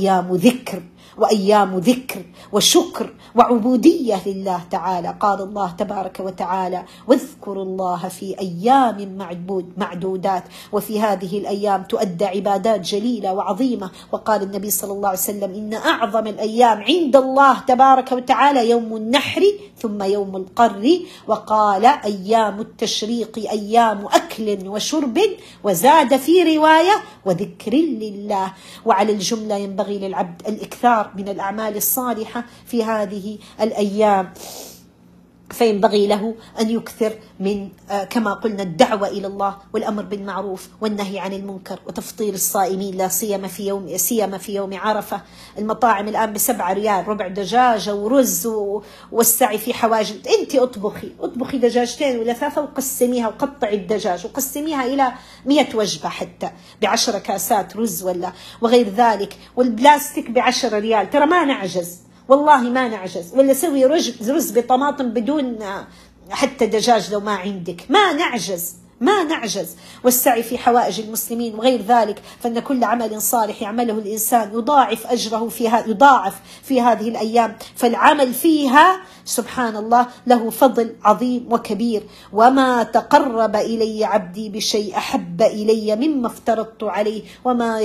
وأيام ذكر وشكر وعبودية لله تعالى. قال الله تبارك وتعالى: واذكروا الله في أيام معدودات. وفي هذه الأيام تؤدى عبادات جليلة وعظيمة. وقال النبي صلى الله عليه وسلم: إن أعظم الأيام عند الله تبارك وتعالى يوم النحر ثم يوم القر. وقال: أيام التشريق أيام أكل وشرب، وزاد في رواية: وذكر لله. وعلى الجملة ينبغي للعبد الإكثار من الأعمال الصالحة في هذه الأيام، فينبغي له أن يكثر من كما قلنا الدعوة إلى الله والأمر بالمعروف والنهي عن المنكر وتفطير الصائمين، لا سيما في يوم عرفة. المطاعم الآن ب7 ريال ربع دجاجة ورز والسعي في حواجز. أنت أطبخي دجاجتين ولا 3 وقسميها، وقطعي الدجاج وقسميها إلى 100 وجبة حتى ب10 كاسات رز وغير ذلك. والبلاستيك ب10 ريال. ترى ما نعجز، والله ما نعجز. ولا سوي رز بطماطم بدون حتى دجاج لو ما عندك، ما نعجز. والسعي في حوائج المسلمين وغير ذلك. فإن كل عمل صالح يعمله الإنسان يضاعف أجره يضاعف في هذه الأيام، فالعمل فيها سبحان الله له فضل عظيم وكبير. وما تقرب إلي عبدي بشيء أحب إلي مما افترضت عليه، وما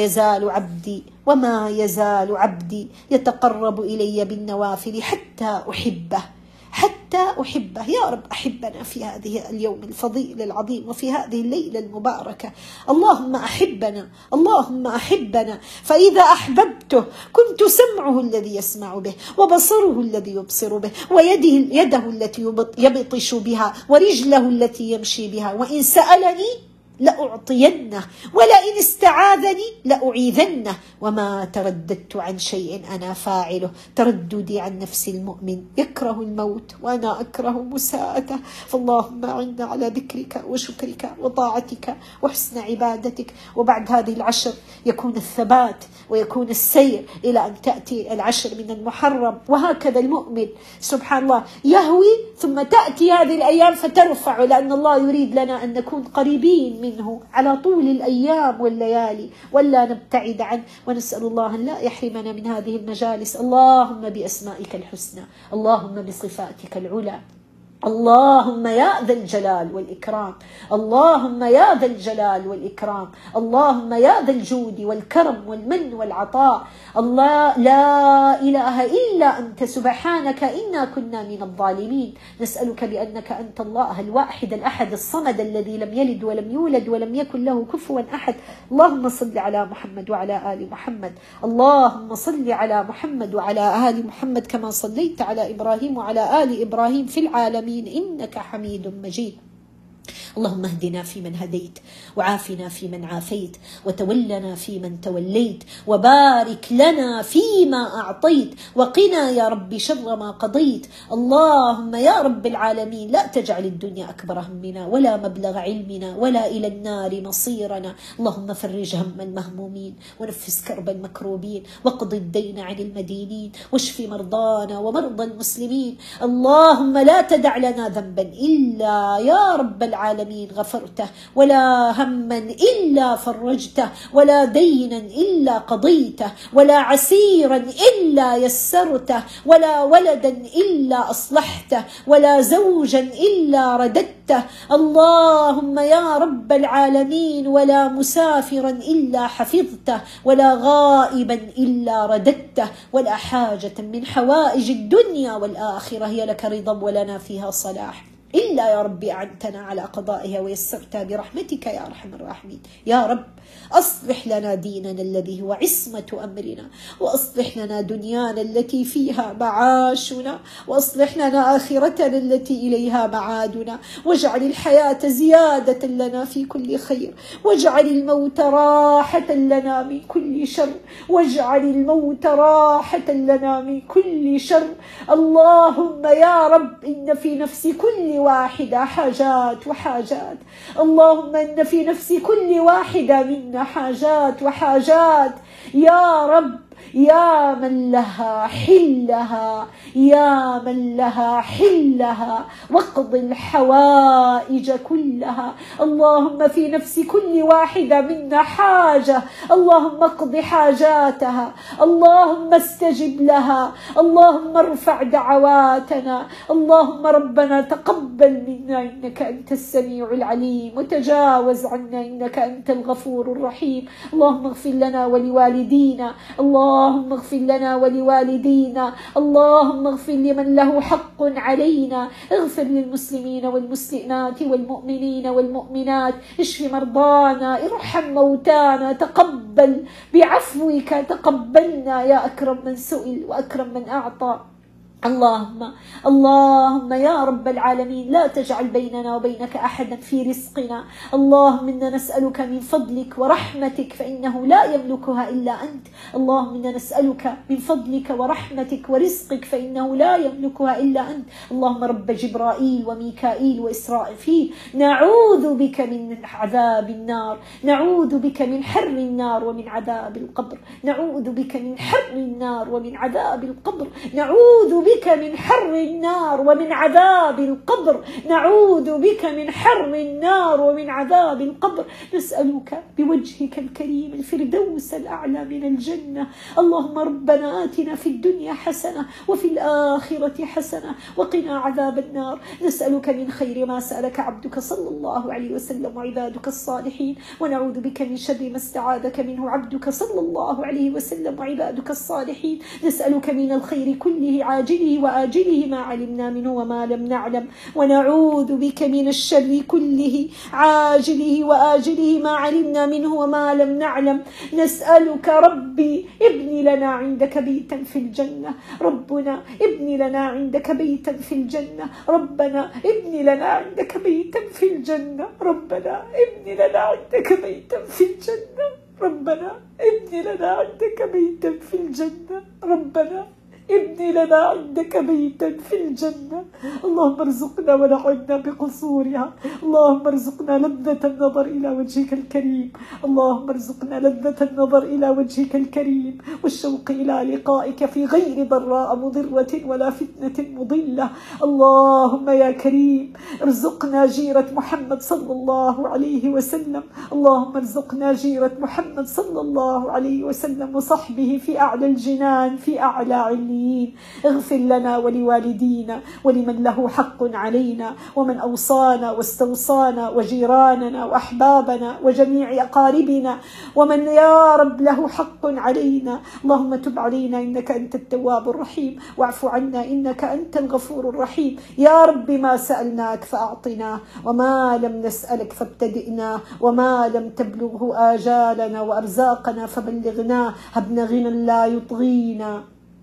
يزال عبدي يتقرب إلي بالنوافل حتى أحبه. حتى أحبه. يا رب أحبنا في هذه اليوم الفضيل العظيم وفي هذه الليلة المباركة. اللهم أحبنا، اللهم أحبنا، فإذا أحببته كنت سمعه الذي يسمع به، وبصره الذي يبصر به، ويده التي يبطش بها، ورجله التي يمشي بها، وإن سألني لأعطينه، ولئن استعاذني لأعيذنه، وما ترددت عن شيء أنا فاعله. ترددي عن نفس المؤمن يكره الموت وأنا أكره مساءته. فاللهم أعنا على ذكرك وشكرك وطاعتك وحسن عبادتك. وبعد هذه العشر يكون الثبات ويكون السير إلى أن تأتي العشر من المحرم. وهكذا المؤمن سبحان الله يهوي ثم تأتي هذه الأيام فترفع، لأن الله يريد لنا أن نكون قريبين منه على طول الأيام والليالي ولا نبتعد عنه. ونسأل الله أن لا يحرمنا من هذه المجالس. اللهم بأسمائك الحسنى، اللهم بصفاتك العلى، اللهم يا ذا الجلال والإكرام، اللهم يا ذا الجلال والإكرام، اللهم يا ذا الجود والكرم والمن والعطاء. الله لا إله إلا أنت سبحانك إنا كنا من الظالمين. نسألك بأنك أنت الله الواحد الأحد الصمد الذي لم يلد ولم يولد ولم يكن له كفوا أحد. اللهم صل على محمد وعلى آل محمد، اللهم صل على محمد وعلى آل محمد كما صليت على إبراهيم وعلى آل إبراهيم في العالمين إنك حميد مجيد. اللهم اهدنا فيمن هديت، وعافنا فيمن عافيت، وتولنا فيمن توليت، وبارك لنا فيما أعطيت، وقنا يا رب شر ما قضيت. اللهم يا رب العالمين لا تجعل الدنيا أكبر همنا ولا مبلغ علمنا ولا إلى النار مصيرنا. اللهم فرج هم المهمومين ونفس كرب المكروبين واقض الدين عن المدينين واشف مرضانا ومرضى المسلمين. اللهم لا تدع لنا ذنبا إلا يا رب العالمين غفرته، ولا هما إلا فرجته، ولا دينا إلا قضيته، ولا عسيرا إلا يسرته، ولا ولدا إلا أصلحته، ولا زوجا إلا رددته. اللهم يا رب العالمين ولا مسافرا إلا حفظته، ولا غائبا إلا رددته، ولا حاجة من حوائج الدنيا والآخرة هي لك رضا ولنا فيها صلاح إلا يا رب أعنتنا على قضائها ويسرتها برحمتك يا أرحم الراحمين. يا رب أصلح لنا ديننا الذي هو عصمة أمرنا، وأصلح لنا دنيانا التي فيها معاشنا، وأصلح لنا آخرتنا التي إليها معادنا، واجعل الحياة زيادة لنا في كل خير، واجعل الموت راحة لنا من كل شر، واجعل الموت راحة لنا من كل شر. اللهم يا رب إن في نفس كل واحدة حاجات وحاجات، اللهم إن في نفس كل واحدة منا حاجات وحاجات. يا رب يا من لها حلها، يا من لها حلها، واقض الحوائج كلها. اللهم في نفس كل واحدة منا حاجة، اللهم اقض حاجاتها، اللهم استجب لها، اللهم ارفع دعواتنا. اللهم ربنا تقبل منا إنك أنت السميع العليم، وتجاوز عنا إنك أنت الغفور الرحيم. اللهم اغفر لنا ولوالدينا، اللهم اغفر لنا ولوالدينا، اللهم اغفر لمن له حق علينا، اغفر للمسلمين والمسلمات والمؤمنين والمؤمنات، اشف مرضانا، ارحم موتانا، تقبل بعفوك، تقبلنا يا أكرم من سئل وأكرم من أعطى. اللهم يا رب العالمين لا تجعل بيننا وبينك أحدا في رزقنا. اللهم إنا نسألك من فضلك ورحمتك فإنه لا يملكها إلا أنت. اللهم إنا نسألك من فضلك ورحمتك ورزقك فإنه لا يملكها إلا أنت. اللهم رب جبرائيل وميكائيل وإسرافيل، نعوذ بك من عذاب النار، نعوذ بك من حر النار ومن عذاب القبر، نعوذ بك من حر النار ومن عذاب القبر، نعوذ بك من حر النار ومن عذاب القبر، نعوذ بك من حر النار ومن عذاب القبر. نسألك بوجهك الكريم الفردوس الأعلى من الجنة. اللهم ربنا آتنا في الدنيا حسنة وفي الآخرة حسنة وقنا عذاب النار. نسألك من خير ما سألك عبدك صلى الله عليه وسلم وعبادك الصالحين، ونعوذ بك من شر ما استعاذك منه عبدك صلى الله عليه وسلم وعبادك الصالحين. نسألك من الخير كله عاجل عاجله وآجله ما علمنا منه وما لم نعلم، ونعوذ بك من الشر كله عاجله وآجله ما علمنا منه وما لم نعلم. نسألك ربي ابني لنا عندك بيتا في الجنة، ربنا ابني لنا عندك بيتا في الجنة، ربنا ابني لنا عندك بيتا في الجنة، ربنا ابني لنا عندك بيتا في الجنة، ربنا ابني لنا عندك بيتا في الجنة، ربنا ابني لنا عندك بيتا في الجنة. اللهم ارزقنا ونعمنا بقصورها، اللهم ارزقنا لذة النظر إلى وجهك الكريم، اللهم ارزقنا لذة النظر إلى وجهك الكريم والشوق إلى لقائك في غير ضراء مضرة ولا فتنة مضلة. اللهم يا كريم ارزقنا جيرة محمد صلى الله عليه وسلم، اللهم ارزقنا جيرة محمد صلى الله عليه وسلم وصحبه في أعلى الجنان في أعلى عليين. اغفر لنا ولوالدينا ولمن له حق علينا ومن أوصانا واستوصانا وجيراننا وأحبابنا وجميع أقاربنا ومن يا رب له حق علينا. اللهم تب علينا إنك أنت التواب الرحيم، واعف عنا إنك أنت الغفور الرحيم. يا رب ما سألناك فأعطنا، وما لم نسألك فابتدئنا، وما لم تبلغه آجالنا وأرزاقنا فبلغنا. هبنا غنى لا يطغينا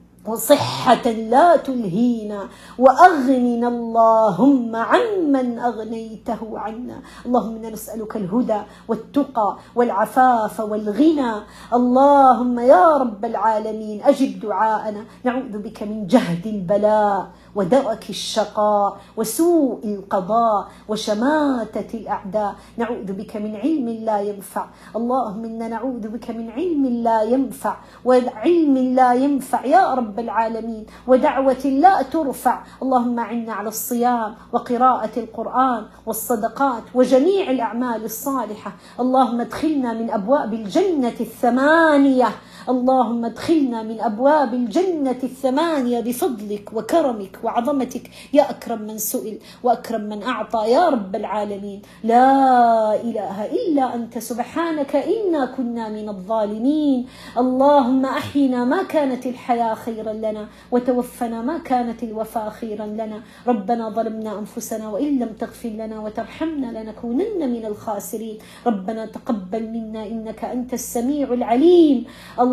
وصحة لا تلهينا، وأغننا اللهم عمن أغنيته عنا. اللهم إنا نسألك الهدى والتقى والعفاف والغنى. اللهم يا رب العالمين أجب دعاءنا. نعوذ بك من جهد البلاء ودرك الشقاء وسوء القضاء وشماتة الأعداء. نعوذ بك من علم لا ينفع، اللهم إنا نعوذ بك من علم لا ينفع وعلم لا ينفع يا رب العالمين، ودعوة لا ترفع. اللهم أعنا على الصيام وقراءة القرآن والصدقات وجميع الأعمال الصالحة. اللهم ادخلنا من أبواب الجنة الثمانية، اللهم ادخلنا من أبواب الجنة الثمانية بفضلك وكرمك وعظمتك يا أكرم من سئل وأكرم من أعطى يا رب العالمين. لا إله إلا أنت سبحانك إنا كنا من الظالمين. اللهم أحينا ما كانت الحياة خيرا لنا، وتوفنا ما كانت الوفاة خيرا لنا. ربنا ظلمنا أنفسنا وإن لم تغفر لنا وترحمنا لنكونن من الخاسرين. ربنا تقبل منا إنك أنت السميع العليم.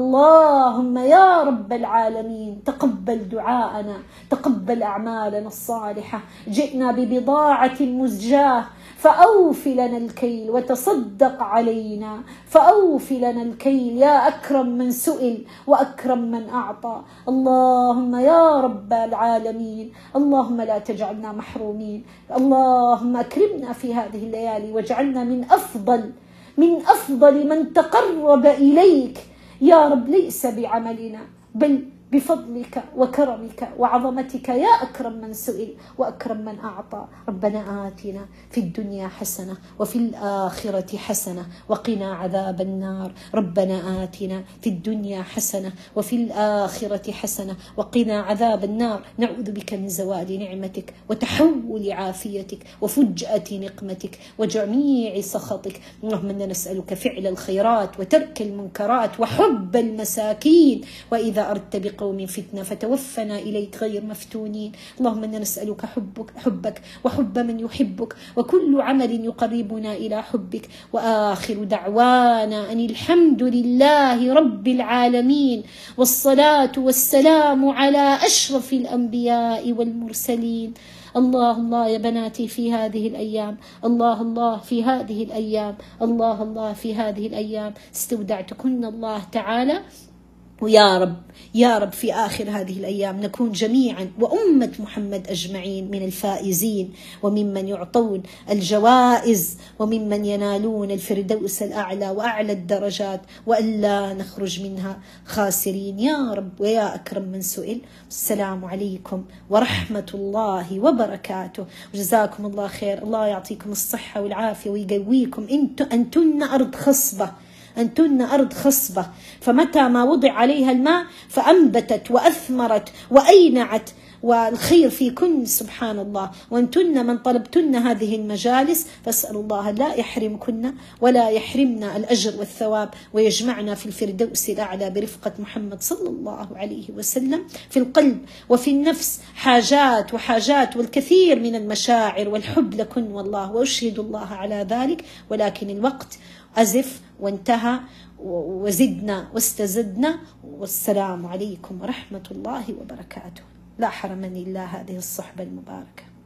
اللهم يا رب العالمين تقبل دعاءنا، تقبل أعمالنا الصالحة. جئنا ببضاعة مزجاة فأوف لنا الكيل وتصدق علينا، فأوف لنا الكيل يا أكرم من سئل وأكرم من أعطى. اللهم يا رب العالمين اللهم لا تجعلنا محرومين. اللهم أكرمنا في هذه الليالي واجعلنا من أفضل من تقرب إليك يا رب، ليس بعملنا بل بفضلك وكرمك وعظمتك يا أكرم من سئل وأكرم من أعطى. ربنا آتنا في الدنيا حسنة وفي الآخرة حسنة وقنا عذاب النار. ربنا آتنا في الدنيا حسنة وفي الآخرة حسنة وقنا عذاب النار. نعوذ بك من زوال نعمتك وتحول عافيتك وفجأة نقمتك وجميع سخطك. اللهم إنا نسألك فعل الخيرات وترك المنكرات وحب المساكين، وإذا أردت قوم فتنة فتوفنا إليك غير مفتونين. اللهم إنا نسألك حبك وحب من يحبك وكل عمل يقربنا إلى حبك. وآخر دعوانا أن الحمد لله رب العالمين، والصلاة والسلام على أشرف الأنبياء والمرسلين. الله يا بناتي في هذه الأيام، الله في هذه الأيام، الله في هذه الأيام استودعتكن الله تعالى. ويا رب في آخر هذه الأيام نكون جميعا وأمة محمد أجمعين من الفائزين، وممن يعطون الجوائز، وممن ينالون الفردوس الأعلى وأعلى الدرجات، وألا نخرج منها خاسرين يا رب ويا أكرم من سئل. السلام عليكم ورحمة الله وبركاته، وجزاكم الله خير. الله يعطيكم الصحة والعافية ويقويكم. أنتن أرض خصبة، فمتى ما وضع عليها الماء فأنبتت وأثمرت وأينعت والخير فيكن سبحان الله، وأنتن من طلبتن هذه المجالس، فأسأل الله لا يحرمكن ولا يحرمنا الأجر والثواب، ويجمعنا في الفردوس الأعلى برفقة محمد صلى الله عليه وسلم. في القلب وفي النفس حاجات وحاجات والكثير من المشاعر والحب لكن والله، وأشهد الله على ذلك، ولكن الوقت أزف وانتهى، وزدنا واستزدنا. والسلام عليكم ورحمة الله وبركاته. لا حرمني الله هذه الصحبة المباركة.